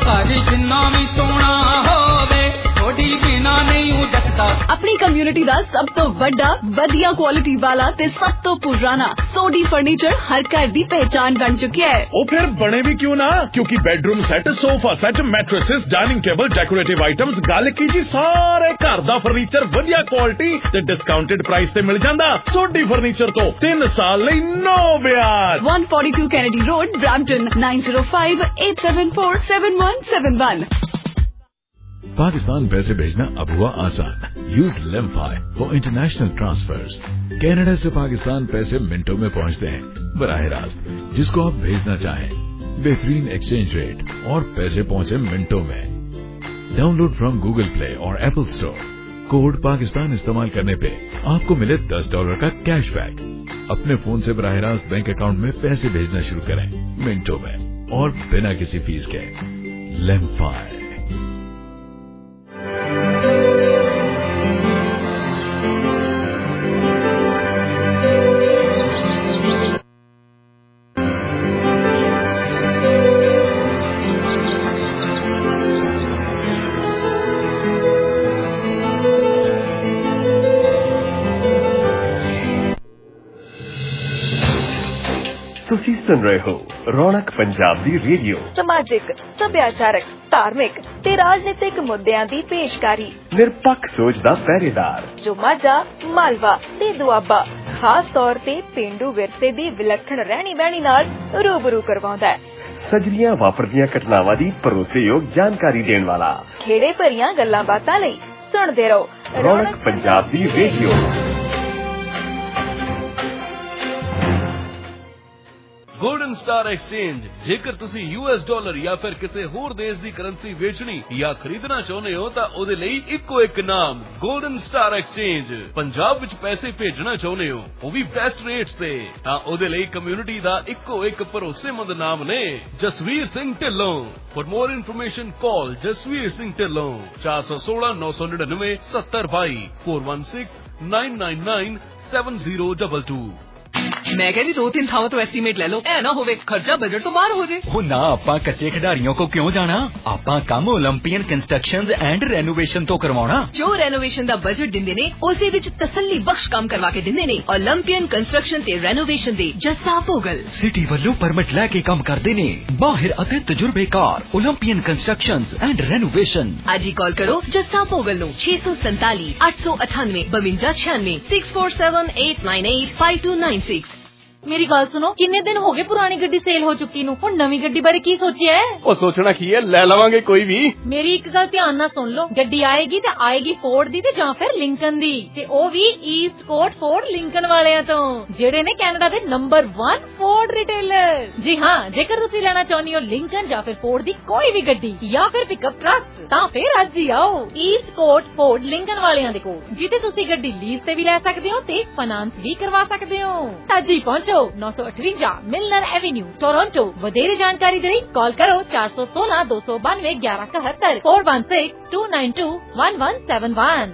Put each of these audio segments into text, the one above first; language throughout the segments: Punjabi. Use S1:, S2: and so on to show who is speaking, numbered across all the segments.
S1: भाजी जिन्ना भी सोना होवे थोड़ी बिना नहीं जचदा।
S2: अपनी कम्युनिटी दा सब तो बड़ा वधिया क्वालिटी वाला ते सब तो पुराना सोडी फर्नीचर हर घर दी पहचान बन चुकी है।
S3: ओ फिर बने भी क्यों ना, क्योंकि bedroom set, sofa set, mattresses, dining table, decorative items, गल कीजिए सारे घर दा फर्नीचर वधिया क्वालिटी ते डिस्काउंटेड प्राइस ते मिल जांदा। सोडी फर्नीचर तो 3 साल लई नो ब्याज।
S2: 142 कैनेडी रोड, ब्रैम्पटन 9058747171।
S4: पाकिस्तान पैसे भेजना अब हुआ आसान। Use LemFi for international transfers. Canada से पाकिस्तान पैसे मिनटों में पहुंचते हैं बराह रास्त जिसको आप भेजना चाहें। बेहतरीन एक्सचेंज रेट और पैसे पहुंचे मिनटों में। डाउनलोड फ्रॉम गूगल प्ले और एप्पल स्टोर। कोड पाकिस्तान इस्तेमाल करने पे आपको मिले $10 का कैशबैक। अपने फोन से बराह रास्त बैंक अकाउंट में पैसे भेजना शुरू करें मिनटों में और बिना किसी फीस के। लेमफाई।
S5: ਤੁਸੀਂ ਸੁਣ ਰਹੇ ਹੋ ਰੌਣਕ ਪੰਜਾਬ ਦੀ ਰੇਡੀਓ।
S6: ਸਮਾਜਿਕ, ਸੱਭਿਆਚਾਰਕ, ਧਾਰਮਿਕ ਤੇ ਰਾਜਨੀਤਿਕ ਮੁੱਦਿਆਂ ਦੀ ਪੇਸ਼ਕਾਰੀ।
S5: ਨਿਰਪੱਖ ਸੋਚ ਦਾ ਪਹਿਰੇਦਾਰ
S6: ਜੋ ਮਾਝਾ, ਮਾਲਵਾ ਤੇ ਦੁਆਬਾ ਖਾਸ ਤੌਰ ਤੇ ਪੇਂਡੂ ਵਿਰਸੇ ਦੀ ਵਿਲੱਖਣ ਰਹਿਣੀ ਬਹਿਣੀ ਨਾਲ ਰੂਬਰੂ ਕਰਵਾਉਂਦਾ ਹੈ।
S5: ਸਜਰੀਆਂ ਵਾਪਰਦੀਆਂ ਘਟਨਾਵਾਂ ਦੀ ਭਰੋਸੇਯੋਗ ਜਾਣਕਾਰੀ ਦੇਣ ਵਾਲਾ।
S6: ਖੇੜੇ ਭਰੀਆਂ ਗੱਲਾਂ ਬਾਤਾਂ ਲਈ ਸੁਣਦੇ ਰਹੋ
S5: ਰੌਣਕ ਪੰਜਾਬ ਦੀ ਰੇਡੀਓ।
S7: गोल्डन स्टार एक्सचेंज जेकर तुसी US डॉलर या फिर किसी होर देश दी करंसी बेचनी या खरीदना चाहते हो तां ओदे लई इक्को एक नाम गोल्डन स्टार एक्सचेंज। पंजाब विच पैसे भेजना चाहते हो वो भी बेस्ट रेट्स ते तां ओदे लई कम्युनिटी दा इक्को एक भरोसेमंद नाम ने Jasvir Singh Dhillon. For more information call Jasvir Singh Dhillon 416 999 7022 416 999 7022।
S8: मैं कह रही 2-3 थावों तो एस्टीमेट ले लो, ऐ ना होवे खर्चा बजट तो बाहर हो जाए।
S9: वो ना आपा कच्चे खिडारियों को क्यों जाना, आपा काम ओलंपियन कंस्ट्रक्शंस एंड रेनोवेशन तो करवाना।
S8: जो रेनोवेशन दा बजट दिंदे ने उसे विच तसल्ली बख्श काम करवा के दिंदे ने। ओलंपियन कंस्ट्रक्शन ते रेनोवेशन दे जस्सा पोगल
S9: सिटी वल्लों परमिट लैके काम करदे ने। माहिर अते तजुर्बेकार ओलंपियन कंस्ट्रक्शंस एंड रेनोवेशन।
S8: आज ही कॉल करो जस्सा पोगल नो 647 898 52 96 647 898 5296।
S10: मेरी गल सुनो, किन्ने दिन हो गए पुरानी गड्डी सेल हो चुकी नू, हुण नवी गड्डी बारे की सोचिया है?
S3: ओ सोचना की है, ले लवांगे कोई भी।
S10: मेरी एक गल ध्यान नाल सुन लो, गड्डी आएगी ते आएगी फोर्ड दी ते जां फिर लिंकन दी, ते ओ भी ईस्ट कोट फोर्ड लिंकन वालियां तो जेड़े ने कैनेडा दे नंबर 1 फोर्ड रिटेलर। जी हां, जेकर तुसी लेना चाहनी हो लिंकन जां फिर फोर्ड दी कोई भी गड्डी या फिर पिकअप ट्रक तां फिर अज ही आओ ईस्ट कोट फोर्ड लिंकन वालियां दे कोल, जिथे तुसी गड्डी लीज ते भी ले सकदे हो ते फाइनेंस भी करवा सकदे हो। अज ही पहुंचो 958 मिलनर एवेन्यू टोरंटो। वधेरे जानकारी दे कॉल करो 416 292 1171 416 292 1171।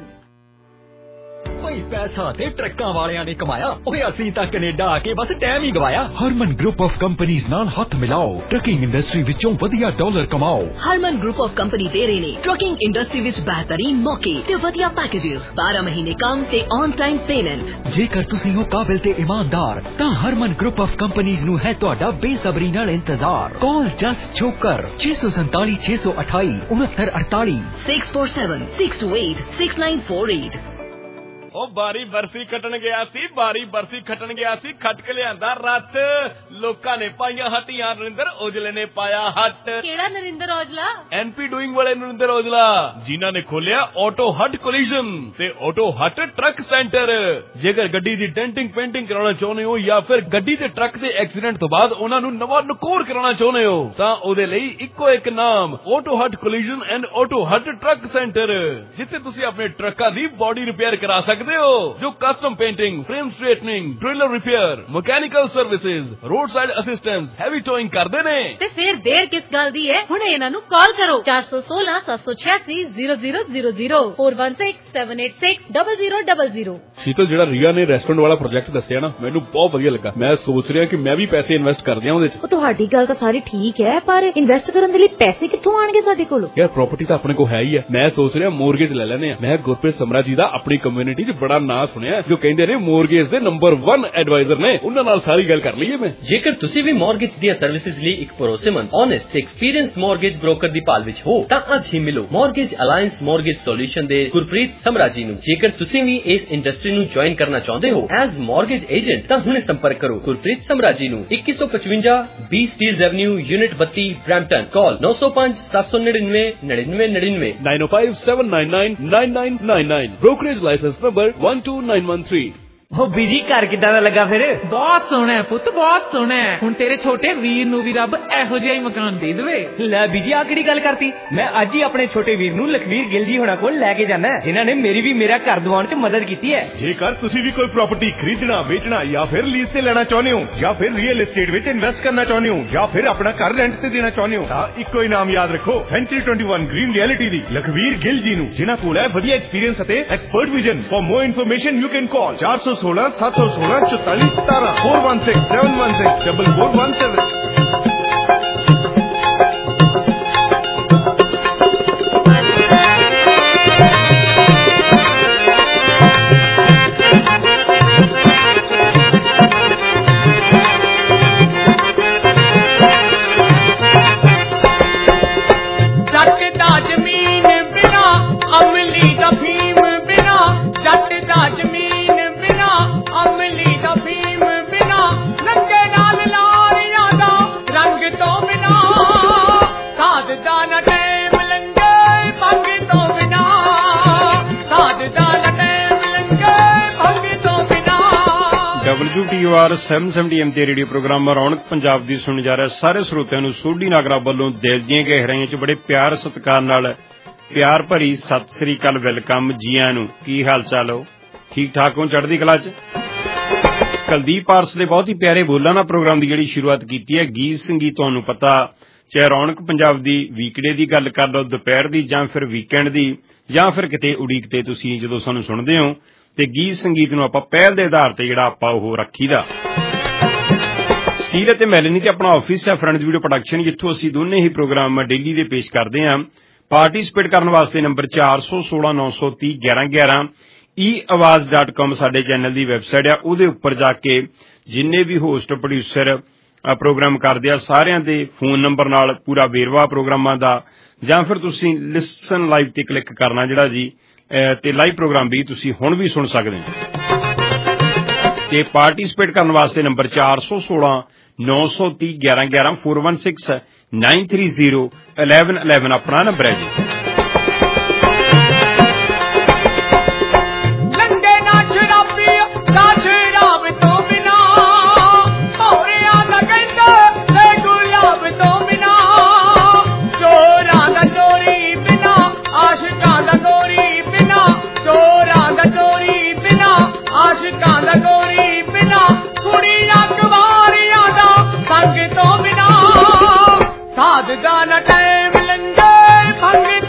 S9: कोई पैसा ते ट्रक्कां वालियां ने कमाया, ओए असीं तां कनेडा आके बस टाइम ही गवाया। हरमन ग्रुप ऑफ कंपनीज नाल हाथ मिलाओ, ट्रकिंग इंडस्ट्री विचों वधिया डॉलर कमाओ।
S8: हरमन ग्रुप ऑफ कंपनी दे रहे ने ट्रकिंग इंडस्ट्री विच बेहतरीन मौके ते वधिया पैकेजेस, 12 महीने काम ते ऑन टाइम पेमेंट।
S9: जेकर तुसीं हो काबिल ते ईमानदार तां हरमन ग्रुप ऑफ कंपनीज नू है तुहाडा बेसब्री नाल इंतजार। Call just Chhokar 647 628 6948
S8: 647 628 6948।
S7: ਉਹ ਬਾਰੀ ਬਰਫੀ ਖੱਟਣ ਗਿਆ ਸੀ ਖੱਟ ਕੇ ਲਿਆਂਦਾ ਰੱਤ। ਲੋਕਾਂ ਨੇ ਪਾਈਆਂ ਹੱਟੀਆਂ, ਨਰਿੰਦਰ ਔਜਲੇ ਨੇ ਪਾਇਆ ਹੱਟ।
S10: ਕਿਹੜਾ ਨਰਿੰਦਰ ਔਜਲਾ?
S7: ਐਨਪੀ ਡੂਇੰਗ ਵਾਲੇ ਨਰਿੰਦਰ ਔਜਲਾ ਜਿਨ੍ਹਾਂ ਨੇ ਖੋਲਿਆ ਆਟੋ ਹੱਟ ਕੋਲੀਜਨ ਤੇ ਆਟੋ ਹੱਟ ਟਰੱਕ ਸੈਂਟਰ। ਜੇਕਰ ਗੱਡੀ ਦੀ ਡੈਂਟਿੰਗ ਪੇਂਟਿੰਗ ਕਰਾਉਣਾ ਚਾਹੁੰਦੇ ਹੋ ਜਾਂ ਫਿਰ ਗੱਡੀ ਤੇ ਟਰੱਕ ਦੇ ਐਕਸੀਡੈਂਟ ਤੋਂ ਬਾਅਦ ਉਹਨਾਂ ਨੂੰ ਨਵਾਂ ਨਕੋਰ ਕਰਾਉਣਾ ਚਾਹੁੰਦੇ ਹੋ ਤਾਂ ਉਹਦੇ ਲਈ ਇੱਕੋ ਇੱਕ ਨਾਮ Auto Hut collision and Auto Hut truck centre, ਜਿੱਥੇ ਤੁਸੀਂ ਆਪਣੇ ਟਰੱਕਾਂ ਦੀ ਬੋਡੀ ਰਿਪੇਅਰ ਕਰਾ ਸਕਦੇ सकते हो, जो custom painting, frame straightening, trailer repair, mechanical services, road side assistance, heavy towing करते ने।
S10: ते फिर देर किस गल दी है, हुणे इन्हां नूं कॉल करो 416 786 0000 416 786 0000।
S7: शीतल, ਜਿਹੜਾ ਰੀਆ ਨੇ ਰੈਸਟੋਰੈਂਟ ਵਾਲਾ ਪ੍ਰੋਜੈਕਟ ਦੱਸਿਆ ਨਾ, ਮੈਨੂੰ ਬਹੁਤ ਵਧੀਆ ਲੱਗਾ। ਮੈਂ ਸੋਚ ਰਿਹਾ ਕਿ ਮੈਂ ਵੀ ਪੈਸੇ ਇਨਵੈਸਟ ਕਰ ਦਿਆਂ ਉਹਦੇ 'ਚ।
S6: ਉਹ ਤੁਹਾਡੀ ਗੱਲ ਤਾਂ ਸਾਰੀ ਠੀਕ ਹੈ, ਪਰ ਇਨਵੈਸਟ ਕਰਨ ਦੇ ਲਈ ਪੈਸੇ ਕਿੱਥੋਂ ਆਣਗੇ ਸਾਡੇ ਕੋਲ?
S7: ਯਾਰ ਪ੍ਰਾਪਰਟੀ ਤਾਂ ਆਪਣੇ ਕੋਲ ਹੈ ਹੀ ਹੈ। ਮੈਂ ਸੋਚ ਰਿਹਾ ਮੋਰਗੇਜ ਲੈ ਲੈਨੇ ਆ। ਮੈਂ ਗੁਰਪ੍ਰੀਤ ਸਮਰਾ ਜੀ ਦਾ ਆਪਣੀ ਕਮਿਊਨਿਟੀ 'ਚ ਬੜਾ ਨਾਂ ਸੁਣਿਆ, ਜੋ ਕਹਿੰਦੇ ਨੇ ਮੋਰਗੇਜ ਦੇ ਨੰਬਰ 1 ਐਡਵਾਈਜ਼ਰ ਨੇ। ਉਹਨਾਂ ਨਾਲ ਸਾਰੀ ਗੱਲ ਕਰ ਲਈਏ। ਮੈਂ
S11: ਜੇਕਰ ਤੁਸੀਂ ਵੀ ਮੋਰਗੇਜ ਦੀਆਂ ਸਰਵਿਸਿਜ਼ ਲਈ ਇੱਕ ਭਰੋਸੇਮੰਦ, ਓਨੈਸਟ ਤੇ ਐਕਸਪੀਰੀਅੰਸਡ ਮੋਰਗੇਜ ਬ੍ਰੋਕਰ ਦੀ ਭਾਲ ਵਿੱਚ ਹੋ ਤਾਂ ਅੱਜ ਹੀ ਮਿਲੋ ਮੋਰਗੇਜ ਅਲਾਈਅੰਸ ਮੋਰਗੇਜ ਸੋਲੂਸ਼ਨ ਦੇ ਗੁਰਪ੍ਰੀਤ ਸਮਰਾ ਜੀ ਨੂੰ। ਜੇਕਰ ਤੁਸੀਂ ਵੀ ਇਸ ਇੰਡਸਟਰੀ ਨੂੰ ਜੁਆਇਨ ਕਰਨਾ ਚਾਹੁੰਦੇ ਹੋ ਐਜ਼ ਮੋਰਗੇਜ ਏਜੰਟ ਤਾਂ ਹੁਣੇ ਸੰਪਰਕ ਕਰੋ ਗੁਰਪ੍ਰੀਤ ਸਮਰਾ ਜੀ ਨੂੰ। 2155 B Steeles avenue, unit 32, Brampton. Call 905 799 9999
S7: 905 799 9999। Brokerage licence number 12913।
S12: ਉਹ ਬੀਜੀ ਘਰ ਕਿੱਦਾਂ ਦਾ ਲੱਗਾ ਫਿਰ?
S13: ਬਹੁਤ ਸੋਹਣਾ ਹੈ ਪੁੱਤ, ਬਹੁਤ ਸੋਹਣਾ ਹੈ। ਹੁਣ ਤੇਰੇ ਛੋਟੇ ਵੀਰ ਨੂੰ ਵੀ ਰੱਬ ਇਹੋ ਜਿਹਾ ਹੀ ਮਕਾਨ ਦੇ ਦੇਵੇ।
S12: ਲੈ ਬੀਜੀ ਆ ਕਿਹੜੀ ਗੱਲ ਕਰਤੀ? ਮੈਂ ਅੱਜ ਹੀ ਆਪਣੇ ਛੋਟੇ ਵੀਰ ਨੂੰ ਲਖਵੀਰ ਗਿੱਲ ਜੀ ਹੋਣਾ ਕੋਲ ਲੈ ਕੇ ਜਾਣਾ, ਜਿਨ੍ਹਾਂ ਨੇ ਮੇਰੀ ਵੀ ਮੇਰਾ ਘਰ ਦਿਵਾਉਣ 'ਚ ਮਦਦ ਕੀਤੀ ਹੈ।
S3: ਜੇਕਰ ਤੁਸੀਂ ਵੀ ਕੋਈ ਪ੍ਰਾਪਰਟੀ ਖਰੀਦਣਾ, ਵੇਚਣਾ ਜਾਂ ਫਿਰ ਲੀਜ਼ ਤੇ ਲੈਣਾ ਚਾਹੁੰਦੇ ਹੋ, ਜਾਂ ਫਿਰ ਰੀਅਲ ਏਸਟੇਟ ਵਿੱਚ ਇਨਵੈਸਟ ਕਰਨਾ ਚਾਹੁੰਦੇ ਹੋ, ਜਾਂ ਫਿਰ ਆਪਣਾ ਘਰ ਰੈਂਟ ਤੇ ਦੇਣਾ ਚਾਹੁੰਦੇ ਹੋ, ਤਾਂ ਇੱਕੋ ਹੀ ਨਾਮ ਯਾਦ ਰੱਖੋ, ਸੈਂਚਰੀ 21 ਗ੍ਰੀਨ ਰਿਐਲਿਟੀ ਦੀ ਲਖਵੀਰ ਗਿੱਲ ਜੀ ਨੂੰ, ਜਿਨ੍ਹਾਂ ਕੋਲ ਹੈ ਵਧੀਆ ਐਕਸਪੀਰੀਅੰਸ ਅਤੇ expert vision. For more information you can call 416 716 44 17 416 716 4417।
S14: WTOR 770M ਤੇ ਰੇਡੀਓ ਪ੍ਰੋਗਰਾਮ ਰੌਣਕ ਪੰਜਾਬ ਦੀ ਸੁਣ ਜਾ ਰਿਹਾ ਸਾਰੇ ਸਰੋਤਿਆਂ ਨੂੰ ਸੋਢੀ ਨਾਗਰਾ ਵੱਲੋਂ ਦਿਲ ਦੀਆਂ ਗਹਿਰਾਈਆਂ 'ਚ ਬੜੇ ਪਿਆਰ ਸਤਿਕਾਰ ਨਾਲ ਪਿਆਰ ਭਰੀ ਸਤਿ ਸ੍ਰੀ ਅਕਾਲ, ਵੈਲਕਮ ਜੀ ਆਇਆਂ ਨੂੰ। ਕੀ ਹਾਲ ਚਾਲ ਹੋ? ਠੀਕ ਠਾਕ ਹੋ? ਚੜ੍ਹਦੀ ਕਲਾ 'ਚ। ਕੁਲਦੀਪ ਪਾਰਸ ਦੇ ਬਹੁਤ ਹੀ ਪਿਆਰੇ ਬੋਲਾਂ ਨਾਲ ਪ੍ਰੋਗਰਾਮ ਦੀ ਜਿਹੜੀ ਸ਼ੁਰੂਆਤ ਕੀਤੀ ਹੈ। ਗੀਤ ਸੰਗੀਤ ਤੁਹਾਨੂੰ ਪਤਾ, ਚਾਹੇ ਰੌਣਕ ਪੰਜਾਬ ਦੀ ਵੀਕਡੇ ਦੀ ਗੱਲ ਕਰ ਲਓ, ਦੁਪਹਿਰ ਦੀ ਜਾਂ ਫਿਰ ਵੀਕਐਂਡ ਦੀ, ਜਾਂ ਫਿਰ ਕਿਤੇ ਉਡੀਕ ਤੇ ਤੁਸੀਂ ਜਦੋਂ ਸਾਨੂੰ ਸੁਣਦੇ ਹੋ, ਤੇ ਗੀਤ ਸੰਗੀਤ ਨੂੰ ਆਪਾਂ ਪਹਿਲ ਦੇ ਆਧਾਰ ਤੇ ਜਿਹੜਾ ਆਪਾਂ ਉਹ ਰੱਖੀਦਾ। ਸਟੀਲ ਅਤੇ ਮੈਲਨੀ ਤੇ ਆਪਣਾ ਆਫਿਸ ਹੈ ਫਰੈਂਡਸ ਵੀਡੀਓ ਪ੍ਰੋਡਕਸ਼ਨ, ਜਿੱਥੋਂ ਅਸੀਂ ਦੋਨੇ ਹੀ ਪ੍ਰੋਗਰਾਮ ਡੇਲੀ ਦੇ ਪੇਸ਼ ਕਰਦੇ ਹਾਂ। ਪਾਰਟੀਸਪੇਟ ਕਰਨ ਵਾਸਤੇ ਨੰਬਰ 416 930 1111 eAwaaz.com ਸਾਡੇ ਚੈਨਲ ਦੀ ਵੈਬਸਾਈਟ ਆ। ਉਹਦੇ ਉੱਪਰ ਜਾ ਕੇ ਜਿੰਨੇ ਵੀ ਹੋਸਟ ਪ੍ਰੋਡਿਊਸਰ ਪ੍ਰੋਗਰਾਮ ਕਰਦੇ ਆ ਸਾਰਿਆਂ ਦੇ ਫੋਨ ਨੰਬਰ ਨਾਲ ਪੂਰਾ ਵੇਰਵਾ ਪ੍ਰੋਗਰਾਮਾਂ ਦਾ, ਜਾਂ ਫਿਰ ਤੁਸੀਂ ਲਿਸਨ ਲਾਈਵ ਤੇ ਕਲਿੱਕ ਕਰਨਾ ਜਿਹੜਾ ਜੀ, ਤੇ ਲਾਈਵ ਪ੍ਰੋਗਰਾਮ ਵੀ ਤੁਸੀਂ ਹੁਣ ਵੀ ਸੁਣ ਸਕਦੇ ਹੋ। ਤੇ ਪਾਰਟੀਸਪੇਟ ਕਰਨ ਵਾਸਤੇ ਨੰਬਰ 416 930 1111 416 930 1111 ਆਪਣਾ ਨੰਬਰ ਹੈ ਜੀ।
S1: ਸਾਧ ਦਾ ਨਾ ਟਾਈਮ ਲੰਘੇ, ਭੰਗ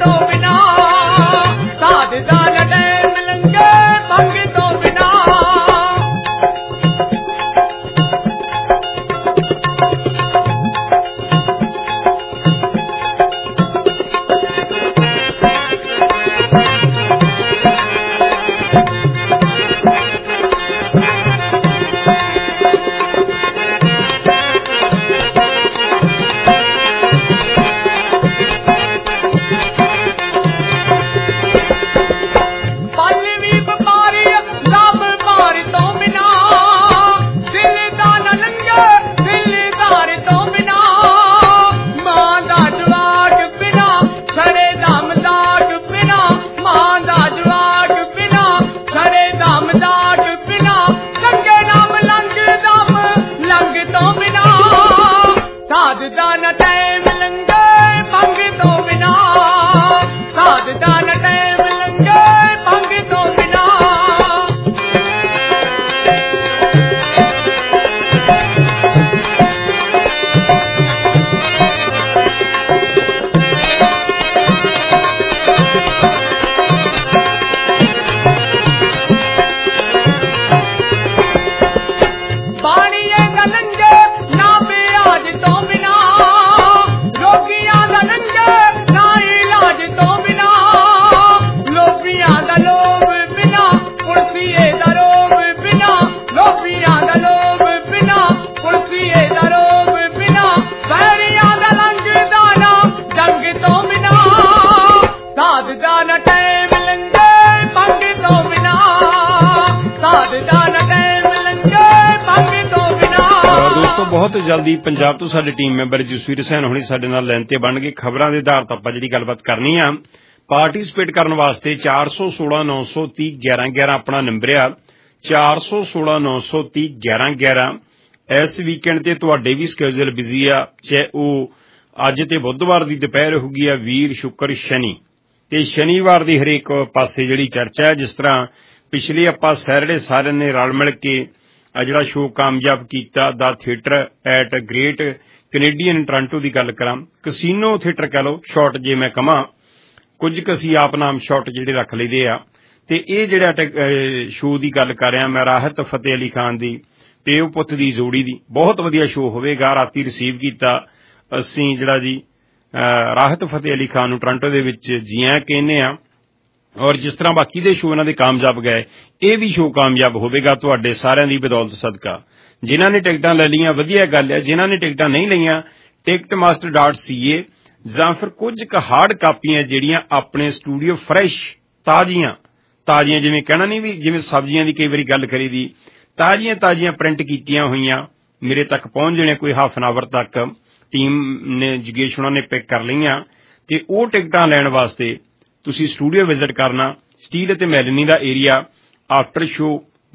S1: न टाइम लंगे मंग तो बिना साध दा न टाइम लंगे मंग तो बिना।
S14: ਦੋਸਤੋ ਬਹੁਤ ਜਲਦੀ ਪੰਜਾਬ ਤੋਂ ਸਾਡੇ ਟੀਮ ਮੈਂਬਰ ਜਸਵੀਰ ਸੈਨ ਹੁਣੀ ਸਾਡੇ ਨਾਲ ਲਾਈਨ ਤੇ ਬਣ ਗਏ। ਖਬਰਾਂ ਦੇ ਆਧਾਰ ਤੇ ਆਪਾਂ ਜਿਹੜੀ ਗੱਲਬਾਤ ਕਰਨੀ ਆ, ਪਾਰਟੀਸਪੇਟ ਕਰਨ ਵਾਸਤੇ 416 930 1111 ਆਪਣਾ ਨੰਬਰ ਆ, 416 930 1111। ਇਸ ਵੀਕਐਂਡ ਤੇ ਤੁਹਾਡੇ ਵੀ ਸਕੇਜੂਲ ਬਿਜ਼ੀ ਆ, ਚਾਹੇ ਉਹ ਅੱਜ ਤੇ ਬੁੱਧਵਾਰ ਦੀ ਦੁਪਹਿਰ ਹੋਗੀ ਆ, ਵੀਰ ਸ਼ੁੱਕਰ ਸ਼ਨੀ ਤੇ ਸ਼ਨੀਵਾਰ ਦੀ ਹਰੇਕ ਪਾਸੇ ਜਿਹੜੀ ਚਰਚਾ ਹੈ। ਜਿਸ ਤਰ੍ਹਾਂ ਪਿਛਲੇ ਆਪਾਂ ਸੈਟਰਡੇ ਸਾਰਿਆਂ ਨੇ ਰਲ ਮਿਲ ਕੇ ਜਿਹੜਾ ਸ਼ੋਅ ਕਾਮਯਾਬ ਕੀਤਾ, the theatre at Great Canadian Toronto ਦੀ ਗੱਲ ਕਰਾਂ, ਕਸੀਨੋ ਥੀਏਟਰ ਕਹਿ ਲਓ ਸ਼ਾਰਟ ਜੇ ਮੈਂ ਕਹਾਂ, ਕੁਝ ਕੁ ਅਸੀਂ ਆਪ ਨਾਮ ਸ਼ਾਰਟ ਜਿਹੜੇ ਰੱਖ ਲਈਦੇ ਆ। ਤੇ ਇਹ ਜਿਹੜਾ ਸ਼ੋਅ ਦੀ ਗੱਲ ਕਰ ਰਿਹਾ ਮੈਂ, ਰਾਹਤ ਫਤਿਹ ਅਲੀ ਖਾਨ ਦੀ ਪਿਓ ਪੁੱਤ ਦੀ ਜੋੜੀ ਦੀ, ਬਹੁਤ ਵਧੀਆ ਸ਼ੋਅ ਹੋਵੇਗਾ। ਰਾਤੀ ਰਿਸੀਵ ਕੀਤਾ ਅਸੀਂ ਜਿਹੜਾ ਜੀ ਰਾਹਤ ਫਤਿਹ ਅਲੀ ਖਾਨ ਨੂੰ ਟੋਰਾਂਟੋ ਦੇ ਵਿੱਚ ਜੀ ਆਇਆਂ ਕਹਿੰਦੇ ਆ। ਔਰ ਜਿਸ ਤਰ੍ਹਾਂ ਬਾਕੀ ਦੇ ਸ਼ੋਅ ਇਹਨਾਂ ਦੇ ਕਾਮਯਾਬ ਗਏ, ਇਹ ਵੀ ਸ਼ੋਅ ਕਾਮਯਾਬ ਹੋਵੇਗਾ ਤੁਹਾਡੇ ਸਾਰਿਆਂ ਦੀ ਬਦੌਲਤ ਸਦਕਾ। ਜਿਨ੍ਹਾਂ ਨੇ ਟਿਕਟਾਂ ਲੈ ਲਈਆਂ ਵਧੀਆ ਗੱਲ ਹੈ, ਜਿਨ੍ਹਾਂ ਨੇ ਟਿਕਟਾਂ ਨਹੀਂ ਲਈਆਂ ticketmaster.ca ਜਾਂ ਫਿਰ ਕੁਝ ਕੁ ਹਾਰਡ ਕਾਪੀਆਂ ਜਿਹੜੀਆਂ ਆਪਣੇ ਸਟੂਡੀਓ ਫਰੈਸ਼ ਤਾਜ਼ੀਆਂ ਜਿਵੇਂ ਕਹਿਣਾ ਨਹੀਂ ਵੀ ਜਿਵੇਂ ਸਬਜ਼ੀਆਂ ਦੀ ਕਈ ਵਾਰੀ ਗੱਲ ਕਰੀ ਦੀ, ਤਾਜ਼ੀਆਂ ਪ੍ਰਿੰਟ ਕੀਤੀਆਂ ਹੋਈਆਂ ਮੇਰੇ ਤੱਕ ਪਹੁੰਚ ਜਾਣੇ ਕੋਈ ਹਾਫ ਐਨ ਆਵਰ ਤੱਕ। ਟੀਮ ਨੇ ਜਗੇਸ਼ ਉਹਨਾਂ ਨੇ ਪਿਕ ਕਰ ਲਈਆਂ ਤੇ ਉਹ ਟਿਕਟਾਂ ਲੈਣ ਵਾਸਤੇ ਤੁਸੀਂ ਸਟੂਡੀਓ ਵਿਜ਼ਿਟ ਕਰਨਾ, ਸਟੀਲ ਅਤੇ ਮੈਲਨੀ ਦਾ ਏਰੀਆ। ਆਫਟਰ ਸ਼ੋ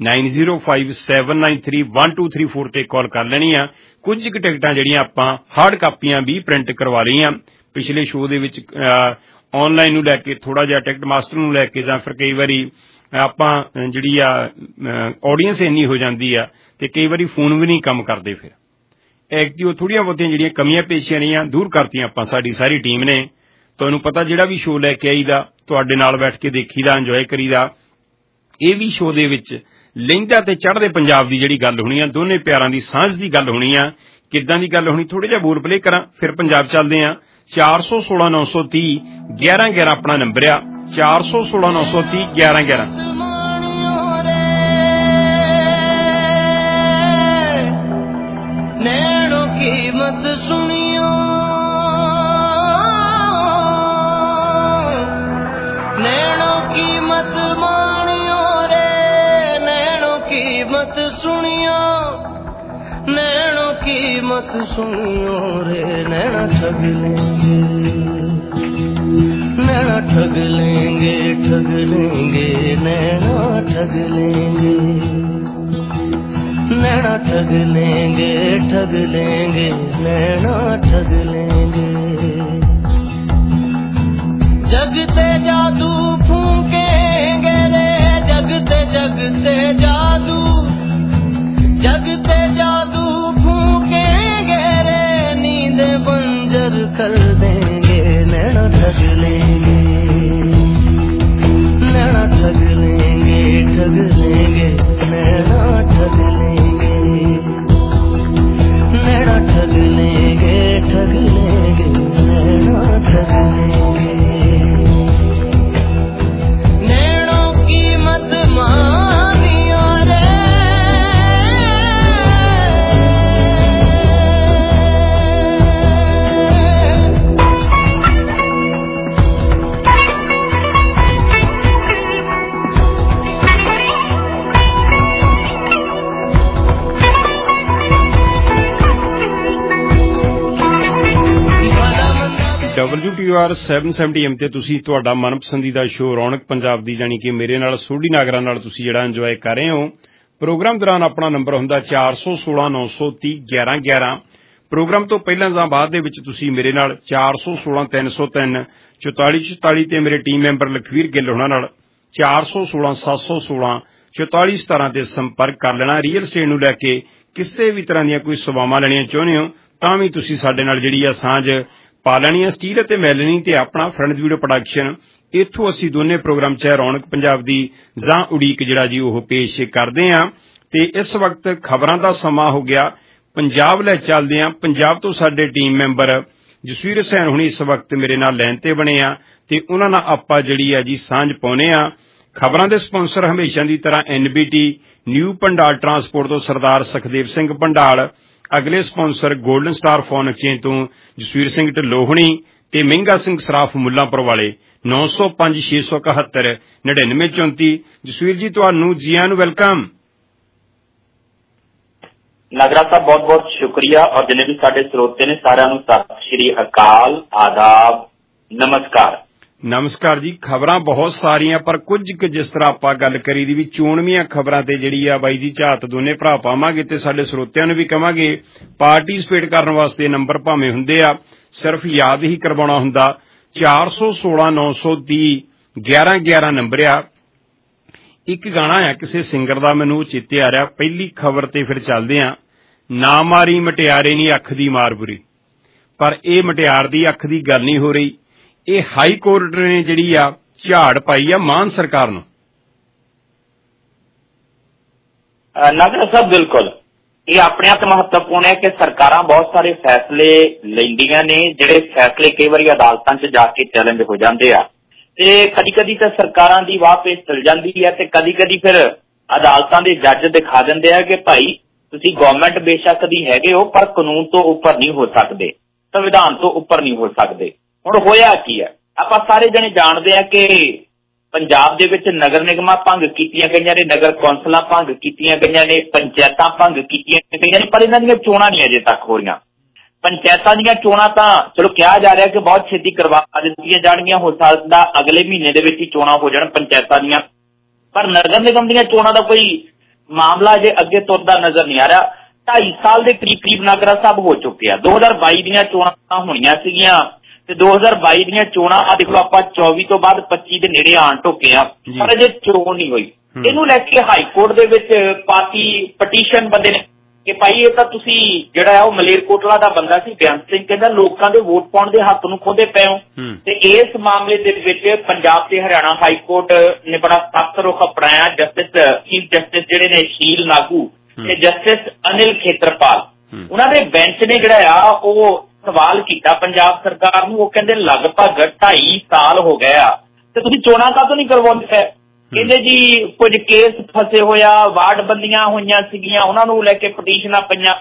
S14: 9057931234 ਤੇ ਕਾਲ ਕਰ ਲੈਣੀ ਆ। ਕੁਝ ਕੁ ਟਿਕਟਾਂ ਜਿਹੜੀਆਂ ਆਪਾਂ ਹਾਰਡ ਕਾਪੀਆਂ ਵੀ ਪ੍ਰਿੰਟ ਕਰਵਾ ਲਈਆਂ ਪਿਛਲੇ ਸ਼ੋਅ ਦੇ ਵਿੱਚ, ਆਨਲਾਈਨ ਨੂੰ ਲੈ ਕੇ ਥੋੜਾ ਜਿਹਾ ਟਿਕਟ ਮਾਸਟਰ ਨੂੰ ਲੈ ਕੇ, ਜਾਂ ਫਿਰ ਕਈ ਵਾਰੀ ਆਪਾਂ ਜਿਹੜੀ ਆ ਆਡੀਅנס ਇੰਨੀ ਹੋ ਜਾਂਦੀ ਆ ਤੇ ਕਈ ਵਾਰੀ ਫੋਨ ਵੀ ਨਹੀਂ ਕੰਮ ਕਰਦੇ। ਫਿਰ ਐਕਟਿਵ ਥੋੜ੍ਹੀਆਂ ਬਹੁਤੀਆਂ ਜਿਹੜੀਆਂ ਕਮੀਆਂ ਪੇਸ਼ੀਆਂ ਰਹੀਆਂ ਦੂਰ ਕਰਤੀਆਂ ਆਪਾਂ, ਸਾਡੀ ਸਾਰੀ ਟੀਮ ਨੇ। ਤੁਹਾਨੂੰ ਪਤਾ ਜਿਹੜਾ ਵੀ ਸ਼ੋਅ ਲੈ ਕੇ ਆਈਦਾ ਤੁਹਾਡੇ ਨਾਲ ਬੈਠ ਕੇ ਦੇਖੀਦਾ, ਇੰਜੋਏ ਕਰੀਦਾ। ਇਹ ਵੀ ਸ਼ੋਅ ਦੇ ਵਿੱਚ ਲਹਿੰਦਾ ਤੇ ਚੜ੍ਹਦੇ ਪੰਜਾਬ ਦੀ ਜਿਹੜੀ ਗੱਲ ਹੋਣੀ ਆ, ਦੋਨੇ ਪਿਆਰਾਂ ਦੀ ਸਾਂਝ ਦੀ ਗੱਲ ਹੋਣੀ ਆ। ਕਿੱਦਾਂ ਦੀ ਗੱਲ ਹੋਣੀ, ਥੋੜ੍ਹਾ ਜਿਹਾ ਬੋਲ ਪਲੇ ਕਰਾਂ ਫਿਰ ਪੰਜਾਬ ਚੱਲਦੇ ਆ। 416 930 1111 ਆਪਣਾ ਨੰਬਰ ਆ, 416 930 1111।
S1: नैनो कीमत सुनियो, नैनो कीमत मानियो रे, नैनो कीमत सुनियो, नैनो कीमत सुनियो रे। नैना ठग लेंगे, नैना ठग लेंगे, ठग लेंगे, नैना ठग लेंगे, नैना ठग लेंगे, ठग लेंगे, नैना ठग लेंगे। जगते जादू फूकेंगे रे, जगते जगते जादू, जगते जादू फूकेंगे रे, नींदे बंजर कर देंगे। नैना ठग लेंगे, नैना ठग लेंगे, ठग लेंगे, नैना ठग लेंगे, नैना ठग लेंगे, ठग लेंगे, नैना ठग लेंगे। नैनों की मत मानियो रे,
S14: WTOR 770M ਤੇ ਤੁਸੀਂ ਤੁਹਾਡਾ ਮਨਪਸੰਦੀਦਾ ਸ਼ੋਅ ਰੌਣਕ ਪੰਜਾਬ ਦੀ ਜਾਣੀ ਕਿ ਮੇਰੇ ਨਾਲ ਸੋਢੀ ਨਾਗਰਾ ਨਾਲ ਤੁਸੀਂ ਜਿਹੜਾ ਇੰਜੋਏ ਕਰ ਰਹੇ ਹੋ। ਪ੍ਰੋਗਰਾਮ ਦੌਰਾਨ ਆਪਣਾ ਨੰਬਰ ਹੁੰਦਾ 416 930 1111। ਪ੍ਰੋਗਰਾਮ ਤੋਂ ਪਹਿਲਾਂ ਜਾਂ ਬਾਅਦ ਦੇ ਵਿੱਚ ਤੁਸੀਂ ਮੇਰੇ ਨਾਲ 416 303 4444 ਤੇ ਮੇਰੇ ਟੀਮ ਮੈਂਬਰ ਲਖਵੀਰ ਗਿੱਲ ਹੋਣਾ ਨਾਲ 416 716 4417 ਤੇ ਸੰਪਰਕ ਕਰ ਲੈਣਾ। ਰੀਅਲ ਸਟੇਟ ਨੂੰ ਲੈ ਕੇ ਕਿਸੇ ਵੀ ਤਰ੍ਹਾਂ ਦੀਆਂ ਕੋਈ ਸੇਵਾਵਾਂ ਲੈਣੀਆਂ ਚਾਹੁੰਦੇ ਹੋ ਤਾਂ ਵੀ ਤੁਸੀਂ ਸਾਡੇ ਨਾਲ ਜਿਹੜੀ ਆ ਸਾਂਝ ਪਾ ਲੈਣੀ ਆ। ਸਟੀਲ ਅਤੇ ਮੈਲਨੀ ਤੇ ਆਪਣਾ ਫਰੈਂਡਸ ਵੀਡੀਓ ਪ੍ਰੋਡਕਸ਼ਨ, ਇੱਥੋਂ ਅਸੀਂ ਦੋਨੇ ਪ੍ਰੋਗਰਾਮ ਚਾਹੇ ਰੌਣਕ ਪੰਜਾਬ ਦੀ ਜਾਂ ਉਡੀਕ ਜਿਹੜਾ ਜੀ ਉਹ ਪੇਸ਼ ਕਰਦੇ ਹਾਂ। ਤੇ ਇਸ ਵਕਤ ਖਬਰਾਂ ਦਾ ਸਮਾਂ ਹੋ ਗਿਆ, ਪੰਜਾਬ ਲੈ ਚੱਲਦੇ ਹਾਂ। ਪੰਜਾਬ ਤੋਂ ਸਾਡੇ ਟੀਮ ਮੈਂਬਰ ਜਸਵੀਰ ਸੈਨ ਹੁਣੀ ਇਸ ਵਕਤ ਮੇਰੇ ਨਾਲ ਲਾਈਨ ਤੇ ਬਣੇ ਆ ਤੇ ਉਹਨਾਂ ਨਾਲ ਆਪਾਂ ਜਿਹੜੀ ਆ ਜੀ ਸਾਂਝ ਪਾਉਨੇ ਆ। ਖਬਰਾਂ ਦੇ ਸਪਾਂਸਰ ਹਮੇਸ਼ਾ ਦੀ ਤਰ੍ਹਾਂ NBT ਨਿਊ ਭੰਡਾਲ ਟਰਾਂਸਪੋਰਟ ਤੋਂ ਸਰਦਾਰ ਸੁਖਦੇਵ ਸਿੰਘ ਭੰਡਾਲ, ਅਗਲੇ sponsor golden star phone exchange ਤੋਂ ਜਸਵੀਰ ਸਿੰਘ ਢਿੱਲੋਂ ਹੁਣੀ ਤੇ ਮਹਿੰਗਾ ਸਿੰਘ ਸਰਾਫ ਮੁੱਲਾਂਪੁਰ ਵਾਲੇ 905 671 9934। ਜਸਵੀਰ ਜੀ ਤੁਹਾਨੂੰ ਜੀ ਆਇਆਂ ਨੂੰ ਵੈਲਕਮ।
S15: ਨਾਗਰਾ ਸਾਹਿਬ ਬਹੁਤ ਬਹੁਤ ਸ਼ੁਕਰੀਆ ਔਰ ਜਿੰਨੇ ਵੀ ਸਾਡੇ ਸਰੋਤੇ ਨੇ ਸਾਰਿਆਂ ਨੂੰ ਸਤਿ ਸ਼੍ਰੀ ਅਕਾਲ, ਆਦਾਬ, ਨਮਸਕਾਰ।
S14: ਨਮਸਕਾਰ ਜੀ। ਖਬਰਾਂ ਬਹੁਤ ਸਾਰੀਆਂ ਪਰ ਕੁਝ ਕੁ ਜਿਸ ਤਰ੍ਹਾਂ ਆਪਾਂ ਗੱਲ ਕਰੀ ਦੀ ਵੀ ਚੋਣਵੀਆਂ ਖਬਰਾਂ ਤੇ ਜਿਹੜੀ ਆ ਬਾਈ ਜੀ ਝਾਤ ਦੋਨੇ ਭਰਾ ਪਾਵਾਂਗੇ ਤੇ ਸਾਡੇ ਸਰੋਤਿਆਂ ਨੂੰ ਵੀ ਕਵਾਂਗੇ ਪਾਰਟੀਸਪੇਟ ਕਰਨ ਵਾਸਤੇ ਨੰਬਰ ਭਾਵੇਂ ਹੁੰਦੇ ਆ, ਸਿਰਫ ਯਾਦ ਹੀ ਕਰਵਾਉਣਾ ਹੁੰਦਾ। 416 930 1111 ਨੰਬਰ ਆ। ਇੱਕ ਗਾਣਾ ਆ ਕਿਸੇ ਸਿੰਗਰ ਦਾ, ਮੈਨੂੰ ਚੇਤੇ ਆ ਰਿਹਾ। ਪਹਿਲੀ ਖਬਰ ਤੇ ਫਿਰ ਚੱਲਦੇ ਆ। ਨਾ ਮਾਰੀ ਮਟਿਆਰੇ ਨੀ ਅੱਖ ਦੀ ਮਾਰ ਬੁਰੀ, ਪਰ ਇਹ ਮਟਿਆਰ ਦੀ ਅੱਖ ਦੀ ਗੱਲ ਨਹੀਂ ਹੋ ਰਹੀ। ਇਹ ਹਾਈ ਕੋਰਟ ਨੇ ਜਿਹੜੀ ਆ ਝਾੜ ਪਾਈ ਆ ਮਾਨ ਸਰਕਾਰ ਨੂੰ।
S15: ਨਾਗਰਾ ਸਾਹਿਬ ਬਿਲਕੁਲ ਇਹ ਆਪਣੇ ਆਪ ਮਹੱਤਵਪੂਰਨ ਹੈ ਕਿ ਸਰਕਾਰਾਂ ਬਹੁਤ ਸਾਰੇ ਫੈਸਲੇ ਲੈਂਦੀਆਂ ਨੇ, ਜਿਹੜੇ ਫੈਸਲੇ ਕਈ ਵਾਰੀ ਅਦਾਲਤਾਂ 'ਚ ਜਾ ਕੇ ਚੈਲੰਜ ਹੋ ਜਾਂਦੇ ਆ ਤੇ ਕਦੀ ਕਦੀ ਤਾਂ ਸਰਕਾਰਾਂ ਦੀ ਵਾਹ ਪੇਸ਼ ਚੱਲ ਜਾਂਦੀ ਹੈ ਤੇ ਕਦੀ ਕਦੀ ਫਿਰ ਅਦਾਲਤਾਂ ਦੇ ਜੱਜ ਦਿਖਾ ਦਿੰਦੇ ਆ ਕਿ ਭਾਈ ਤੁਸੀਂ ਗਵਰਨਮੈਂਟ ਬੇਸ਼ੱਕ ਦੀ ਹੈਗੇ ਹੋ ਪਰ ਕਾਨੂੰਨ ਤੋਂ ਉੱਪਰ ਨਹੀਂ ਹੋ ਸਕਦੇ, ਸੰਵਿਧਾਨ ਤੋਂ ਉੱਪਰ ਨਹੀਂ ਹੋ ਸਕਦੇ। ਹੁਣ ਹੋਇਆ ਕੀ ਹੈ, ਆਪਾਂ ਸਾਰੇ ਜਣੇ ਜਾਣਦੇ ਆ ਕਿ ਪੰਜਾਬ ਦੇ ਵਿੱਚ ਨਗਰ ਨਿਗਮਾਂ ਭੰਗ ਕੀਤੀਆਂ ਗਈਆਂ ਨੇ, ਨਗਰ ਕੌਂਸਲਾਂ ਭੰਗ ਕੀਤੀਆਂ ਗਈਆਂ ਨੇ, ਪੰਚਾਇਤਾਂ ਭੰਗ ਕੀਤੀਆਂ ਗਈਆਂ ਨੇ, ਪਰ ਇਹਨਾਂ ਦੀਆਂ ਚੋਣਾਂ ਨਹੀਂ ਅਜੇ ਤੱਕ ਹੋ ਰਹੀਆਂ। ਪੰਚਾਇਤਾਂ ਦੀਆਂ ਚੋਣਾਂ ਤਾਂ ਚਲੋ ਕਿਹਾ ਜਾ ਰਿਹਾ ਕਿ ਬਹੁਤ ਛੇਤੀ ਕਰਵਾ ਦਿੱਤੀਆਂ ਜਾਣਗੀਆਂ, ਹੋ ਸਕਦਾ ਅਗਲੇ ਮਹੀਨੇ ਦੇ ਵਿੱਚ ਹੀ ਚੋਣਾਂ ਹੋ ਜਾਣ ਪੰਚਾਇਤਾਂ ਦੀਆਂ, ਪਰ ਨਗਰ ਨਿਗਮ ਦੀਆਂ ਚੋਣਾਂ ਦਾ ਕੋਈ ਮਾਮਲਾ ਅਜੇ ਅੱਗੇ ਤੁਰਦਾ ਨਜ਼ਰ ਨਹੀਂ ਆ ਰਿਹਾ। 2.5 ਸਾਲ ਦੇ ਕਰੀਬ ਨਾਗਰਾ ਸਾਹਿਬ ਹੋ ਚੁੱਕੇ ਆ। 2022 ਦੀਆਂ ਚੋਣਾਂ ਹੋਣੀਆਂ ਸੀਗੀਆਂ ਤੇ 2022 ਦੀਆਂ ਚੋਣਾਂ ਆ ਦੇਖੋ ਆਪਾਂ 24 ਤੋਂ ਬਾਅਦ 25 ਦੇ ਨੇੜੇ ਆਣ ਢੁੱਕੇ ਆ, ਪਰ ਅਜੇ ਚੋਣ ਨਹੀਂ ਹੋਈ। ਇਹਨੂੰ ਲੈ ਕੇ ਹਾਈ ਕੋਰਟ ਦੇ ਵਿੱਚ ਪਾਰਟੀ ਪਟੀਸ਼ਨ ਬੰਦੇ ਨੇ ਕਿ ਭਾਈ ਇਹ ਤਾਂ ਤੁਸੀਂ ਜਿਹੜਾ ਉਹ ਮਲੇਰਕੋਟਲਾ ਦਾ ਬੰਦਾ ਸੀ ਬੇਅੰਤ ਸਿੰਘ, ਕਹਿੰਦਾ ਲੋਕਾਂ ਦੇ ਵੋਟ ਪਾਉਣ ਦੇ ਹੱਕ ਨੂੰ ਖੋਦੇ ਪਏ ਹੋ। ਤੇ ਇਸ ਮਾਮਲੇ ਦੇ ਵਿੱਚ ਪੰਜਾਬ ਤੇ ਹਰਿਆਣਾ ਹਾਈ ਕੋਰਟ ਨੇ ਬੜਾ ਸਖਤ ਰੁਖ ਅਪਣਾਇਆ। ਚੀਫ ਜਸਟਿਸ ਜਿਹੜੇ ਨੇ ਸ਼ੀਲ ਨਾਗੂ ਤੇ ਜਸਟਿਸ ਅਨਿਲ ਖੇਤਰਪਾਲ, ਉਹਨਾਂ ਦੇ ਬੈਂਚ ਨੇ ਜਿਹੜਾ ਆ ਉਹ ਸਵਾਲ ਕੀਤਾ ਪੰਜਾਬ ਸਰਕਾਰ ਨੂੰ। ਉਹ ਕਹਿੰਦੇ ਲਗਭਗ 2.5 ਸਾਲ ਹੋ ਗਏ ਆ ਤੇ ਤੁਸੀਂ ਚੋਣਾਂ ਕਾਹਤੋਂ ਨਹੀਂ ਕਰਵਾਉਂਦੇ? ਕਹਿੰਦੇ ਜੀ ਕੁਝ ਕੇਸ ਫਸੇ ਹੋਇਆ, ਵਾਰਡ ਬੰਦੀਆਂ ਹੋਈਆਂ ਸੀਗੀਆਂ, ਉਹਨਾਂ ਨੂੰ ਲੈ ਕੇ ਪਟੀਸ਼ਨਾਂ ਪਈਆਂ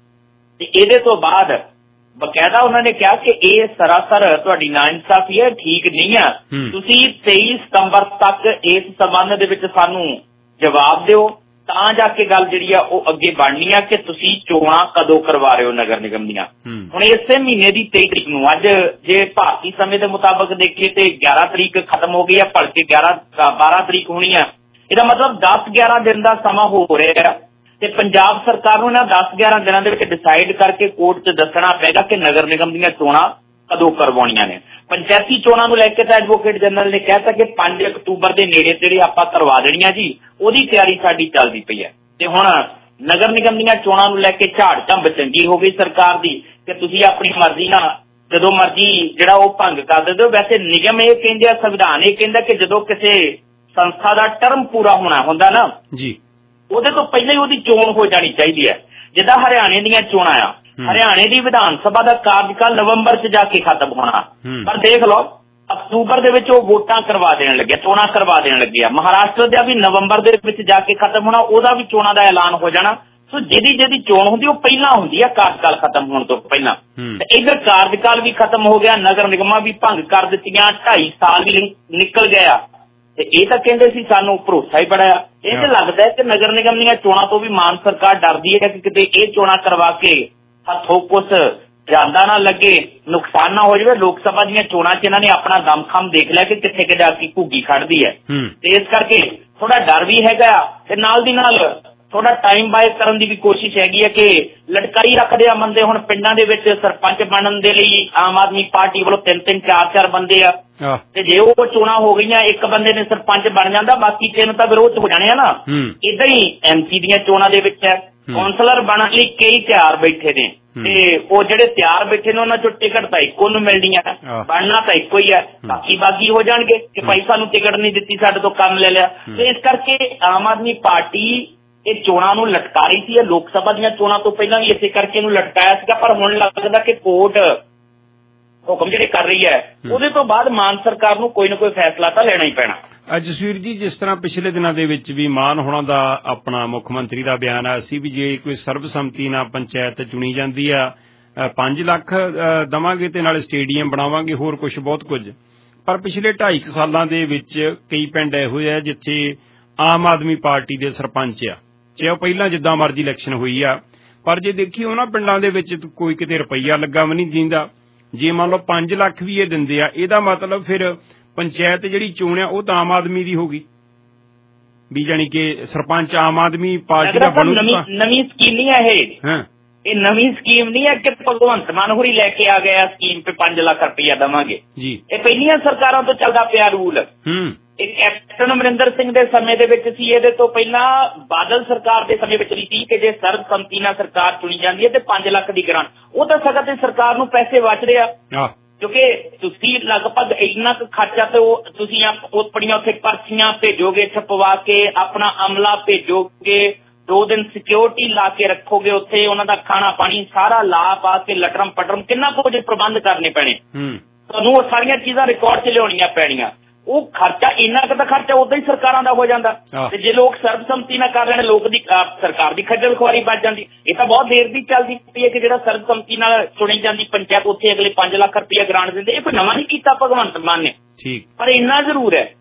S15: ਤੇ ਇਹਦੇ ਤੋਂ ਬਾਅਦ ਬਕਾਇਦਾ ਉਹਨਾਂ ਨੇ ਕਿਹਾ ਕਿ ਇਹ ਸਰਾਸਰ ਤੁਹਾਡੀ ਨਾਇਨਸਾਫੀ ਹੈ, ਠੀਕ ਨਹੀਂ ਆ। ਤੁਸੀਂ 23 ਸਤੰਬਰ ਤੱਕ ਇਸ ਸੰਬੰਧ ਦੇ ਵਿੱਚ ਸਾਨੂੰ ਜਵਾਬ ਦਿਓ, ਤਾਂ ਜਾ ਕੇ ਗੱਲ ਜਿਹੜੀ ਆ ਉਹ ਅੱਗੇ ਬਣਨੀ ਆ ਕਿ ਤੁਸੀਂ ਚੋਣਾਂ ਕਦੋਂ ਕਰਵਾ ਰਹੇ ਹੋ ਨਗਰ ਨਿਗਮ ਦੀਆਂ। ਹੁਣ ਇਸੇ ਮਹੀਨੇ ਦੀ 23 ਤਰੀਕ ਨੂੰ, ਅੱਜ ਜੇ ਭਾਰਤੀ ਸਮੇਂ ਦੇ ਮੁਤਾਬਕ ਦੇਖੀਏ ਤੇ 11 ਤਰੀਕ ਖਤਮ ਹੋ ਗਈ ਆ, ਭਲਕੇ 12 ਤਰੀਕ ਹੋਣੀ ਆ। ਇਹਦਾ ਮਤਲਬ 10-11 ਦਿਨ ਦਾ ਸਮਾਂ ਹੋ ਰਿਹਾ ਤੇ ਪੰਜਾਬ ਸਰਕਾਰ ਨੂੰ ਇਹਨਾਂ 10-11 ਦਿਨਾਂ ਦੇ ਵਿੱਚ ਡਿਸਾਈਡ ਕਰਕੇ ਕੋਰਟ 'ਚ ਦੱਸਣਾ ਪਏਗਾ ਕਿ ਨਗਰ ਨਿਗਮ ਦੀਆਂ ਚੋਣਾਂ ਕਦੋਂ ਕਰਵਾਉਣੀਆਂ ਨੇ। ਪੰਚਾਇਤੀ ਚੋਣਾਂ ਨੂੰ ਲੈ ਕੇ ਤਾਂ ਐਡਵੋਕੇਟ ਜਨਰਲ ਨੇ ਕਹਿਤਾ ਕਿ 5 ਅਕਤੂਬਰ ਦੇ ਨੇੜੇ ਤੇੜੇ ਆਪਾਂ ਕਰਵਾ ਦੇਣੀਆਂ ਜੀ, ਉਹਦੀ ਤਿਆਰੀ ਸਾਡੀ ਚੱਲਦੀ ਪਈ ਹੈ। ਤੇ ਹੁਣ ਨਗਰ ਨਿਗਮ ਦੀਆਂ ਚੋਣਾਂ ਨੂੰ ਲੈ ਕੇ ਝਾੜ ਝੰਬ ਚੰਗੀ ਹੋ ਗਈ ਸਰਕਾਰ ਦੀ ਕਿ ਤੁਸੀਂ ਆਪਣੀ ਮਰਜ਼ੀ ਨਾਲ ਜਦੋਂ ਮਰਜ਼ੀ ਜਿਹੜਾ ਉਹ ਭੰਗ ਕਰ ਦਿੰਦੇ ਹੋ। ਵੈਸੇ ਨਿਗਮ ਇਹ ਕਹਿੰਦੇ ਆ, ਸੰਵਿਧਾਨ ਇਹ ਕਹਿੰਦਾ ਕਿ ਜਦੋਂ ਕਿਸੇ ਸੰਸਥਾ ਦਾ ਟਰਮ ਪੂਰਾ ਹੋਣਾ ਹੁੰਦਾ ਨਾ ਜੀ, ਉਹਦੇ ਤੋਂ ਪਹਿਲਾਂ ਹੀ ਉਹਦੀ ਚੋਣ ਹੋ ਜਾਣੀ ਚਾਹੀਦੀ ਹੈ। ਜਿੱਦਾਂ ਹਰਿਆਣੇ ਦੀਆਂ ਚੋਣਾਂ ਆ, ਹਰਿਆਣੇ ਦੀ ਵਿਧਾਨ ਸਭਾ ਦਾ ਕਾਰਜਕਾਲ ਨਵੰਬਰ 'ਚ ਜਾ ਕੇ ਖਤਮ ਹੋਣਾ, ਪਰ ਦੇਖ ਲਓ ਅਕਤੂਬਰ ਦੇ ਵਿੱਚ ਉਹ ਵੋਟਾਂ ਕਰਵਾ ਦੇਣ ਲੱਗੇ, ਚੋਣਾਂ ਕਰਵਾ ਦੇਣ ਲੱਗੇ ਆ। ਮਹਾਰਾਸ਼ਟਰ ਦਾ ਵੀ ਨਵੰਬਰ ਦੇ ਵਿੱਚ ਜਾ ਕੇ ਖਤਮ ਹੋਣਾ, ਉਹਦਾ ਵੀ ਚੋਣਾਂ ਦਾ ਐਲਾਨ ਹੋ ਜਾਣਾ। ਸੋ ਜਿਹਦੀ ਚੋਣ ਹੁੰਦੀ ਉਹ ਪਹਿਲਾਂ ਹੁੰਦੀ ਆ ਕਾਰਜਕਾਲ ਖਤਮ ਹੋਣ ਤੋਂ ਪਹਿਲਾਂ। ਤੇ ਇਧਰ ਕਾਰਜਕਾਲ ਵੀ ਖਤਮ ਹੋ ਗਿਆ, ਨਗਰ ਨਿਗਮਾਂ ਵੀ ਭੰਗ ਕਰ ਦਿੱਤੀਆਂ, 2.5 ਸਾਲ ਵੀ ਨਿਕਲ ਗਿਆ ਤੇ ਇਹ ਤਾਂ ਕਹਿੰਦੇ ਸੀ ਸਾਨੂੰ ਭਰੋਸਾ ਹੀ ਬੜਾ। ਇਹ ਤਾਂ ਲੱਗਦਾ ਹੈ ਕਿ ਨਗਰ ਨਿਗਮ ਦੀਆਂ ਚੋਣਾਂ ਤੋਂ ਵੀ ਮਾਨ ਸਰਕਾਰ ਡਰਦੀ ਹੈ ਕਿ ਕਿਤੇ ਇਹ ਚੋਣਾਂ ਕਰਵਾ ਕੇ ਹੱਥੋਂ ਕੁਛ ਜ਼ਿਆਦਾ ਨਾ ਲੱਗੇ, ਨੁਕਸਾਨ ਨਾ ਹੋ ਜਾਵੇ। ਲੋਕ ਸਭਾ ਦੀਆਂ ਚੋਣਾਂ 'ਚ ਇਹਨਾਂ ਨੇ ਆਪਣਾ ਦਮਖਮ ਦੇਖ ਲਿਆ ਕਿ ਕਿੱਥੇ ਜਾ ਕੇ ਘੁੱਗੀ ਖੜਦੀ ਹੈ ਤੇ ਇਸ ਕਰਕੇ ਥੋੜਾ ਡਰ ਵੀ ਹੈਗਾ ਤੇ ਨਾਲ ਦੀ ਨਾਲ ਥੋੜਾ ਟਾਈਮ ਬਾਏ ਕਰਨ ਦੀ ਵੀ ਕੋਸ਼ਿਸ਼ ਹੈਗੀ ਹੈ ਕਿ ਲਟਕਾਈ ਰੱਖਦੇ ਆ ਬੰਦੇ। ਹੁਣ ਪਿੰਡਾਂ ਦੇ ਵਿੱਚ ਸਰਪੰਚ ਬਣਨ ਦੇ ਲਈ ਆਮ ਆਦਮੀ ਪਾਰਟੀ ਵੱਲੋਂ 3-3 4-4 ਬੰਦੇ ਆ ਤੇ ਜੇ ਉਹ ਚੋਣਾਂ ਹੋ ਗਈਆਂ, ਇੱਕ ਬੰਦੇ ਨੇ ਸਰਪੰਚ ਬਣ ਜਾਂਦਾ, ਬਾਕੀ 3 ਤਾਂ ਵਿਰੋਧ ਹੋ ਜਾਣੇ ਆ ਨਾ। ਏਦਾਂ ਹੀ ਐਮਸੀ ਦੀਆਂ ਚੋਣਾਂ ਦੇ ਵਿੱਚ ਹੈ, ਕੌਂਸਲਰ ਬਣਨ ਲਈ ਕਈ ਤਿਆਰ ਬੈਠੇ ਨੇ ਤੇ ਉਹ ਜਿਹੜੇ ਤਿਆਰ ਬੈਠੇ ਨੇ ਉਹਨਾਂ ਚੋਂ ਟਿਕਟ ਤਾਂ ਇੱਕੋ ਨੂੰ ਮਿਲਣੀ ਹੈ, ਬਣਨਾ ਤਾਂ ਇੱਕੋ ਹੀ ਹੈ। ਬਾਕੀ ਹੋ ਜਾਣਗੇ ਕਿ ਭਾਈ ਸਾਨੂੰ ਟਿਕਟ ਨਹੀਂ ਦਿੱਤੀ, ਸਾਡੇ ਤੋਂ ਕੰਮ ਲੈ ਲਿਆ। ਤੇ ਇਸ ਕਰਕੇ ਆਮ ਆਦਮੀ ਪਾਰਟੀ ਇਹ ਚੋਣਾਂ ਨੂੰ ਲਟਕਾ ਰਹੀ ਸੀ। ਇਹ ਲੋਕ ਸਭਾ ਦੀਆਂ ਚੋਣਾਂ ਤੋਂ ਪਹਿਲਾਂ ਵੀ ਇਸੇ ਕਰਕੇ ਇਹਨੂੰ ਲਟਕਾਇਆ ਸੀਗਾ, ਪਰ ਹੁਣ ਲੱਗਦਾ ਕਿ ਕੋਰਟ ਹੁਕਮ ਜਿਹੜੇ ਕਰ ਰਹੀ ਹੈ ਉਹਦੇ ਤੋਂ ਬਾਅਦ ਮਾਨ ਸਰਕਾਰ ਨੂੰ ਕੋਈ ਨਾ ਕੋਈ ਫੈਸਲਾ ਤਾਂ ਲੈਣਾ ਹੀ ਪੈਣਾ।
S14: ਜਸਵੀਰ ਜੀ, ਜਿਸ ਤਰ੍ਹਾਂ ਪਿਛਲੇ ਦਿਨਾਂ ਦੇ ਵਿੱਚ ਵੀ ਮਾਨ ਹੋਣਾ ਦਾ ਆਪਣਾ ਮੁੱਖ ਮੰਤਰੀ ਦਾ ਬਿਆਨ ਆਇਆ ਸੀ ਵੀ ਜੇ ਕੋਈ ਸਰਬਸੰਮਤੀ ਨਾਲ ਪੰਚਾਇਤ ਚੁਣੀ ਜਾਂਦੀ ਆ 5 ਲੱਖ ਦਵਾਂਗੇ ਤੇ ਨਾਲੇ ਸਟੇਡੀਅਮ ਬਣਾਵਾਂਗੇ, ਹੋਰ ਕੁਝ ਬਹੁਤ ਕੁਝ। ਪਰ ਪਿਛਲੇ 2.5 ਸਾਲਾਂ ਦੇ ਵਿੱਚ ਕਈ ਪਿੰਡ ਇਹੋ ਜਿਹੇ ਆ ਜਿੱਥੇ ਆਮ ਆਦਮੀ ਪਾਰਟੀ ਦੇ ਸਰਪੰਚ ਆ, ਚਾਹੇ ਉਹ ਪਹਿਲਾਂ ਜਿੱਦਾਂ ਮਰਜ਼ੀ ਇਲੈਕਸ਼ਨ ਹੋਈ ਆ, ਪਰ ਜੇ ਦੇਖੀਏ ਉਹਨਾਂ ਪਿੰਡਾਂ ਦੇ ਵਿੱਚ ਕੋਈ ਕਿਤੇ ਰੁਪਈਆ ਲੱਗਾ ਵੀ ਨਹੀਂ ਦਿੰਦਾ। ਜੇ ਮੰਨ ਲਓ 5 ਲੱਖ ਵੀ ਇਹ ਦਿੰਦੇ ਆ, ਇਹਦਾ ਮਤਲਬ ਫਿਰ ਪੰਚਾਇਤ ਜਿਹੜੀ ਚੋਣ ਆ ਉਹ ਤਾਂ ਆਮ ਆਦਮੀ ਦੀ ਹੋਗੀ ਵੀ, ਜਾਣੀ ਕਿ ਸਰਪੰਚ ਆਮ ਆਦਮੀ ਪਾਰਟੀ ਦਾ ਬਣੂਗਾ।
S15: ਨਵੀਂ ਸਕੀਮ ਨਹੀਂ ਹੈ ਇਹ ਨਵੀਂ ਸਕੀਮ ਨਹੀਂ ਹੈ ਕਿ ਭਗਵੰਤ ਮਾਨ ਹੋਰੀ ਲੈ ਕੇ ਆ ਗਿਆ ਸਕੀਮ ਤੇ 5 ਲੱਖ ਰੁਪਈਆ ਦੇਵਾਂਗੇ ਜੀ। ਇਹ ਪਹਿਲੀਆਂ ਸਰਕਾਰਾਂ ਤੋਂ ਚੱਲਦਾ ਪਿਆ ਰੂਲ। ਇਹ ਕੈਪਟਨ ਅਮਰਿੰਦਰ ਸਿੰਘ ਦੇ ਸਮੇਂ ਦੇ ਵਿੱਚ ਸੀ, ਇਹਦੇ ਤੋਂ ਪਹਿਲਾਂ ਬਾਦਲ ਸਰਕਾਰ ਦੇ ਸਮੇਂ ਵਿੱਚ ਸੀ ਕਿ ਜੇ ਸਰਬਸੰਮਤੀ ਨਾਲ ਸਰਕਾਰ ਚੁਣੀ ਜਾਂਦੀ ਹੈ ਤੇ 5 ਲੱਖ ਦੀ ਗ੍ਰਾਂਟ, ਉਹ ਤਾਂ ਸਗੋਂ ਤੇ ਸਰਕਾਰ ਨੂੰ ਪੈਸੇ ਬਚਦੇ ਆ, ਕਿਉਂਕਿ ਤੁਸੀਂ ਲਗਭਗ ਇੰਨਾ ਕੁ ਖਰਚਾ ਤੇ ਉਹ ਤੁਸੀਂ ਆਪਣੀਆਂ ਉੱਥੇ ਪਰਚੀਆਂ ਭੇਜੋਗੇ ਛਪਵਾ ਕੇ, ਆਪਣਾ ਅਮਲਾ ਭੇਜੋਗੇ, 2 ਦਿਨ ਸਿਕਿਉਰਿਟੀ ਲਾ ਕੇ ਰੱਖੋਗੇ ਉੱਥੇ, ਉਹਨਾਂ ਦਾ ਖਾਣਾ ਪਾਣੀ ਸਾਰਾ ਲਾ ਪਾ ਕੇ ਲਟਰਮ ਪਟਰਮ ਕਿੰਨਾ ਕੁਝ ਪ੍ਰਬੰਧ ਕਰਨੇ ਪੈਣੇ ਤੁਹਾਨੂੰ, ਉਹ ਸਾਰੀਆਂ ਚੀਜ਼ਾਂ ਰਿਕਾਰਡ 'ਚ ਲਿਆਉਣੀਆਂ ਪੈਣੀਆਂ। ਉਹ ਖਰਚਾ ਇੰਨਾ ਕੁ ਤਾਂ ਖਰਚਾ ਉਦਾਂ ਹੀ ਸਰਕਾਰਾਂ ਦਾ ਹੋ ਜਾਂਦਾ, ਤੇ ਜੇ ਲੋਕ ਸਰਬਸੰਮਤੀ ਨਾਲ ਕਰ ਲੈਣ ਲੋਕ ਦੀ ਸਰਕਾਰ ਦੀ ਖੱਜਲ ਖੁਆਰੀ ਬਚ ਜਾਂਦੀ। ਇਹ ਤਾਂ ਬਹੁਤ ਦੇਰ ਦੀ ਚੱਲਦੀ ਪਈ ਹੈ ਕਿ ਜਿਹੜਾ ਸਰਬਸੰਮਤੀ ਨਾਲ ਚੁਣੀ ਜਾਂਦੀ ਪੰਚਾਇਤ ਉੱਥੇ ਅਗਲੇ 5 ਲੱਖ ਰੁਪਇਆ ਗ੍ਰਾਂਟ ਦਿੰਦੇ। ਇਹ ਕੋਈ ਨਵਾਂ ਨਹੀਂ ਕੀਤਾ ਭਗਵੰਤ ਮਾਨ ਨੇ, ਪਰ ਇੰਨਾ ਜ਼ਰੂਰ ਹੈ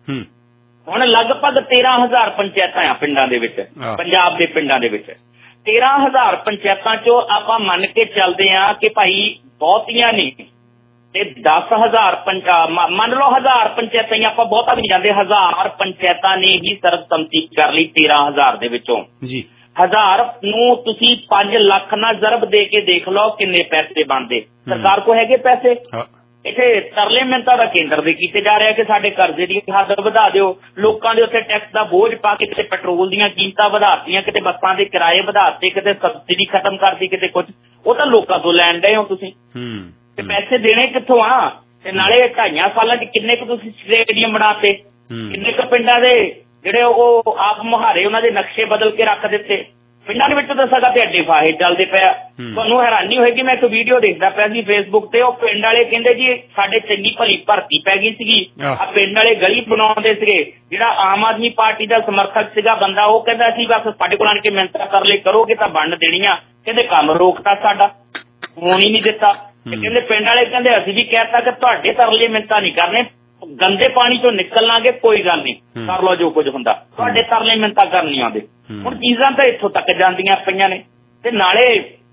S15: ਹੁਣ ਲਗਭਗ 13,000 ਪੰਚਾਇਤਾਂ ਆ ਪਿੰਡਾਂ ਦੇ ਵਿੱਚ, ਪੰਜਾਬ ਦੇ ਪਿੰਡਾਂ ਦੇ ਵਿੱਚ 13,000 ਪੰਚਾਇਤਾਂ ਚੋਂ ਆਪਾਂ ਮੰਨ ਕੇ ਚੱਲਦੇ ਆ ਕਿ ਭਾਈ ਬਹੁਤੀਆਂ ਨਹੀਂ ਤੇ 10,000 ਮੰਨ ਲਓ 1000 ਪੰਚਾਇਤਾਂ ਹੀ, ਆਪਾਂ ਬਹੁਤਾ ਵੀ ਨਹੀਂ ਜਾਂਦੇ, 1000 ਪੰਚਾਇਤਾਂ ਨੇ ਹੀ ਸਰਬਸੰਮਤੀ ਕਰ ਲਈ 13,000 ਦੇ ਵਿੱਚੋਂ ਜੀ। 1000 ਨੂੰ ਤੁਸੀਂ 5 ਲੱਖ ਨਾਲ ਜ਼ਰਬ ਦੇ ਕੇ ਦੇਖ ਲਓ ਕਿੰਨੇ ਪੈਸੇ ਬਣਦੇ। ਸਰਕਾਰ ਕੋਲ ਹੈਗੇ ਪੈਸੇ? ਇੱਥੇ ਤਰਲੇ ਮਿੰਨਤਾਂ ਦਾ ਕੇਂਦਰ ਦੇ ਕੀਤੇ ਜਾ ਰਿਹਾ ਕਿ ਸਾਡੇ ਕਰਜ਼ੇ ਦੀ ਹੱਦ ਵਧਾ ਦਿਓ, ਲੋਕਾਂ ਦੇ ਉੱਤੇ ਟੈਕਸ ਦਾ ਬੋਝ ਪਾ ਕੇ ਕਿਤੇ ਪੈਟਰੋਲ ਦੀਆਂ ਕੀਮਤਾਂ ਵਧਾਤੀਆਂ, ਕਿਤੇ ਬੱਸਾਂ ਦੇ ਕਿਰਾਏ ਵਧਾਤੇ, ਕਿਤੇ ਸਬਸਿਡੀ ਖਤਮ ਕਰਤੀ, ਕਿਤੇ ਕੁਝ। ਉਹ ਤਾਂ ਲੋਕਾਂ ਤੋਂ ਲੈਣ ਡਏ ਹੋ ਤੁਸੀਂ, ਤੇ ਪੈਸੇ ਦੇਣੇ ਕਿੱਥੋਂ ਆ? ਤੇ ਨਾਲੇ 2.5 ਸਾਲਾਂ 'ਚ ਕਿੰਨੇ ਕੁ ਤੁਸੀਂ ਸਟੇਡੀਅਮ ਬਣਾਤੇ, ਕਿੰਨੇ ਕੁ ਪਿੰਡਾਂ ਦੇ ਜਿਹੜੇ ਉਹ ਆਪ ਮੁਹਾਰੇ ਉਹਨਾਂ ਦੇ ਨਕਸ਼ੇ ਬਦਲ ਕੇ ਰੱਖ ਦਿੱਤੇ। ਪਿੰਡਾਂ ਦੇ ਵਿੱਚ ਤਾਂ ਸਗਾ ਤੇ ਅੱਡੇ ਫਾਹੇ ਚੱਲਦੇ ਪਿਆ। ਤੁਹਾਨੂੰ ਹੈਰਾਨੀ ਹੋਏਗੀ, ਮੈਂ ਇੱਕ ਵੀਡੀਓ ਦੇਖਦਾ ਪਿਆ ਸੀ ਫੇਸਬੁੱਕ ਤੇ, ਉਹ ਪਿੰਡ ਵਾਲੇ ਕਹਿੰਦੇ ਜੀ ਸਾਡੇ ਚੰਗੀ ਭਲੀ ਭਰਤੀ ਪੈ ਗਈ ਸੀਗੀ, ਆ ਪਿੰਡ ਵਾਲੇ ਗਲੀ ਬਣਾਉਂਦੇ ਸੀਗੇ। ਜਿਹੜਾ ਆਮ ਆਦਮੀ ਪਾਰਟੀ ਦਾ ਸਮਰਥਕ ਸੀਗਾ ਬੰਦਾ, ਉਹ ਕਹਿੰਦਾ ਸੀ ਬਸ ਸਾਡੇ ਕੋਲ ਆਣ ਕੇ ਮਿਹਨਤਾਂ ਕਰ ਲੈ ਕਰੋਗੇ ਤਾਂ ਬਣ ਦੇਣੀਆਂ। ਕਹਿੰਦੇ ਕੰਮ ਰੋਕਤਾ ਸਾਡਾ, ਹੋਣ ਹੀ ਨਹੀਂ ਦਿੱਤਾ। ਤੇ ਕਹਿੰਦੇ ਪਿੰਡ ਵਾਲੇ ਕਹਿੰਦੇ ਅਸੀਂ ਵੀ ਕਹਿਤਾ ਕਿ ਤੁਹਾਡੇ ਤਰਲੇ ਮਿਹਨਤਾਂ ਨਹੀਂ ਕਰਨੇ, ਗੰਦੇ ਪਾਣੀ ਚੋਂ ਨਿਕਲਾਂਗੇ, ਕੋਈ ਗੱਲ ਨਹੀਂ ਕਰ ਲਓ ਜੋ ਕੁਝ ਹੁੰਦਾ, ਤੁਹਾਡੇ ਤਰਲੇ ਮਿਹਨਤਾਂ ਕਰਨੀਆਂ ਆਉਂਦੇ। ਹੁਣ ਚੀਜ਼ਾਂ ਤਾਂ ਇੱਥੋਂ ਤੱਕ ਜਾਂਦੀਆਂ ਪਈਆਂ ਨੇ। ਤੇ ਨਾਲੇ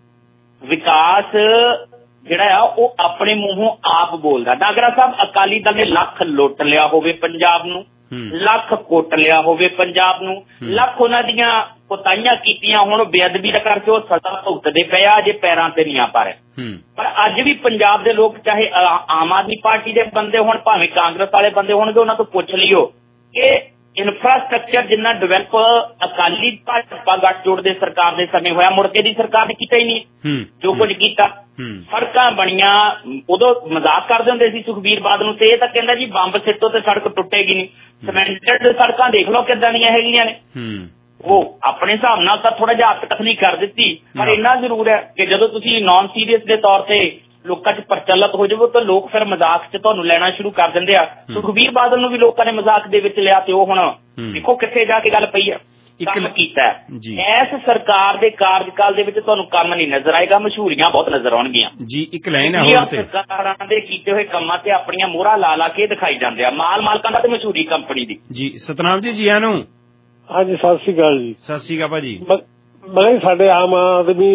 S15: ਵਿਕਾਸ ਜਿਹੜਾ ਆ ਉਹ ਆਪਣੇ ਮੂੰਹੋਂ ਆਪ ਬੋਲਦਾ। ਨਾਗਰਾ ਸਾਹਿਬ, ਅਕਾਲੀ ਦਲ ਨੇ ਲੱਖ ਲੁੱਟ ਲਿਆ ਹੋਵੇ ਪੰਜਾਬ ਨੂੰ, ਲੱਖ ਕੁੱਟ ਲਿਆ ਹੋਵੇ ਪੰਜਾਬ ਨੂੰ, ਲੱਖ ਉਹਨਾਂ ਦੀਆਂ ਕੋਤਾਹੀਆਂ ਕੀਤੀਆਂ, ਹੁਣ ਬੇਅਦਬੀ ਦਾ ਕਰਕੇ ਉਹ ਸਜ਼ਾ ਭੁਗਤਦੇ ਪਏ ਆ, ਜੇ ਪੈਰਾਂ ਤੇ ਨਹੀਂ ਆ ਪਾ ਰਹੇ। ਪਰ ਅੱਜ ਵੀ ਪੰਜਾਬ ਦੇ ਲੋਕ, ਚਾਹੇ ਆਮ ਆਦਮੀ ਪਾਰਟੀ ਦੇ ਬੰਦੇ ਹੋਣ ਭਾਵੇਂ ਕਾਂਗਰਸ ਵਾਲੇ ਬੰਦੇ ਹੋਣਗੇ, ਉਹਨਾਂ ਤੋਂ ਪੁੱਛ ਲਿਓ ਕਿ ਇਨਫਰਾਸਟਰਕਚਰ ਜਿੰਨਾ ਡਿਵੈਲਪ ਅਕਾਲੀ ਭਾਜਪਾ ਗੱਠਜੋੜ ਦੇ ਸਰਕਾਰ ਦੇ ਸਮੇਂ ਹੋਇਆ, ਮੁੜ ਕੇ ਦੀ ਸਰਕਾਰ ਨੇ ਕੀਤਾ ਹੀ ਨਹੀਂ। ਜੋ ਕੁਝ ਕੀਤਾ, ਸੜਕਾਂ ਬਣੀਆਂ, ਉਦੋਂ ਮਜ਼ਾਕ ਕਰਦੇ ਹੁੰਦੇ ਸੀ ਸੁਖਬੀਰ ਬਾਦਲ ਨੂੰ, ਤੇ ਇਹ ਤਾਂ ਕਹਿੰਦਾ ਜੀ ਬੰਬ ਸਿੱਟੋ ਤੇ ਸੜਕ ਟੁੱਟੇਗੀ ਨਹੀਂ। ਸਿਮੈਂਟਡ ਸੜਕਾਂ ਦੇਖ ਲਓ ਕਿੱਦਾਂ ਦੀਆਂ ਹੈਗੀਆਂ ਨੇ। ਉਹ ਆਪਣੇ ਹਿਸਾਬ ਨਾਲ ਤਾਂ ਥੋੜਾ ਜਿਹਾ ਅਟਕਣੀ ਕਰ ਦਿੱਤੀ, ਪਰ ਇੰਨਾ ਜ਼ਰੂਰ ਹੈ ਕਿ ਜਦੋਂ ਤੁਸੀਂ ਨਾਨ ਸੀਰੀਅਸ ਦੇ ਤੌਰ ਤੇ ਲੋਕਾਂ 'ਚ ਪ੍ਰਚਲਿਤ ਹੋ ਜਾਵੋ ਤਾਂ ਲੋਕ ਫਿਰ ਮਜ਼ਾਕ 'ਚ ਤੁਹਾਨੂੰ ਲੈਣਾ ਸ਼ੁਰੂ ਕਰ ਦਿੰਦੇ ਆ। ਸੁਖਬੀਰ ਬਾਦਲ ਨੂੰ ਵੀ ਲੋਕਾਂ ਨੇ ਮਜ਼ਾਕ ਦੇ ਵਿੱਚ ਲਿਆ, ਤੇ ਉਹ ਹੁਣ ਦੇਖੋ ਕਿੱਥੇ ਜਾ ਕੇ ਗੱਲ ਪਈ ਆ। ਕੰਮ ਕੀਤਾ ਇਸ ਸਰਕਾਰ ਦੇ ਕਾਰਜਕਾਲ ਦੇ ਵਿੱਚ ਤੁਹਾਨੂੰ ਕੰਮ ਨਹੀਂ ਨਜ਼ਰ ਆਏਗਾ, ਮਸ਼ਹੂਰੀਆਂ ਬਹੁਤ ਨਜ਼ਰ ਆਉਣਗੀਆਂ ਜੀ। ਇੱਕ ਲਾਈਨ ਹੈ ਹੋਰ ਤੇ ਸਰਕਾਰਾਂ ਦੇ ਕੀਤੇ ਹੋਏ ਕੰਮਾਂ ਤੇ ਆਪਣੀਆਂ ਮੋਹਰਾਂ ਲਾ ਕੇ ਦਿਖਾਈ ਜਾਂਦੇ ਆ, ਮਾਲਕਾਂ ਦਾ ਤੇ ਮਸ਼ਹੂਰੀ ਕੰਪਨੀ ਦੀ। ਜੀ
S14: ਸਤਨਾਮ ਜੀ, ਜੀਆਂ ਨੂੰ।
S16: ਹਾਂਜੀ, ਸਤਿ ਸ੍ਰੀ ਅਕਾਲ ਜੀ।
S14: ਸਤਿ ਸ੍ਰੀ ਅਕਾਲ ਭਾਜੀ।
S16: ਮੈਂ ਸਾਡੇ ਆਮ ਆਦਮੀ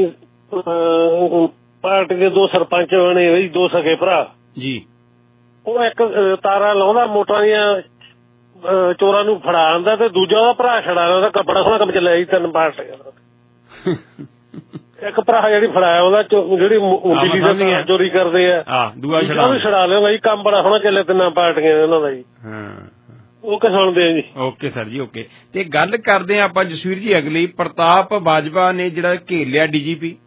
S16: ਪਾਰਟੀ ਦੇ 2 ਸਰਪੰਚ ਬਣੇ ਹੋਏ, 2 ਸਕੇ ਭਰਾ ਜੀ। ਉਹ ਇੱਕ ਤਾਰਾਂ ਲਾਉਂਦਾ ਮੋਟਰਾਂ ਦੀਆਂ, ਚੋਰਾਂ ਨੂੰ ਫੜਾ ਆਂਦਾ, ਤੇ ਦੂਜਾ ਉਹਦਾ ਭਰਾ ਛੜਾ ਲਿਆ। ਉਹਦਾ ਬੜਾ ਸੋਹਣਾ ਕੰਮ ਚੱਲਿਆ ਜੀ 3 ਪਾਰਟੀਆਂ। ਇੱਕ ਭਰਾ ਜਿਹੜੀ ਫੜਾਇਆ ਉਹਦਾ ਜਿਹੜੀ ਬਿਜਲੀ ਦਾ ਚੋਰੀ ਕਰਦੇ ਆ, ਦੂਆ ਛੜਾ ਲਿਆ ਜੀ। ਕੰਮ ਬੜਾ ਸੋਹਣਾ ਚੱਲਿਆ 3 ਪਾਰਟੀਆਂ ਉਹਨਾਂ ਦਾ ਜੀ। ਓਕੇ, ਸੁਣਦੇ ਆ ਜੀ। ਓਕੇ
S14: ਸਰ ਜੀ, ਓਕੇ। ਤੇ ਗੱਲ ਕਰਦੇ ਆ ਆਪਾਂ ਜਸਵੀਰ ਜੀ ਅਗਲੀ, ਪ੍ਰਤਾਪ ਬਾਜਵਾ ਨੇ ਜਿਹੜਾ ਘੇਰ ਲਿਆ DGP।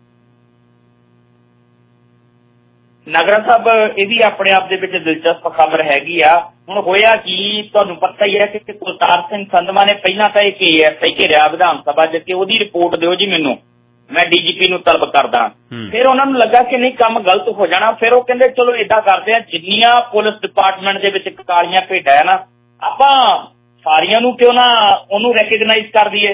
S15: ਨਗਰਾ ਸਾਹਿਬ, ਇਹ ਵੀ ਆਪਣੇ ਆਪ ਦੇ ਵਿੱਚ ਦਿਲਚਸਪ ਖਬਰ ਹੈਗੀ ਆ। ਹੁਣ ਹੋਇਆ ਕੀ, ਤੁਹਾਨੂੰ ਪਤਾ ਹੀ ਹੈ ਕਿ ਕੁਲਤਾਰ ਸਿੰਘ ਸੰਧਵਾ ਨੇ ਪਹਿਲਾਂ ਤਾਂ ਇਹ KSI ਘੇਰਿਆ ਵਿਧਾਨ ਸਭਾ 'ਚ ਕਿ ਉਹਦੀ ਰਿਪੋਰਟ ਦਿਓ ਜੀ ਮੈਨੂੰ, ਮੈਂ DGP ਨੂੰ ਤਲਬ ਕਰਦਾ। ਫਿਰ ਉਹਨਾਂ ਨੂੰ ਲੱਗਾ ਕਿ ਨਹੀਂ ਕੰਮ ਗਲਤ ਹੋ ਜਾਣਾ, ਫਿਰ ਉਹ ਕਹਿੰਦੇ ਚਲੋ ਏਦਾਂ ਕਰਦੇ ਆ, ਜਿੰਨੀਆਂ ਪੁਲਿਸ ਡਿਪਾਰਟਮੈਂਟ ਦੇ ਵਿੱਚ ਕਾਲੀਆਂ ਭੇਡਾਂ ਹੈ ਨਾ, ਆਪਾਂ ਸਾਰੀਆਂ ਨੂੰ ਕਿਉਂ ਨਾ ਉਹਨੂੰ ਰੈਕਗਨਾਈਜ਼ ਕਰ ਦਈਏ,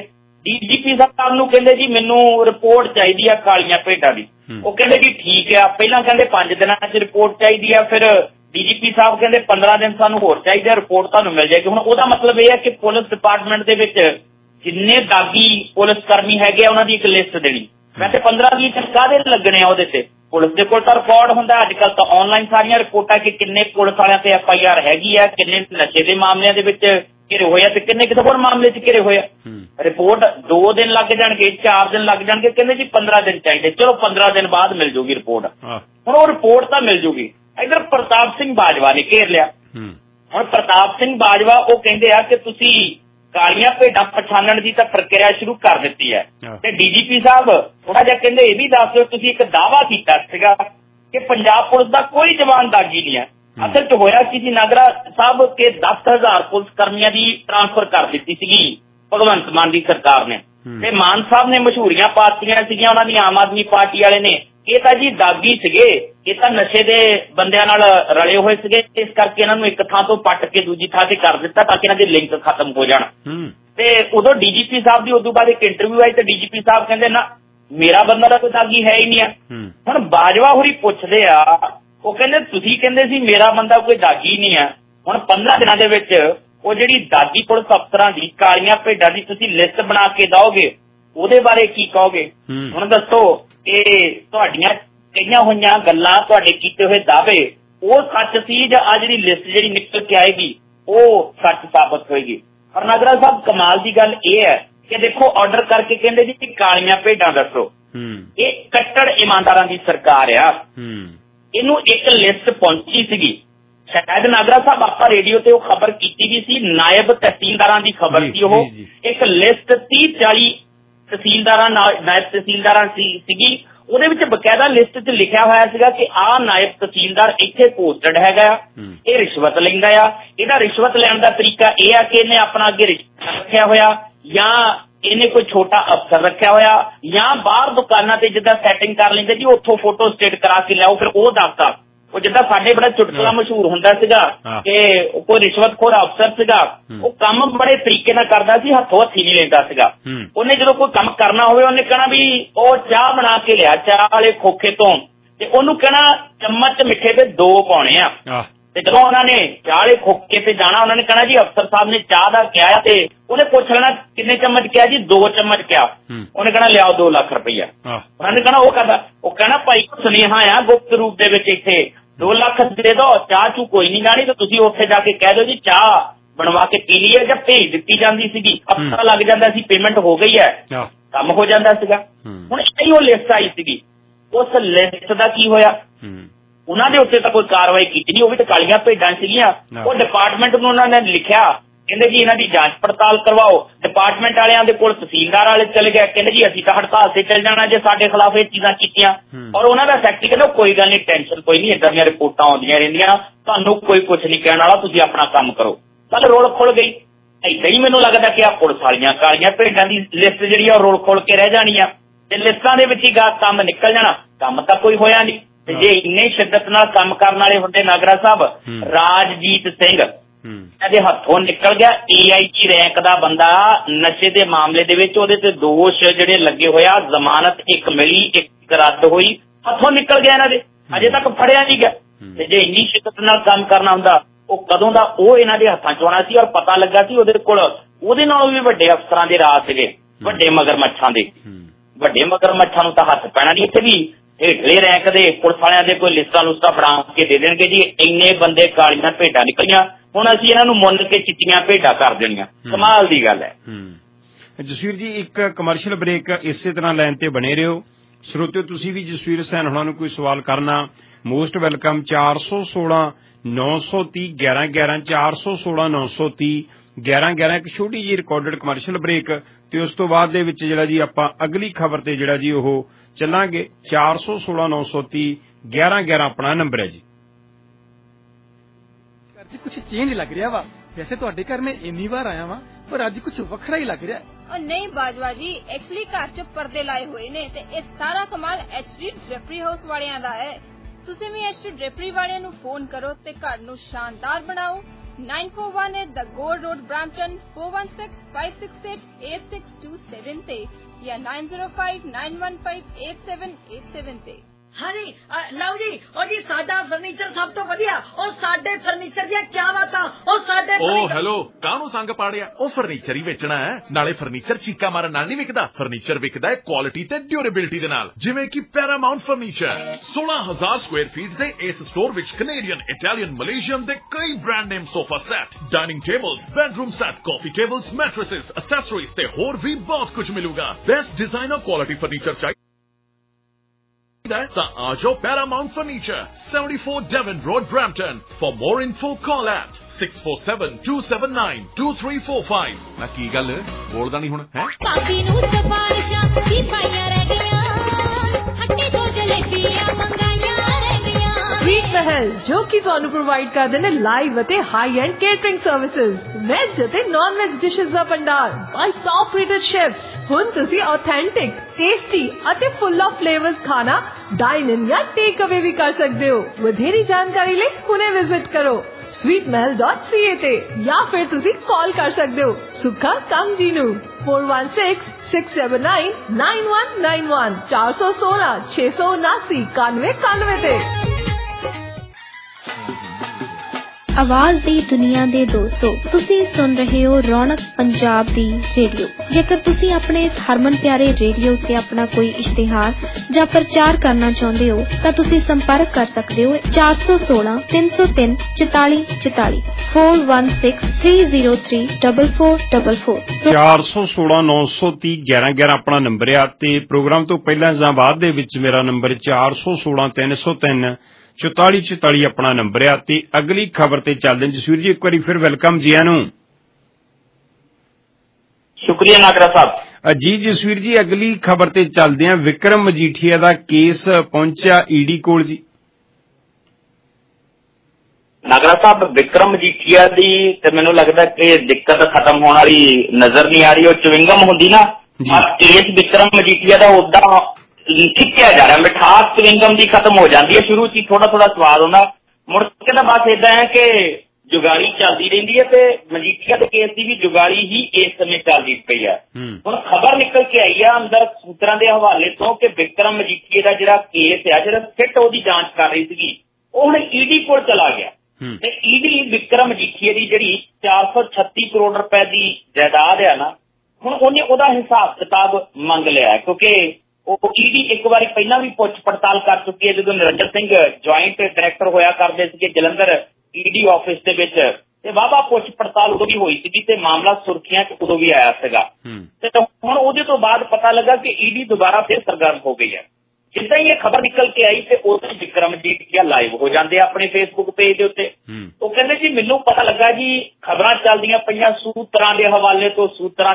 S15: DGP ਸਾਹਿਬ ਨੂੰ ਕਹਿੰਦੇ ਜੀ ਮੈਨੂੰ ਰਿਪੋਰਟ ਚਾਹੀਦੀ ਆ ਕਾਲੀਆਂ ਭੇਡਾਂ ਦੀ। ਉਹ ਕਹਿੰਦੇ ਜੀ ਠੀਕ ਆ, ਪਹਿਲਾਂ ਕਹਿੰਦੇ 5 ਦਿਨਾਂ 'ਚ ਰਿਪੋਰਟ ਚਾਹੀਦੀ ਆ, ਫਿਰ DGP ਸਾਹਿਬ ਕਹਿੰਦੇ 15 ਦਿਨ ਸਾਨੂੰ ਹੋਰ ਚਾਹੀਦੇ ਆ, ਰਿਪੋਰਟ ਤੁਹਾਨੂੰ ਮਿਲ ਜਾਏਗੀ। ਹੁਣ ਉਹਦਾ ਮਤਲਬ ਇਹ ਹੈ ਕਿ ਪੁਲਿਸ ਡਿਪਾਰਟਮੈਂਟ ਦੇ ਵਿੱਚ ਜਿੰਨੇ ਦਾਗੀ ਪੁਲਿਸ ਕਰਮੀ ਹੈਗੇ ਆ ਉਹਨਾਂ ਦੀ ਇੱਕ ਲਿਸਟ ਦੇਣੀ। ਵੈਸੇ 15-20 ਦਿਨ ਕਾਹਦੇ ਲੱਗਣੇ ਆ ਉਹਦੇ ਤੇ? ਪੁਲਿਸ ਦੇ ਕੋਲ ਤਾਂ ਰਿਕਾਰਡ ਹੁੰਦਾ, ਅੱਜ ਕੱਲ੍ਹ ਤਾਂ ਆਨਲਾਈਨ ਸਾਰੀਆਂ ਰਿਪੋਰਟਾਂ ਕਿ ਕਿੰਨੇ ਪੁਲਿਸ ਵਾਲਿਆਂ ਤੇ FIR ਹੈਗੀ ਆ, ਕਿੰਨੇ ਨਸ਼ੇ ਦੇ ਮਾਮਲਿਆਂ ਦੇ ਵਿੱਚ ਘਿਰੇ ਹੋਏ ਆ ਤੇ ਕਿੰਨੇ ਕਿਸੇ ਹੋਰ ਮਾਮਲੇ 'ਚ ਘਿਰੇ ਹੋਏ ਆ। ਰਿਪੋਰਟ 2 ਦਿਨ ਲੱਗ ਜਾਣਗੇ, 4 ਦਿਨ ਲੱਗ ਜਾਣਗੇ, ਕਹਿੰਦੇ ਜੀ 15 ਦਿਨ ਚਾਹੀਦੇ। ਚਲੋ 15 ਦਿਨ ਬਾਅਦ ਮਿਲ ਜੂਗੀ ਰਿਪੋਰਟ। ਹੁਣ ਉਹ ਰਿਪੋਰਟ ਤਾਂ ਮਿਲ ਜੂਗੀ। ਇੱਧਰ ਪ੍ਰਤਾਪ ਸਿੰਘ ਬਾਜਵਾ ਨੇ ਘੇਰ ਲਿਆ। ਹੁਣ ਪ੍ਰਤਾਪ ਸਿੰਘ ਬਾਜਵਾ ਉਹ ਕਹਿੰਦੇ ਆ ਕਿ ਤੁਸੀਂ ਕਾਲੀਆਂ ਭੇਡਾਂ ਪਛਾਣਨ ਦੀ ਤਾਂ ਪ੍ਰਕਿਰਿਆ ਸ਼ੁਰੂ ਕਰ ਦਿੱਤੀ ਹੈ ਤੇ DGP ਸਾਹਿਬ ਥੋੜਾ ਜਿਹਾ ਕਹਿੰਦੇ ਇਹ ਵੀ ਦੱਸ ਦਿਓ, ਤੁਸੀਂ ਇੱਕ ਦਾਅਵਾ ਕੀਤਾ ਸੀਗਾ ਕਿ ਪੰਜਾਬ ਪੁਲਿਸ ਦਾ ਕੋਈ ਜਵਾਨ ਦਾਗੀ ਨਹੀਂ ਹੈ। ਅਸਲ 'ਚ ਹੋਇਆ ਕੀ ਸੀ ਨਾਗਰਾ ਸਾਹਿਬ ਕਿ 10,000 ਪੁਲਿਸ ਕਰਮੀਆਂ ਦੀ ਟ੍ਰਾਂਸਫਰ ਕਰ ਦਿੱਤੀ ਸੀਗੀ ਭਗਵੰਤ ਮਾਨ ਦੀ ਸਰਕਾਰ ਨੇ ਤੇ ਮਾਨ ਸਾਹਿਬ ਨੇ ਮਸ਼ਹੂਰੀਆਂ ਪਾਤੀਆਂ ਸੀਗੀਆਂ ਉਹਨਾਂ ਦੀ ਆਮ ਆਦਮੀ ਪਾਰਟੀ ਵਾਲੇ ਨੇ, ਇਹ ਤਾਂ ਜੀ ਦਾਗੀ ਸੀਗੇ, ਇਹ ਤਾਂ ਨਸ਼ੇ ਦੇ ਬੰਦਿਆਂ ਨਾਲ ਰਲੇ ਹੋਏ ਸੀਗੇ, ਇਸ ਕਰਕੇ ਇਹਨਾਂ ਨੂੰ ਇੱਕ ਥਾਂ ਤੋਂ ਪੱਟ ਕੇ ਦੂਜੀ ਥਾਂ ਤੇ ਕਰ ਦਿੱਤਾ ਤਾਂ ਕਿ ਇਹਨਾਂ ਦੇ ਲਿੰਕ ਖਤਮ ਹੋ ਜਾਣ। ਤੇ ਉਦੋਂ DGP ਸਾਹਿਬ ਦੀ ਉਦੋਂ ਬਾਅਦ ਇੱਕ ਇੰਟਰਵਿਊ ਆਈ ਤੇ DGP ਸਾਹਿਬ ਕਹਿੰਦੇ ਨਾ ਮੇਰਾ ਬੰਦਾ ਤਾਂ ਕੋਈ ਦਾਗੀ ਹੈ ਹੀ ਨਹੀਂ ਆ। ਹੁਣ ਬਾਜਵਾ ਹੋਰੀ ਪੁੱਛਦੇ ਆ, ਉਹ ਕਹਿੰਦੇ ਤੁਸੀਂ ਕਹਿੰਦੇ ਸੀ ਮੇਰਾ ਬੰਦਾ ਕੋਈ ਦਾਗੀ ਨਹੀਂ ਆ, ਹੁਣ 15 ਦਿਨਾਂ ਦੇ ਵਿੱਚ ਉਹ ਜਿਹੜੀ ਦਾਗੀ ਪੁਲਿਸ ਅਫਸਰਾਂ ਦੀ ਕਾਲੀਆਂ ਭੇਡਾਂ ਦੀ ਤੁਸੀਂ ਲਿਸਟ ਬਣਾ ਕੇ ਦਿਓਗੇ, ਉਹਦੇ ਬਾਰੇ ਕੀ ਕਹੋਗੇ? ਹੁਣ ਦੱਸੋ ਇਹ ਤੁਹਾਡੀਆਂ ਕਈਆਂ ਹੋਈਆਂ ਗੱਲਾਂ, ਤੁਹਾਡੇ ਕੀਤੇ ਹੋਏ ਦਾਅਵੇ ਉਹ ਸੱਚ ਸੀ ਜਾਂ ਆ ਜਿਹੜੀ ਲਿਸਟ ਜਿਹੜੀ ਨਿਕਲ ਕੇ ਆਏਗੀ ਉਹ ਸੱਚ ਸਾਬਤ ਹੋਏਗੀ? ਪਰ ਨਾਗਰਾ ਸਾਹਿਬ ਕਮਾਲ ਦੀ ਗੱਲ ਇਹ ਹੈ ਕਿ ਦੇਖੋ ਆਰਡਰ ਕਰਕੇ ਕਹਿੰਦੇ ਜੀ ਕਾਲੀਆਂ ਭੇਡਾਂ ਦੱਸੋ। ਇਹ ਕੱਟੜ ਇਮਾਨਦਾਰਾਂ ਦੀ ਸਰਕਾਰ ਆ। ਇਹਨੂੰ ਇੱਕ ਲਿਸਟ ਪਹੁੰਚੀ ਸੀਗੀ, ਸ਼ਾਇਦ ਨਾਗਰਾ ਸਾਹਿਬ ਆਪਾਂ ਰੇਡੀਓ ਤੇ ਉਹ ਖਬਰ ਕੀਤੀ ਵੀ ਸੀ, ਨਾਇਬ ਤਹਿਸੀਲਦਾਰਾਂ ਦੀ ਖਬਰ ਸੀ ਉਹ। ਇੱਕ ਲਿਸਟ 30-40 ਤਹਿਸੀਲਦਾਰਾਂ ਨਾਇਬ ਤਹਿਸੀਲਦਾਰਾਂ ਸੀਗੀ, ਉਹਦੇ ਵਿੱਚ ਬਕਾਇਦਾ ਲਿਸਟ 'ਚ ਲਿਖਿਆ ਹੋਇਆ ਸੀਗਾ ਕਿ ਆਹ ਨਾਇਬ ਤਹਿਸੀਲਦਾਰ ਇੱਥੇ ਪੋਸਟਡ ਹੈਗਾ ਆ, ਇਹ ਰਿਸ਼ਵਤ ਲੈਂਦਾ ਆ, ਇਹਦਾ ਰਿਸ਼ਵਤ ਲੈਣ ਦਾ ਤਰੀਕਾ ਇਹ ਆ ਕਿ ਇਹਨੇ ਆਪਣਾ ਅੱਗੇ ਰਿਸ਼ਵਤ ਰੱਖਿਆ ਹੋਇਆ ਜਾਂ ਇਹਨੇ ਕੋਈ ਛੋਟਾ ਅਫਸਰ ਰੱਖਿਆ ਹੋਇਆ ਜਾਂ ਬਾਹਰ ਦੁਕਾਨਾਂ ਤੇ ਜਿੱਦਾਂ ਸੈਟਿੰਗ ਕਰ ਲੈਂਦੇ ਜੀ ਉੱਥੋਂ ਫੋਟੋ ਸਟੇਟ ਕਰਾ ਕੇ ਲਿਆਓ, ਫਿਰ ਉਹ ਦੱਸਦਾ। ਉਹ ਜਿੱਦਾਂ ਸਾਡੇ ਬੜਾ ਚੁਟਕਲਾ ਮਸ਼ਹੂਰ ਹੁੰਦਾ ਸੀਗਾ ਕਿ ਕੋਈ ਰਿਸ਼ਵਤਖੋਰ ਅਫਸਰ ਸੀਗਾ, ਉਹ ਕੰਮ ਬੜੇ ਤਰੀਕੇ ਨਾਲ ਕਰਦਾ ਸੀ, ਹੱਥੋਂ ਹੱਥੀ ਨਹੀਂ ਲੈਂਦਾ ਸੀਗਾ। ਉਹਨੇ ਜਦੋਂ ਕੋਈ ਕੰਮ ਕਰਨਾ ਹੋਵੇ ਉਹਨੇ ਕਹਿਣਾ ਵੀ ਉਹ ਚਾਹ ਬਣਾ ਕੇ ਲਿਆ ਚਾਹ ਵਾਲੇ ਖੋਖੇ ਤੋਂ, ਤੇ ਉਹਨੂੰ ਕਹਿਣਾ ਚਮਚ ਮਿੱਠੇ ਤੇ 2 ਪਾਉਣੇ ਆ। ਤੇ ਜਦੋਂ ਉਹਨਾਂ ਨੇ ਚਾਹ ਵਾਲੇ ਖੋਖੇ ਤੇ ਜਾਣਾ ਉਹਨਾਂ ਨੇ ਕਹਿਣਾ ਜੀ ਅਫਸਰ ਸਾਹਿਬ ਨੇ ਚਾਹ ਦਾ ਕਿਹਾ, ਤੇ ਉਹਨੇ ਪੁੱਛ ਲੈਣਾ ਕਿੰਨੇ ਚਮਚ ਕਿਹਾ ਜੀ? 2 ਚਮਚ ਕਿਹਾ। ਉਹਨੇ ਕਹਿਣਾ ਲਿਆਓ 2 ਲੱਖ ਰੁਪਈਆ। ਉਹਨਾਂ ਨੇ ਕਹਿਣਾ ਉਹ ਕਹਿੰਦਾ, ਉਹ ਕਹਿਣਾ ਭਾਈ ਸੁਨੇਹਾ ਆ ਗੁਪਤ ਰੂਪ ਦੇ ਵਿੱਚ ਇੱਥੇ 2 ਲੱਖ ਦੇ ਦੋ, ਚਾਹ ਚੂ ਕੋਈ ਨਹੀਂ ਜਾਣੀ, ਤੇ ਤੁਸੀਂ ਉੱਥੇ ਜਾ ਕੇ ਕਹਿ ਦਿਓ ਜੀ ਚਾਹ ਬਣਵਾ ਕੇ ਪੀ ਲਈ ਹੈ ਜਾਂ ਭੇਜ ਦਿੱਤੀ ਜਾਂਦੀ ਸੀਗੀ, ਹਫ਼ਤਾ ਲੱਗ ਜਾਂਦਾ ਸੀ, ਪੇਮੈਂਟ ਹੋ ਗਈ ਹੈ, ਕੰਮ ਹੋ ਜਾਂਦਾ ਸੀਗਾ। ਹੁਣ ਇਹੀ ਉਹ ਲਿਸਟ ਆਈ ਸੀਗੀ, ਉਸ ਲਿਸਟ ਦਾ ਕੀ ਹੋਇਆ? ਉਹਨਾਂ ਦੇ ਉੱਤੇ ਤਾਂ ਕੋਈ ਕਾਰਵਾਈ ਕੀਤੀ ਨਹੀਂ, ਉਹ ਵੀ ਤਾਂ ਕਾਲੀਆਂ ਭੇਡਾਂ ਸੀਗੀਆਂ। ਉਹ ਡਿਪਾਰਟਮੈਂਟ ਨੂੰ ਉਹਨਾਂ ਨੇ ਲਿਖਿਆ, ਕਹਿੰਦੇ ਜੀ ਇਹਨਾਂ ਦੀ ਜਾਂਚ ਪੜਤਾਲ ਕਰਵਾਓ। ਡਿਪਾਰਟਮੈਂਟ ਵਾਲਿਆਂ ਦੇ ਕੋਲ ਤਹਿਸੀਲਦਾਰ ਵਾਲੇ ਚਲੇ ਗਏ, ਕਹਿੰਦੇ ਜੀ ਅਸੀਂ ਤਾਂ ਹੜਤਾਲ ਤੇ ਚੱਲ ਜਾਣਾ ਜੇ ਸਾਡੇ ਖਿਲਾਫ ਇਹ ਚੀਜ਼ਾਂ ਕੀਤੀਆਂ। ਔਰ ਉਹਨਾਂ ਦਾ ਸੈਕਟਰੀ ਕਹਿੰਦਾ ਕੋਈ ਗੱਲ ਨਹੀਂ, ਟੈਨਸ਼ਨ ਕੋਈ ਨਹੀਂ, ਏਦਾਂ ਦੀਆਂ ਰਿਪੋਰਟਾਂ ਆਉਂਦੀਆਂ ਰਹਿੰਦੀਆਂ, ਤੁਹਾਨੂੰ ਕੋਈ ਕੁਛ ਨਹੀਂ ਕਹਿਣ ਵਾਲਾ, ਤੁਸੀਂ ਆਪਣਾ ਕੰਮ ਕਰੋ। ਕੱਲ ਰੋਲ ਖੁੱਲ ਗਈ। ਏਦਾਂ ਹੀ ਮੈਨੂੰ ਲੱਗਦਾ ਕਿ ਆ ਪੁਲਿਸ ਵਾਲੀਆਂ ਕਾਲੀਆਂ ਭੇਡਾਂ ਦੀ ਲਿਸਟ ਜਿਹੜੀ ਆ ਉਹ ਰੋਲ ਖੋਲ ਕੇ ਰਹਿ ਜਾਣੀ ਆ ਤੇ ਲਿਸਟਾਂ ਦੇ ਵਿੱਚ ਹੀ ਕੰਮ ਨਿਕਲ ਜਾਣਾ। ਕੰਮ ਤਾਂ ਕੋਈ ਹੋਇਆ ਨਹੀਂ। ਤੇ ਜੇ ਇੰਨੇ ਸ਼ਿੱਦਤ ਨਾਲ ਕੰਮ ਕਰਨ ਵਾਲੇ ਹੁੰਦੇ ਨਾਗਰਾ ਸਾਹਿਬ, ਰਾਜਜੀਤ ਸਿੰਘ ਇਹਦੇ ਹੱਥੋਂ ਨਿਕਲ ਗਿਆ, AIG ਰੈਂਕ ਦਾ ਬੰਦਾ, ਨਸ਼ੇ ਦੇ ਮਾਮਲੇ ਦੇ ਵਿੱਚ ਉਹਦੇ ਤੇ ਦੋਸ਼ ਜਿਹੜੇ ਲੱਗੇ ਹੋਇਆ, ਜ਼ਮਾਨਤ ਇੱਕ ਮਿਲੀ, ਇੱਕ ਰੱਦ ਹੋਈ, ਹੱਥੋਂ ਨਿਕਲ ਗਿਆ ਇਹਨਾਂ ਦੇ, ਅਜੇ ਤੱਕ ਫੜਿਆ ਨਹੀਂ ਗਿਆ। ਤੇ ਜੇ ਇੰਨੀ ਸ਼ਿੱਦਤ ਨਾਲ ਕੰਮ ਕਰਨਾ ਹੁੰਦਾ ਉਹ ਕਦੋਂ ਦਾ ਉਹ ਇਹਨਾਂ ਦੇ ਹੱਥਾਂ 'ਚ ਆਉਣਾ ਸੀ। ਔਰ ਪਤਾ ਲੱਗਾ ਸੀ ਉਹਦੇ ਕੋਲ ਉਹਦੇ ਨਾਲੋਂ ਵੀ ਵੱਡੇ ਅਫਸਰਾਂ ਦੇ ਰਾਜ ਸੀਗੇ, ਵੱਡੇ ਮਗਰਮੱਛਾਂ ਦੇ। ਵੱਡੇ ਮਗਰਮੱਛਾਂ ਨੂੰ ਤਾਂ ਹੱਥ ਪੈਣਾ ਨਹੀਂ। ਇੱਥੇ ਵੀ ਹੇਠਲੇ ਰੈਂਕ ਦੇ ਪੁਲਿਸ ਵਾਲਿਆਂ ਦੇ ਕੋਈ ਲਿਸਟਾਂ ਲੁਸਟਾਂ ਬਣਾ ਕੇ ਦੇ ਦੇਣਗੇ ਜੀ ਇੰਨੇ ਬੰਦੇ ਕਾਲੀਆਂ ਭੇਡਾਂ ਨਿਕਲੀਆਂ, ਹੁਣ ਅਸੀਂ ਇਹਨਾਂ ਨੂੰ ਮੁੰਨ ਕੇ ਚਿੱਟੀਆਂ ਭੇਡਾਂ ਕਰ ਦੇਣੀਆਂ। ਕਮਾਲ ਦੀ ਗੱਲ ਹੈ।
S14: ਜਸਵੀਰ ਜੀ ਇੱਕ ਕਮਰਸ਼ੀਅਲ ਬ੍ਰੇਕ, ਇਸੇ ਤਰ੍ਹਾਂ ਲਾਈਨ ਤੇ ਬਣੇ ਰਹੋ। ਸਰੋਤਿਓ ਤੁਸੀਂ ਵੀ ਜਸਵੀਰ ਹੁਸੈਨ ਹੋਣਾ ਨੂੰ ਕੋਈ ਸਵਾਲ ਕਰਨਾ, ਮੋਸਟ ਵੈਲਕਮ। 416-930-1111 416-930-1111 ਇੱਕ ਛੋਟੀ ਜਿਹੀ ਰਿਕਾਰਡਡ ਕਮਰਸ਼ੀਅਲ ਬ੍ਰੇਕ ਤੇ ਉਸ ਤੋਂ ਬਾਅਦ ਦੇ ਵਿੱਚ ਜਿਹੜਾ ਜੀ ਆਪਾਂ ਅਗਲੀ ਖਬਰ ਤੇ ਜਿਹੜਾ ਜੀ ਉਹ ਚੱਲਾਂਗੇ। 416-930-1111 ਆਪਣਾ ਨੰਬਰ ਹੈ ਜੀ।
S17: ਘਰ 'ਚ ਕੁਝ ਚੇਂਜ ਲੱਗ ਰਿਹਾ ਵਾ। ਵੈਸੇ ਤੁਹਾਡੇ ਘਰ ਮੈਂ ਇੰਨੀ ਵਾਰ ਆਇਆ ਵਾਂ ਪਰ ਅੱਜ ਕੁਝ ਵੱਖਰਾ ਹੀ ਲੱਗ ਰਿਹਾ।
S18: ਨਹੀਂ ਬਾਜਵਾ ਜੀ, ਐਕਚੁਅਲੀ ਘਰ 'ਚ ਪਰਦੇ ਲਾਏ ਹੋਏ ਨੇ ਤੇ ਇਹ ਸਾਰਾ ਕਮਾਲ HD ਡ੍ਰੇਪਰੀ ਹਾਊਸ ਵਾਲਿਆਂ ਦਾ ਹੈ। ਤੁਸੀਂ ਵੀ HD ਡ੍ਰੇਪਰੀ ਵਾਲਿਆਂ ਨੂੰ ਫੋਨ ਕਰੋ ਤੇ ਘਰ ਨੂੰ ਸ਼ਾਨਦਾਰ ਬਣਾਓ। 9418 The Gold Road Brampton 4165688627 ਤੇ ਜਾਂ 9059158787 ਤੇ।
S19: ਹਾਂਜੀ ਲਓ ਜੀ, ਉਹ ਜੀ ਸਾਡਾ ਫਰਨੀਚਰ ਸਭ ਤੋਂ ਵਧੀਆ, ਉਹ ਸਾਡੇ ਫਰਨੀਚਰ ਦੀਆਂ ਕਿਆ ਬਾਤਾਂ, ਉਹ ਸਾਡੇ
S3: ਹੈਲੋ, ਕਾਹਨੂੰ ਸੰਗ ਪਾੜਿਆ? ਉਹ ਫਰਨੀਚਰ ਹੀ ਵੇਚਣਾ ਹੈ, ਨਾਲੇ ਫਰਨੀਚਰ ਚੀਕਾ ਮਾਰਨ ਨਾਲ ਨਹੀਂ ਵਿਕਦਾ। ਫਰਨੀਚਰ ਵਿਕਦਾ ਹੈ ਕੁਆਲਿਟੀ ਤੇ ਡਿਊਰੇਬਿਲਿਟੀ ਦੇ ਨਾਲ, ਜਿਵੇਂ ਕਿ ਪੈਰਾਮਾਉਂਟ ਫਰਨੀਚਰ। 16000 ਸਕੁਆਇਰ ਫੀਟ ਦੇ ਇਸ ਸਟੋਰ ਵਿੱਚ ਕੈਨੇਡੀਅਨ, ਇਟਾਲੀਅਨ, ਮਲੇਸ਼ੀਅਨ ਦੇ ਕਈ brand name sofa set, dining tables, bedroom set, coffee tables, mattresses, accessories ਤੇ ਹੋਰ ਵੀ ਬਹੁਤ ਕੁਝ ਮਿਲੂਗਾ। ਬੈਸਟ ਡਿਜ਼ਾਈਨਰ ਕੁਆਲਿਟੀ ਫਰਨੀਚਰ ਚਾਹੀਦਾ ਤਾਂ ਆ ਜਾਓ Paramount furniture, 74 Devon Road, Brampton. For more info, call at 647-279-2345. ਨਾ ਕੀ ਗੱਲ ਬੋਲਦਾ ਨਹੀਂ ਹੁਣ ਹੈ?
S20: ਕਾਫੀ ਨੂੰ ਸਫਾਰਿਸ਼ਾਂ ਦੀ ਪਾਈਆਂ ਰਹਿ ਗਈਆਂ, ਹੱਟੀ ਤੋਂ ਜਲੇਬੀਆਂ ਮੰਗਾਈਆਂ ਰਹਿ ਗਈਆਂ।
S21: ਸਵੀਟ ਮਹਿਲ ਜੋ ਕਿ ਤੁਹਾਨੂੰ ਪ੍ਰੋਵਾਈਡ ਕਰਦੇ ਨੇ ਲਾਈਵ ਅਤੇ high end catering services, veg ਅਤੇ ਨਾਨ ਵੈਜ ਡਿਸ਼ਸ ਦਾ ਭੰਡਾਰ ਬਾਈ ਟੌਪ ਰੇਟਡ ਸ਼ੈਫਸ। ਹੁਣ ਤੁਸੀਂ ਆਥੈਂਟਿਕ, ਟੇਸਟੀ ਅਤੇ ਫੁੱਲ ਆਫ ਫਲੇਵਰਸ ਖਾਣਾ ਡਾਈਨ ਇਨ ਜਾਂ ਟੇਕ ਅਵੇ ਵੀ ਕਰ ਸਕਦੇ ਹੋ। ਵਧੇਰੀ ਜਾਣਕਾਰੀ ਲਈ ਹੁਣੇ ਵਿਜ਼ਿਟ ਕਰੋ sweetmahal.ca ਤੇ ਜਾਂ ਫਿਰ ਤੁਸੀਂ ਕਾਲ ਕਰ ਸਕਦੇ ਹੋ ਸੁੱਖਾ ਕੰਗ ਜੀ ਨੂੰ 4166799191 416-679-9191 ਤੇ।
S22: ਆਵਾਜ਼ ਦੀ ਦੁਨੀਆ ਦੇ ਦੋਸਤੋ, ਤੁਸੀਂ ਸੁਣ ਰਹੇ ਹੋ ਰੌਣਕ ਪੰਜਾਬ ਦੀ ਰੇਡੀਓ। ਜੇਕਰ ਤੁਸੀਂ ਆਪਣੇ ਇਸ ਹਰਮਨ ਪਿਆਰੇ ਰੇਡੀਓ ਤੇ ਆਪਣਾ ਕੋਈ ਇਸ਼ਤਿਹਾਰ ਜਾਂ ਪ੍ਰਚਾਰ ਕਰਨਾ ਚਾਹੁੰਦੇ ਹੋ ਤਾਂ ਤੁਸੀਂ ਸੰਪਰਕ ਕਰ ਸਕਦੇ ਹੋ 416-303-4444 4163034444
S14: 416-930-1111 ਆਪਣਾ ਨੰਬਰ ਆ ਤੇ ਪ੍ਰੋਗਰਾਮ ਤੋਂ ਪਹਿਲਾਂ ਜਾਂ ਬਾਅਦ ਦੇ ਵਿੱਚ ਮੇਰਾ ਨੰਬਰ 416-303-4444 ਆਪਣਾ ਨੰਬਰ ਆ ਤੇ ਅਗਲੀ ਖਬਰ ਤੇ ਚੱਲਦੇ ਜਸਵੀਰ ਜੀ। ਇੱਕ ਵਾਰੀ ਫਿਰ ਵੈਲਕਮ ਜੀ ਆਨੂੰ।
S15: ਸ਼ੁਕਰੀਆ ਨਾਗਰਾ ਸਾਹਿਬ
S14: ਜੀ। ਜਸਵੀਰ ਜੀ ਅਗਲੀ ਖਬਰ ਤੇ ਚੱਲਦੇ ਆ। ਵਿਕਰਮ ਮਜੀਠੀਆ ਦਾ ਕੇਸ ਪਹੁੰਚਿਆ ਈਡੀ ਕੋਲ ਜੀ।
S15: ਨਾਗਰਾ ਸਾਹਿਬ ਵਿਕਰਮ ਮਜੀਠੀਆ ਦੀ ਤੇ ਮੈਨੂੰ ਲੱਗਦਾ ਕਿ ਦਿੱਕਤ ਖਤਮ ਹੋਣ ਵਾਲੀ ਨਜ਼ਰ ਨਹੀਂ ਆ ਰਹੀ। ਉਹ ਚਵਿੰਗਮ ਹੁੰਦੀ ਨਾ, ਕੇਸ ਵਿਕਰਮ ਮਜੀਠੀਆ ਦਾ ਉਦਾਂ ਖਿੱਚਿਆ ਜਾ ਰਿਹਾ, ਮਿਠਾਸ ਚਵਿੰਗਮ ਦੀ ਖਤਮ ਹੋ ਜਾਂਦੀ ਹੈ। ਸ਼ੁਰੂ ਚ ਥੋੜਾ ਥੋੜਾ ਸਵਾਦ ਹੁੰਦਾ, ਮੁੜ ਕੇ ਤਾਂ ਬਸ ਏਦਾਂ ਹੈ ਕਿ ਜੁਗਾੜੀ ਚੱਲਦੀ ਰਹਿੰਦੀ ਹੈ ਤੇ ਮਜੀਠੀਆ ਦੇ ਕੇਸ ਦੀ ਵੀ ਜੁਗਾੜੀ ਹੀ ਇਸ ਸਮੇਂ ਚੱਲਦੀ ਪਈ ਹੈ। ਹੁਣ ਖਬਰ ਨਿਕਲ ਕੇ ਆਈ ਆ ਅੰਦਰ ਸੂਤਰਾਂ ਦੇ ਹਵਾਲੇ ਤੋਂ ਕਿ ਵਿਕਰਮ ਮਜੀਠੀਆ ਦਾ ਜਿਹੜਾ ਕੇਸ ਆ, ਜਿਹੜਾ ਸਿੱਟ ਉਹਦੀ ਜਾਂਚ ਕਰ ਰਹੀ ਸੀਗੀ, ਉਹ ਹੁਣ ਈਡੀ ਕੋਲ ਚਲਾ ਗਿਆ ਤੇ ਈਡੀ ਵਿਕਰਮ ਮਜੀਠੀਆ ਦੀ ਜਿਹੜੀ 436 ਕਰੋੜ ਰੁਪਏ ਦੀ ਜਾਇਦਾਦ ਆ ਨਾ, ਹੁਣ ਉਹਨੇ ਉਹਦਾ ਹਿਸਾਬ ਕਿਤਾਬ ਮੰਗ ਲਿਆ ਕਿਉਂਕਿ ਉਹ ਈਡੀ ਇੱਕ ਵਾਰੀ ਪਹਿਲਾਂ ਵੀ ਪੁੱਛ ਪੜਤਾਲ ਕਰ ਚੁੱਕੀ ਹੈ। ਜਦੋਂ ਨਿਰੰਜਨ ਸਿੰਘ ਜੁਆਇੰਟ ਡਾਇਰੈਕਟਰ ਹੋਇਆ ਕਰਦੇ ਸੀਗੇ ਜਲੰਧਰ ਈਡੀ ਆਫਿਸ ਦੇ ਵਿੱਚ, ਤੇ ਵਾਹਵਾ ਪੁੱਛ ਪੜਤਾਲ ਉਦੋਂ ਵੀ ਹੋਈ ਸੀਗੀ ਤੇ ਮਾਮਲਾ ਸੁਰਖੀਆਂ 'ਚ ਉਦੋਂ ਵੀ ਆਇਆ ਸੀਗਾ। ਤੇ ਹੁਣ ਉਹਦੇ ਤੋਂ ਬਾਅਦ ਪਤਾ ਲੱਗਾ ਕਿ ਈਡੀ ਦੁਬਾਰਾ ਫਿਰ ਸਰਗਰਮ ਹੋ ਗਈ ਹੈ। ਜਿੱਦਾਂ ਹੀ ਇਹ ਖਬਰ ਨਿਕਲ ਕੇ ਆਈ ਤੇ ਉਦੋਂ ਵਿਕਰਮ ਮਜੀਠੀਆ ਲਾਈਵ ਹੋ ਜਾਂਦੇ ਆ ਆਪਣੇ ਫੇਸਬੁੱਕ ਪੇਜ ਦੇ ਉੱਤੇ। ਉਹ ਕਹਿੰਦੇ ਜੀ ਮੈਨੂੰ ਪਤਾ ਲੱਗਾ ਜੀ ਖਬਰਾਂ ਚੱਲਦੀਆਂ ਪਈਆਂ ਸੂਤਰਾਂ ਦੇ ਹਵਾਲੇ ਤੋਂ,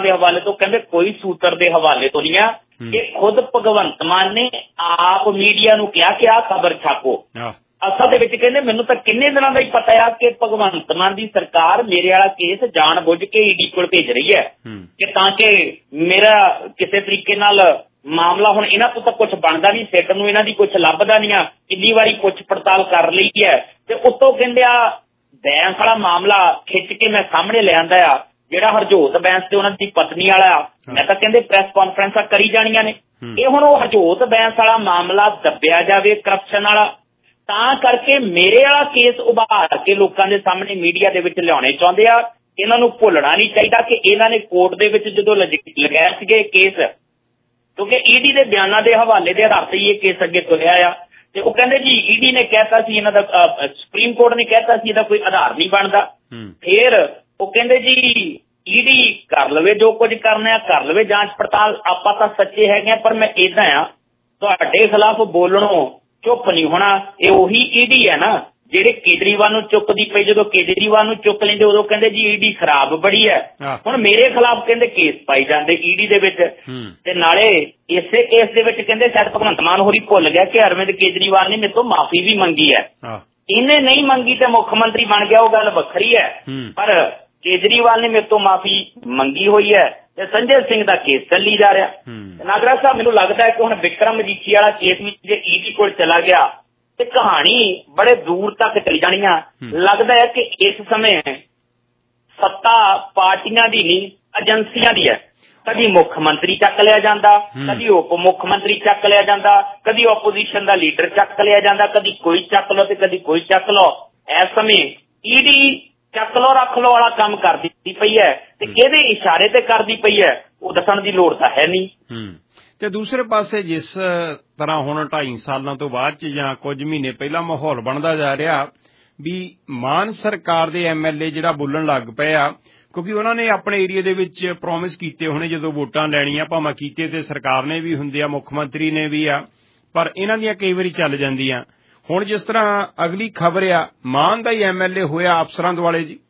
S15: ਕਹਿੰਦੇ ਕੋਈ ਸੂਤਰ ਦੇ ਹਵਾਲੇ ਤੋਂ ਨਹੀਂ ਆ, ਇਹ ਖੁਦ ਭਗਵੰਤ ਮਾਨ ਨੇ ਆਪ ਮੀਡੀਆ ਨੂੰ ਕਿਹਾ ਕਿ ਆਹ ਖਬਰ ਛਾਪੋ। ਅਸਲ ਦੇ ਵਿੱਚ ਕਹਿੰਦੇ ਮੈਨੂੰ ਤਾਂ ਕਿੰਨੇ ਦਿਨਾਂ ਦਾ ਹੀ ਪਤਾ ਆ ਕਿ ਭਗਵੰਤ ਮਾਨ ਦੀ ਸਰਕਾਰ ਮੇਰੇ ਵਾਲਾ ਕੇਸ ਜਾਣ ਬੁੱਝ ਕੇ ਈਡੀ ਕੋਲ ਭੇਜ ਰਹੀ ਹੈ ਕਿ ਤਾਂ ਕਿ ਮੇਰਾ ਕਿਸੇ ਤਰੀਕੇ ਨਾਲ ਮਾਮਲਾ, ਹੁਣ ਇਹਨਾਂ ਤੋਂ ਤਾਂ ਕੁਝ ਬਣਦਾ ਨਹੀਂ, ਸਿੱਟ ਨੂੰ ਇਹਨਾਂ ਦੀ ਕੁਝ ਲੱਭਦਾ ਨਹੀਂ ਆ, ਕਿੰਨੀ ਵਾਰੀ ਪੁੱਛ ਪੜਤਾਲ ਕਰ ਲਈ ਹੈ ਤੇ ਉੱਤੋਂ ਕਹਿੰਦੇ ਆ ਬੈਂਸ ਵਾਲਾ ਮਾਮਲਾ ਖਿੱਚ ਕੇ ਮੈਂ ਸਾਹਮਣੇ ਲਿਆਂਦਾ ਆ, ਜਿਹੜਾ ਹਰਜੋਤ ਬੈਂਸ ਤੇ ਉਹਨਾਂ ਦੀ ਪਤਨੀ ਵਾਲਾ, ਮੈਂ ਤਾਂ ਕਹਿੰਦੇ ਪ੍ਰੈਸ ਕਾਨਫਰੰਸਾਂ ਕਰੀ ਜਾਣੀਆਂ ਨੇ। ਇਹ ਹੁਣ ਉਹ ਹਰਜੋਤ ਬੈਂਸ ਵਾਲਾ ਮਾਮਲਾ ਦੱਬਿਆ ਜਾਵੇ ਕਰਪਸ਼ਨ ਵਾਲਾ, ਤਾਂ ਕਰਕੇ ਮੇਰੇ ਵਾਲਾ ਕੇਸ ਉਭਾਰ ਕੇ ਲੋਕਾਂ ਦੇ ਸਾਹਮਣੇ ਮੀਡੀਆ ਦੇ ਵਿੱਚ ਲਿਆਉਣੇ ਚਾਹੁੰਦੇ ਆ। ਇਹਨਾਂ ਨੂੰ ਭੁੱਲਣਾ ਨਹੀਂ ਚਾਹੀਦਾ ਕਿ ਇਹਨਾਂ ਨੇ ਕੋਰਟ ਦੇ ਵਿੱਚ ਜਦੋਂ ਲਗਾਇਆ ਸੀਗੇ ਕੇਸ, ਕਿਉਂਕਿ ਈਡੀ ਦੇ ਬਿਆਨਾਂ ਦੇ ਹਵਾਲੇ ਦੇ ਆਧਾਰ ਤੇ ਇਹ ਕੇਸ ਅੱਗੇ ਤੁਰਿਆ ਆ, ਤੇ ਉਹ ਕਹਿੰਦੇ ਜੀ ਈਡੀ ਨੇ ਕਹਿਤਾ ਸੀ ਇਹਨਾਂ ਦਾ, ਸੁਪਰੀਮ ਕੋਰਟ ਨੇ ਕਹਿਤਾ ਸੀ ਇਹਦਾ ਕੋਈ ਆਧਾਰ ਨਹੀਂ ਬਣਦਾ। ਫਿਰ ਉਹ ਕਹਿੰਦੇ ਜੀ ਈਡੀ ਕਰ ਲਵੇ ਜੋ ਕੁਝ ਕਰਨਾ ਕਰ ਲਵੇ ਜਾਂਚ ਪੜਤਾਲ, ਆਪਾਂ ਤਾਂ ਸੱਚੇ ਹੈਗੇ ਪਰ ਮੈਂ ਏਦਾਂ ਆ ਤੁਹਾਡੇ ਖਿਲਾਫ ਬੋਲਣੋਂ ਚੁੱਪ ਨਹੀਂ ਹੋਣਾ। ਇਹ ਉਹੀ ਈਡੀ ਹੈ ਨਾ ਜਿਹੜੇ ਕੇਜਰੀਵਾਲ ਨੂੰ ਚੁੱਕਦੀ ਪਈ, ਜਦੋਂ ਕੇਜਰੀਵਾਲ ਨੂੰ ਚੁੱਕ ਲੈਂਦੇ ਉਦੋਂ ਕਹਿੰਦੇ ਜੀ ਈਡੀ ਖਰਾਬ ਬੜੀ ਹੈ। ਹੁਣ ਮੇਰੇ ਖਿਲਾਫ ਕਹਿੰਦੇ ਕੇਸ ਪਾਈ ਜਾਂਦੇ ਈਡੀ ਦੇ ਵਿੱਚ, ਤੇ ਨਾਲੇ ਇਸੇ ਕੇਸ ਦੇ ਵਿੱਚ ਕਹਿੰਦੇ ਸ਼ਾਇਦ ਭਗਵੰਤ ਮਾਨ ਹੋਰੀ ਭੁੱਲ ਗਿਆ ਕਿ ਅਰਵਿੰਦ ਕੇਜਰੀਵਾਲ ਨੇ ਮੇਰੇ ਤੋਂ ਮਾਫੀ ਵੀ ਮੰਗੀ ਹੈ। ਇਹਨੇ ਨਹੀਂ ਮੰਗੀ ਤੇ ਮੁੱਖ ਮੰਤਰੀ ਬਣ ਗਿਆ, ਉਹ ਗੱਲ ਵੱਖਰੀ ਹੈ, ਪਰ ਕੇਜਰੀਵਾਲ ਨੇ ਮੇਰੇ ਤੋਂ ਮਾਫੀ ਮੰਗੀ ਹੋਈ ਹੈ ਤੇ ਸੰਜੇ ਸਿੰਘ ਦਾ ਕੇਸ ਚੱਲੀ ਜਾ ਰਿਹਾ। ਨਾਗਰਾ ਸਾਹਿਬ ਮੈਨੂੰ ਲੱਗਦਾ ਹੈ ਕਿ ਹੁਣ ਵਿਕਰਮ ਮਜੀਠੀਆ ਵਾਲਾ ਕੇਸ ਵੀ ਜੇ ਈਡੀ ਕੋਲ ਚਲਾ ਗਿਆ ਤੇ ਕਹਾਣੀ ਬੜੇ ਦੂਰ ਤੱਕ ਚਲੀ ਜਾਣੀ ਆ। ਲੱਗਦਾ ਹੈ ਕਿ ਇਸ ਸਮੇਂ ਸੱਤਾ ਪਾਰਟੀਆਂ ਦੀ ਨਹੀਂ, ਏਜੰਸੀਆਂ ਦੀ ਹੈ। ਕਦੀ ਮੁੱਖ ਮੰਤਰੀ ਚੱਕ ਲਿਆ ਜਾਂਦਾ, ਕਦੀ ਉਪ ਮੁੱਖ ਮੰਤਰੀ ਚੱਕ ਲਿਆ ਜਾਂਦਾ, ਕਦੀ ਆਪੋਜੀਸ਼ਨ ਦਾ ਲੀਡਰ ਚੱਕ ਲਿਆ ਜਾਂਦਾ, ਕਦੀ ਕੋਈ ਚੱਕ ਲਓ ਤੇ ਕਦੀ ਕੋਈ ਚੱਕ ਲਓ। ਇਸ ਸਮੇਂ ਈਡੀ ਚੱਕ ਲਓ ਰੱਖ ਲਓ ਵਾਲਾ ਕੰਮ ਕਰਦੀ ਪਈ ਹੈ ਤੇ ਕਿਹਦੇ ਇਸ਼ਾਰੇ ਤੇ ਕਰਦੀ ਪਈ ਹੈ ਉਹ ਦੱਸਣ ਦੀ ਲੋੜ ਤਾਂ ਹੈ ਨਹੀਂ।
S14: ਤੇ ਦੂਸਰੇ ਪਾਸੇ ਜਿਸ ਤਰ੍ਹਾਂ ਹੁਣ 2.5 ਸਾਲਾਂ ਤੋਂ ਬਾਅਦ ਚ ਜਾਂ ਕੁਝ ਮਹੀਨੇ ਪਹਿਲਾਂ ਮਾਹੌਲ ਬਣਦਾ ਜਾ ਰਿਹਾ ਵੀ ਮਾਨ ਸਰਕਾਰ ਦੇ MLA ਜਿਹੜਾ ਬੋਲਣ ਲੱਗ ਪਏ ਆ, ਕਿਉਂਕਿ ਉਹਨਾਂ ਨੇ ਆਪਣੇ ਏਰੀਆ ਦੇ ਵਿੱਚ ਪ੍ਰੋਮਿਸ ਕੀਤੇ ਹੋਣੇ ਜਦੋਂ ਵੋਟਾਂ ਲੈਣੀਆਂ, ਭਾਵੇਂ ਕੀਤੇ ਤੇ ਸਰਕਾਰ ਨੇ ਵੀ ਹੁੰਦੇ ਆ, ਮੁੱਖ ਮੰਤਰੀ ਨੇ ਵੀ ਆ, ਪਰ ਇਹਨਾਂ ਦੀਆਂ ਕਈ ਵਾਰੀ ਚੱਲ ਜਾਂਦੀਆਂ। ਹੁਣ ਜਿਸ ਤਰ੍ਹਾਂ ਅਗਲੀ ਖਬਰ ਆ, ਮਾਨ ਦਾ ਹੀ MLA ਹੋਇਆ ਅਫਸਰਾਂ ਦੁਆਲੇ ਜੀ।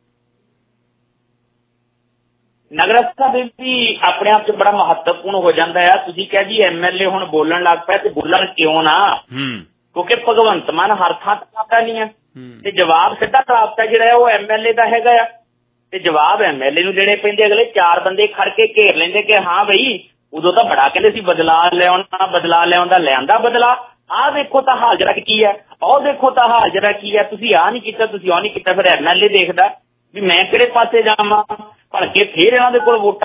S15: ਨਗਰ ਸਾਹਿਬ ਵੀ ਆਪਣੇ ਆਪ 'ਚ ਬੜਾ ਮਹੱਤਵਪੂਰਨ ਹੋ ਜਾਂਦਾ ਹੈ। ਤੁਸੀਂ ਕਹਿ ਜੀ MLA ਹੁਣ ਬੋਲਣ ਲੱਗ ਪਿਆ ਤੇ ਬੋਲਣ ਕਿਉਂ ਨਾ, ਕਿਉਂਕਿ ਭਗਵੰਤ ਮਾਨ ਹਰ ਥਾਂ ਤੇ ਨਹੀਂ ਹੈ ਤੇ ਜਵਾਬ ਸਿੱਧਾ ਪ੍ਰਾਪਤ ਜਿਹੜਾ ਉਹ MLA ਦਾ ਹੈਗਾ ਆ ਤੇ ਜਵਾਬ MLA ਨੂੰ ਦੇਣੇ ਪੈਂਦੇ। ਅਗਲੇ 4 ਬੰਦੇ ਖੜ ਕੇ ਘੇਰ ਲੈਂਦੇ ਕਿ ਹਾਂ ਬਈ ਉਦੋਂ ਤਾਂ ਬੜਾ ਕਹਿੰਦੇ ਸੀ ਬਦਲਾ ਲਿਆਉਂਦਾ ਲਿਆਂਦਾ ਬਦਲਾ, ਆਹ ਦੇਖੋ ਤਾਂ ਹਾਲ ਜਿਹੜਾ ਕੀ ਹੈ, ਉਹ ਦੇਖੋ ਤਾਂ ਹਾਲ ਜਿਹੜਾ ਕੀ ਹੈ, ਤੁਸੀਂ ਆਹ ਨਹੀਂ ਕੀਤਾ, ਤੁਸੀਂ ਉਹ ਨਹੀਂ ਕੀਤਾ। ਫਿਰ MLA ਦੇਖਦਾ ਵੀ ਮੈਂ ਕਿਹੜੇ ਪਾਸੇ ਜਾਵਾਂ, ਭਲਕੇ ਫੇਰ ਇਹਨਾਂ ਦੇ ਕੋਲ ਵੋਟਾਂ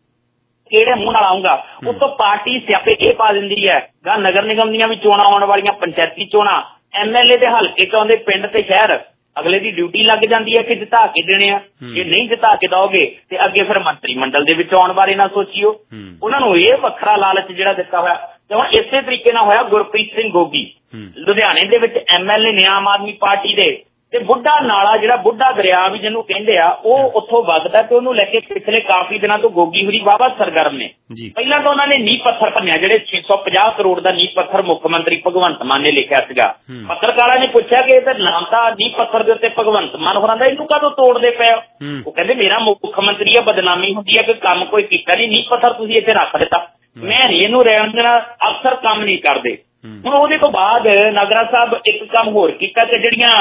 S15: ਕਿਹੜੇ ਮੂੰਹ ਨਾਲ ਆਊਂਗਾ। ਉੱਤੋਂ ਪਾਰਟੀ ਸਿਆਪੇ ਇਹ ਪਾ ਦਿੰਦੀ ਹੈ ਗਾ ਨਗਰ ਨਿਗਮ ਦੀਆਂ ਵੀ ਚੋਣਾਂ ਆਉਣ ਵਾਲੀਆਂ, ਪੰਚਾਇਤੀ ਚੋਣਾਂ, MLA ਦੇ ਹਲਕੇ ਚ ਆਉਂਦੇ ਪਿੰਡ ਤੇ ਸ਼ਹਿਰ, ਅਗਲੇ ਦੀ ਡਿਊਟੀ ਲੱਗ ਜਾਂਦੀ ਹੈ ਕਿ ਜਿਤਾ ਕੇ ਦੇਣੇ ਆ। ਜੇ ਨਹੀਂ ਜਿਤਾ ਕੇ ਦਓਗੇ ਤੇ ਅੱਗੇ ਫਿਰ ਮੰਤਰੀ ਮੰਡਲ ਦੇ ਵਿੱਚ ਆਉਣ ਬਾਰੇ ਨਾ ਸੋਚਿਓ। ਉਹਨਾਂ ਨੂੰ ਇਹ ਵੱਖਰਾ ਲਾਲਚ ਜਿਹੜਾ ਦਿੱਤਾ ਹੋਇਆ। ਤੇ ਹੁਣ ਇਸੇ ਤਰੀਕੇ ਨਾਲ ਹੋਇਆ ਗੁਰਪ੍ਰੀਤ ਸਿੰਘ ਗੋਗੀ ਲੁਧਿਆਣੇ ਦੇ ਵਿੱਚ MLA ਨੇ ਆਮ ਆਦਮੀ ਪਾਰਟੀ ਦੇ, ਤੇ ਬੁੱਢਾ ਨਾਲਾ ਜਿਹੜਾ ਬੁੱਢਾ ਦਰਿਆ ਵੀ ਜਿਹਨੂੰ ਕਹਿੰਦੇ ਆ ਉਹ ਉੱਥੋਂ ਵਗਦਾ ਤੇ ਉਹਨੂੰ ਲੈ ਕੇ ਪਿਛਲੇ ਕਾਫੀ ਦਿਨਾਂ ਤੋਂ ਗੋਗੀ ਹੁਰੀ ਵਾਹਵਾ ਸਰਗਰਮ ਨੇ। ਪਹਿਲਾਂ ਤਾਂ ਉਹਨਾਂ ਨੇ ਨੀਂਹ ਪੱਥਰ ਭੰਨਿਆ, ਜਿਹੜੇ 650 ਕਰੋੜ ਦਾ ਨੀਂਹ ਪੱਥਰ ਮੁੱਖ ਮੰਤਰੀ ਭਗਵੰਤ ਮਾਨ ਨੇ ਲਿਖਿਆ ਸੀਗਾ। ਪੱਤਰਕਾਰਾਂ ਨੇ ਪੁੱਛਿਆ ਕਿ ਇਹ ਤਾਂ ਨਾਮ ਤਾਂ ਨੀਂਹ ਪੱਥਰ ਦੇ ਉੱਤੇ ਭਗਵੰਤ ਮਾਨ ਹੋਰਾਂ ਦਾ, ਇਹਨੂੰ ਕਦੋਂ ਤੋੜਦੇ ਪਏ? ਉਹ ਕਹਿੰਦੇ ਮੇਰਾ ਮੁੱਖ ਮੰਤਰੀ ਆ, ਬਦਨਾਮੀ ਹੁੰਦੀ ਹੈ ਕਿ ਕੰਮ ਕੋਈ ਕੀਤਾ ਨਹੀਂ, ਨੀਂਹ ਪੱਥਰ ਤੁਸੀਂ ਇੱਥੇ ਰੱਖ ਦਿੱਤਾ, ਮੈਂ ਇਹਨੂੰ ਰਹਿਣ ਦੇਣਾ, ਅਫਸਰ ਕੰਮ ਨਹੀਂ ਕਰਦੇ। ਹੁਣ ਉਹਦੇ ਤੋਂ ਬਾਅਦ ਨਾਗਰਾ ਸਾਹਿਬ ਇੱਕ ਕੰਮ ਹੋਰ ਕੀਤਾ ਕਿ ਜਿਹੜੀਆਂ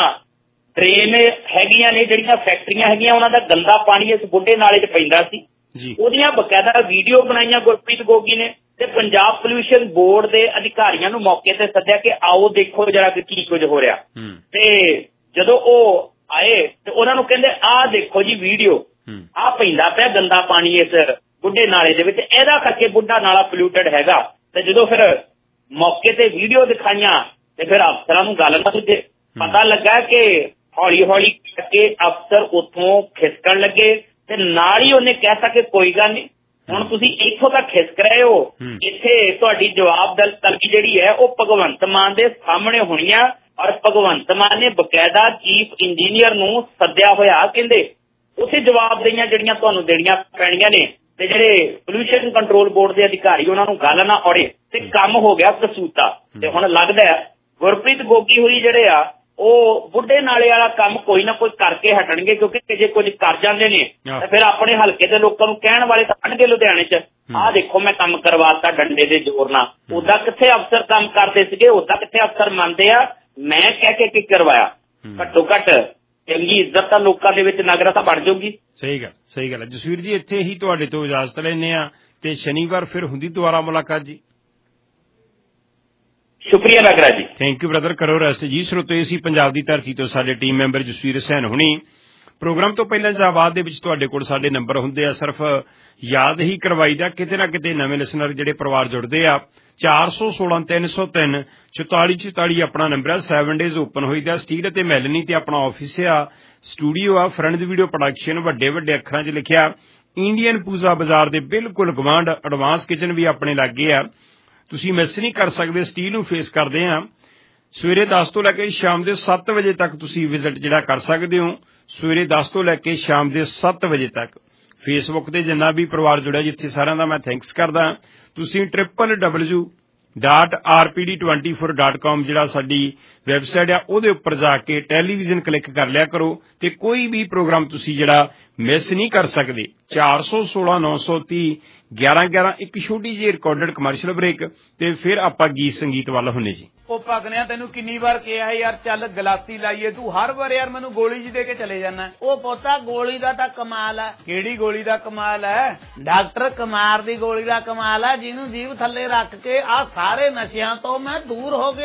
S15: ਡਰੇਨ ਹੈਗੀਆਂ ਨੇ, ਜਿਹੜੀਆਂ ਫੈਕਟਰੀਆਂ ਹੈਗੀਆਂ, ਉਹਨਾਂ ਦਾ ਗੰਦਾ ਪਾਣੀ ਇਸ ਬੁੱਢੇ ਨਾਲੇ 'ਚ ਪੈਂਦਾ ਸੀ, ਉਹਦੀਆਂ ਬਕਾਇਦਾ ਵੀਡੀਓ ਬਣਾਈਆਂ ਗੁਰਪ੍ਰੀਤ ਗੋਗੀ ਨੇ ਤੇ ਪੰਜਾਬ ਪੋਲਿਊਸ਼ਨ ਬੋਰਡ ਦੇ ਅਧਿਕਾਰੀਆਂ ਨੂੰ ਮੌਕੇ ਤੇ ਸੱਦਿਆ ਕਿ ਆਓ ਦੇਖੋ ਜਰਾ ਕਿ ਕੀ ਕੁਝ ਹੋ ਰਿਹਾ। ਤੇ ਜਦੋਂ ਉਹ ਆਏ ਤੇ ਉਹਨਾਂ ਨੂੰ ਕਹਿੰਦੇ ਆਹ ਦੇਖੋ ਜੀ ਵੀਡੀਓ, ਆਹ ਪੈਂਦਾ ਪਿਆ ਗੰਦਾ ਪਾਣੀ ਇਸ ਬੁੱਢੇ ਨਾਲੇ ਦੇ ਵਿੱਚ, ਇਹਦਾ ਕਰਕੇ ਬੁੱਢਾ ਨਾਲਾ ਪੋਲਿਊਟਡ ਹੈਗਾ। ਤੇ ਜਦੋਂ ਫਿਰ ਮੌਕੇ ਤੇ ਵੀਡੀਓ ਦਿਖਾਈਆਂ ਤੇ ਫਿਰ ਅਫਸਰਾਂ ਨੂੰ ਗੱਲ ਨਾ ਸੁਝੇ, ਪਤਾ ਲੱਗਾ ਕਿ ਹੌਲੀ ਹੌਲੀ ਕਰਕੇ ਅਫਸਰ ਉੱਥੋਂ ਖਿਸਕਣ ਲੱਗੇ ਤੇ ਨਾਲ ਹੀ ਉਹਨੇ ਕਹਿ ਸਕੇ ਕੋਈ ਗੱਲ ਨਹੀਂ, ਹੁਣ ਤੁਸੀਂ ਇੱਥੋਂ ਤੱਕ ਖਿਸਕ ਰਹੇ ਹੋ, ਇੱਥੇ ਤੁਹਾਡੀ ਜਵਾਬ ਤਲਬੀ ਜਿਹੜੀ ਹੈ ਉਹ ਭਗਵੰਤ ਮਾਨ ਦੇ ਸਾਹਮਣੇ ਹੋਣੀ ਆ। ਔਰ ਭਗਵੰਤ ਮਾਨ ਨੇ ਬਕਾਇਦਾ ਚੀਫ ਇੰਜੀਨੀਅਰ ਨੂੰ ਸੱਦਿਆ ਹੋਇਆ, ਕਹਿੰਦੇ ਉੱਥੇ ਜਵਾਬਦੇਹੀਆਂ ਜਿਹੜੀਆਂ ਤੁਹਾਨੂੰ ਦੇਣੀਆਂ ਪੈਣੀਆਂ ਨੇ ਤੇ ਜਿਹੜੇ ਪੋਲਿਊਸ਼ਨ ਕੰਟਰੋਲ ਬੋਰਡ ਦੇ ਅਧਿਕਾਰੀ ਉਹਨਾਂ ਨੂੰ ਗੱਲ ਨਾ ਔੜੇ ਤੇ ਕੰਮ ਹੋ ਗਿਆ ਕਸੂਤਾ। ਤੇ ਹੁਣ ਲੱਗਦਾ ਹੈ ਗੁਰਪ੍ਰੀਤ ਗੋਗੀ ਹੋਈ ਜਿਹੜੇ ਆ ਉਹ ਬੁੱਢੇ ਨਾਲੇ ਵਾਲਾ ਕੰਮ ਕੋਈ ਨਾ ਕੋਈ ਕਰਕੇ ਹਟਣਗੇ, ਕਿਉਂਕਿ ਜੇ ਕੁਝ ਕਰ ਜਾਂਦੇ ਨੇ ਤਾਂ ਫਿਰ ਆਪਣੇ ਹਲਕੇ ਦੇ ਲੋਕਾਂ ਨੂੰ ਕਹਿਣ ਵਾਲੇ ਤਾਂ ਆਣਗੇ ਲੁਧਿਆਣੇ 'ਚ, ਆਹ ਦੇਖੋ ਮੈਂ ਕੰਮ ਕਰਵਾਤਾ ਡੰਡੇ ਦੇ ਜ਼ੋਰ ਨਾਲ। ਉਦਾਂ ਕਿੱਥੇ ਅਫਸਰ ਕੰਮ ਕਰਦੇ ਸੀਗੇ, ਉਦਾਂ ਕਿੱਥੇ ਅਫਸਰ ਮੰਨਦੇ ਆ ਮੈਂ ਕਹਿ ਕੇ ਕੀ ਕਰਵਾਇਆ। ਘੱਟੋ ਘੱਟ ਚੰਗੀ ਇੱਜ਼ਤ ਤਾਂ ਲੋਕਾਂ ਦੇ ਵਿੱਚ ਨਗਰਾ ਤਾਂ ਬਣ ਜਾਊਗੀ।
S14: ਸਹੀ ਗੱਲ ਹੈ। ਜਸਵੀਰ ਜੀ ਇੱਥੇ ਹੀ ਤੁਹਾਡੇ ਤੋਂ ਇਜਾਜ਼ਤ ਲੈਂਦੇ ਆ ਤੇ ਸ਼ਨੀਵਾਰ ਫਿਰ ਹੁੰਦੀ ਦੁਬਾਰਾ ਮੁਲਾਕਾਤ ਜੀ।
S15: ਸ਼ੁਕਰੀਆ Nagra ji.
S14: Thank you brother, ਕਰੋ ਰੈਸਟ ਜੀ। ਸਰੋਤੇ ਸੀ ਪੰਜਾਬ ਦੀ ਧਰਤੀ ਤੋਂ ਸਾਡੇ ਟੀਮ ਮੈਂਬਰ ਜਸਵੀਰ ਹੁਸੈਨ ਹੁਣੀ। ਪ੍ਰੋਗਰਾਮ ਤੋਂ ਪਹਿਲਾਂ ਜਾਂ ਬਾਅਦ ਦੇ ਵਿੱਚ ਤੁਹਾਡੇ ਕੋਲ ਸਾਡੇ ਨੰਬਰ ਹੁੰਦੇ ਆ, ਸਿਰਫ ਯਾਦ ਹੀ ਕਰਵਾਈਦਾ। ਕਿਤੇ ਨਾ ਕਿਤੇ ਨਵੇਂ ਲਿਸਨਰ ਜਿਹੜੇ ਪਰਿਵਾਰ ਜੁੜਦੇ ਆ, 416 303 4444 ਆਪਣਾ ਨੰਬਰ ਆ। 7 ਡੇਜ਼ ਓਪਨ ਹੋਈਦਾ। ਸਟੀਲ ਅਤੇ ਮੈਲਨੀ ਤੇ ਆਪਣਾ ਆਫਿਸ ਆ, ਸਟੂਡੀਓ ਆ, ਫਰੈਂਡਜ਼ ਵੀਡੀਓ ਪ੍ਰੋਡਕਸ਼ਨ, ਵੱਡੇ ਵੱਡੇ ਅੱਖਰਾਂ 'ਚ ਲਿਖਿਆ ਇੰਡੀਅਨ ਪੂਜ਼ਾ ਬਾਜ਼ਾਰ ਦੇ ਬਿਲਕੁਲ ਗਵਾਂਢ। ਐਡਵਾਂਸ ਕਿਚਨ ਵੀ ਆਪਣੇ ਲਾਗੇ ਆ, ਤੁਸੀਂ ਮਿਸ ਨਹੀਂ ਕਰ ਸਕਦੇ। ਸਟੀਲ ਨੂੰ ਫੇਸ ਕਰਦੇ ਆ। ਸਵੇਰੇ 10 ਤੋਂ ਲੈ ਕੇ ਸ਼ਾਮ ਦੇ 7 ਵਜੇ ਤੱਕ ਤੁਸੀਂ ਵਿਜ਼ਿਟ ਜਿਹੜਾ ਕਰ ਸਕਦੇ ਹੋ, ਸਵੇਰੇ 10 ਤੋਂ ਲੈ ਕੇ ਸ਼ਾਮ ਦੇ 7 ਵਜੇ ਤੱਕ। ਫੇਸਬੁੱਕ ਤੇ ਜਿੰਨਾ ਵੀ ਪਰਿਵਾਰ ਜੁੜਿਆ ਜਿੱਥੇ ਸਾਰਿਆਂ ਦਾ ਮੈਂ ਥੈਂਕਸ ਕਰਦਾ। ਤੁਸੀਂ www.rpd24.com ਜਿਹੜਾ ਸਾਡੀ ਵੈਬਸਾਈਟ ਆ ਉਹਦੇ ਉੱਪਰ ਜਾ ਕੇ ਟੈਲੀਵਿਜ਼ਨ ਕਲਿੱਕ ਕਰ ਲਿਆ ਕਰੋ ਤੇ ਕੋਈ ਵੀ ਪ੍ਰੋਗਰਾਮ ਤੁਸੀਂ ਜਿਹੜਾ ਮਿਸ ਨਹੀਂ ਕਰ ਸਕਦੇ। 416 930 1111 ਇੱਕ ਛੋਟੀ ਜਿਹੀ ਰਿਕਾਰਡਡ ਕਮਰਸ਼ੀਅਲ ਬ੍ਰੇਕ ਤੇ ਫਿਰ ਆਪਾਂ ਗੀਤ ਸੰਗੀਤ ਵੱਲ ਹੁੰਨੇ ਜੀ।
S1: ਉਹ ਭਗਨਿਆ ਤੈਨੂੰ ਕਿੰਨੀ ਵਾਰ ਕਿਹਾ ਯਾਰ ਚੱਲ ਗਲਾਸੀ ਲਾਈਏ, ਤੂੰ ਹਰ ਵਾਰ ਯਾਰ ਮੈਨੂੰ ਗੋਲੀ ਜੀ ਦੇ ਕੇ ਚਲੇ ਜਾਣਾ।
S2: ਉਹ ਪੋਤਾ ਗੋਲੀ ਦਾ ਤਾਂ ਕਮਾਲ ਹੈ।
S1: ਕਿਹੜੀ ਗੋਲੀ ਦਾ ਕਮਾਲ ਹੈ?
S2: ਡਾਕਟਰ ਕੁਮਾਰ ਦੀ ਗੋਲੀ ਦਾ ਕਮਾਲ ਹੈ, ਜਿਹਨੂੰ ਜੀਭ ਥੱਲੇ ਰੱਖ ਕੇ ਆ ਸਾਰੇ ਨਸ਼ਿਆਂ ਤੋਂ ਮੈਂ ਦੂਰ ਹੋ ਗਿਆ।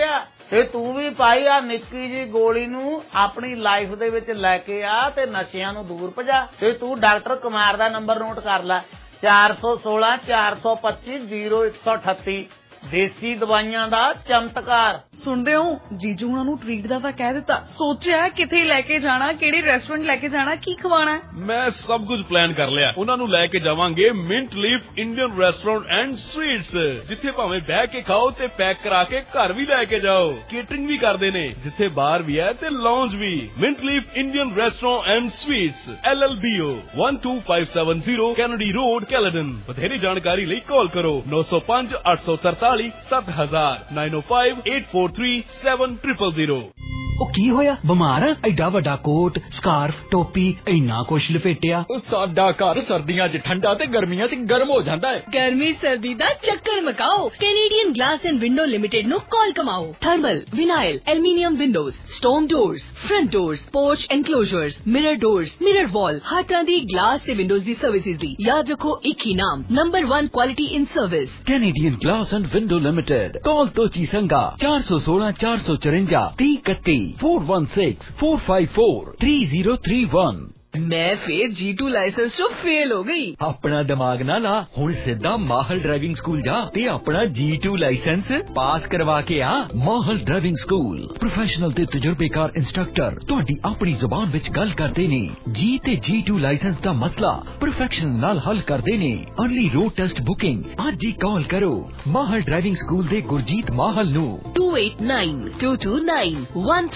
S2: ਤੇ ਤੂੰ ਵੀ ਭਾਈ ਆ ਨਿੱਕੀ ਜੀ ਗੋਲੀ ਨੂੰ ਆਪਣੀ ਲਾਈਫ ਦੇ ਵਿੱਚ ਲੈ ਕੇ ਆ ਤੇ ਨਸ਼ਿਆਂ ਨੂੰ ਦੂਰ ਭਜਾ। ਤੇ ਤੂੰ ਡਾਕਟਰ ਕੁਮਾਰ ਦਾ ਨੰਬਰ ਨੋਟ ਕਰ ਲੈ 416 425 0138 ਦੇਸੀ ਦਵਾਈਆਂ ਦਾ ਚਮਤਕਾਰ।
S4: ਸੁਣਦੇ ਹੋ ਜੀਜੂ ਉਹਨਾਂ ਨੂੰ ਟ੍ਰੀਟ ਦਾ ਤਾਂ ਕਹਿ ਦਿੱਤਾ, ਸੋਚਿਆ ਕਿੱਥੇ ਲੈ ਕੇ ਜਾਣਾ, ਕਿਹੜੇ ਰੈਸਟੋਰੈਂਟ ਲੈ ਕੇ ਜਾਣਾ, ਕੀ ਖਵਾਣਾ।
S7: ਮੈਂ ਸਭ ਕੁਝ ਪਲਾਨ ਕਰ ਲਿਆ। ਉਹਨਾਂ ਨੂੰ ਲੈ ਕੇ ਜਾਵਾਂਗੇ mint leaf Indian restaurant and sweets, ਜਿੱਥੇ ਭਾਵੇਂ ਬਹਿ ਕੇ ਖਾਓ ਤੇ ਪੈਕ ਕਰਾ ਕੇ ਘਰ ਵੀ ਲੈ ਕੇ ਜਾਓ। ਕੇਟਰਿੰਗ ਵੀ ਕਰਦੇ ਨੇ, ਜਿੱਥੇ ਬਾਰ ਵੀ ਹੈ ਤੇ ਲੌਂਜ ਵੀ। Mint leaf Indian restaurant and sweets LLBO 12570 Kennedy road Caledon. ਵਧੇਰੀ ਜਾਣਕਾਰੀ ਲਈ ਕਾਲ ਕਰੋ 905 843 7000 905 843 7000।
S9: ਉਹ ਕੀ ਹੋਇਆ? ਬਿਮਾਰ ਆ? ਐਡਾ ਵੱਡਾ ਕੋਟ, ਸਕਾਰਫ, ਟੋਪੀ, ਇੰਨਾ ਕੁਛ ਲਪੇਟਿਆ। ਸਾਡਾ ਘਰ ਸਰਦੀਆਂ 'ਚ ਠੰਡਾ ਤੇ ਗਰਮੀਆਂ 'ਚ ਗਰਮ ਹੋ ਜਾਂਦਾ ਹੈ।
S8: ਗਰਮੀ ਸਰਦੀ ਦਾ ਚੱਕਰ ਮਕਾਓ। Canadian glass and window limited ਨੂੰ ਕਾਲ ਕਮਾਓ। Thermal, vinyl, aluminium windows, stone doors, front doors, porch enclosures, mirror doors, mirror wall, ਹਰ ਤਰ੍ਹਾਂ ਦੀ ਗਲਾਸ ਤੇ ਵਿੰਡੋਜ਼ ਦੀ ਸਰਵਿਸਿਜ਼ ਦੀ ਯਾਦ ਰੱਖੋ ਇੱਕ ਹੀ ਨਾਮ, number 1 quality in service,
S9: Canadian glass and window limited. Call ਤੋਂ ਚੀਸੰਗਾ 416 454 3031 416 454 3031।
S8: ਮੈਂ ਫੇਰ G2 ਲਾਇਸੈਂਸ ਤੋਂ ਫੇਲ ਹੋ ਗਈ।
S9: ਆਪਣਾ ਦਿਮਾਗ ਨਾ ਲਾ, ਹੁਣ ਸਿੱਧਾ ਮਾਹਲ ਡਰਾਈਵਿੰਗ ਸਕੂਲ ਜਾ ਤੇ ਆਪਣਾ G2 ਲਾਇਸੈਂਸ ਪਾਸ ਕਰਵਾ ਕੇ ਆ। ਮਾਹਲ ਡਰਾਈਵਿੰਗ ਸਕੂਲ ਪ੍ਰੋਫੈਸ਼ਨਲ ਤੇ ਤਜਰਬੇਕਾਰ ਇੰਸਟ੍ਰਕਟਰ ਤੁਹਾਡੀ ਆਪਣੀ ਜ਼ੁਬਾਨ ਵਿੱਚ ਗੱਲ ਕਰਦੇ ਨੇ। G ਤੇ G2 ਲਾਇਸੈਂਸ ਦਾ ਮਸਲਾ ਪਰਫੈਕਸ਼ਨ ਨਾਲ ਹੱਲ ਕਰਦੇ ਨੇ। ਅਰਲੀ ਰੋਡ ਟੈਸਟ ਬੁਕਿੰਗ ਅੱਜ ਹੀ ਕਾਲ ਕਰੋ ਮਾਹਲ ਡਰਾਈਵਿੰਗ ਸਕੂਲ ਦੇ ਗੁਰਜੀਤ ਮਾਹਲ ਨੂੰ
S8: 2892291313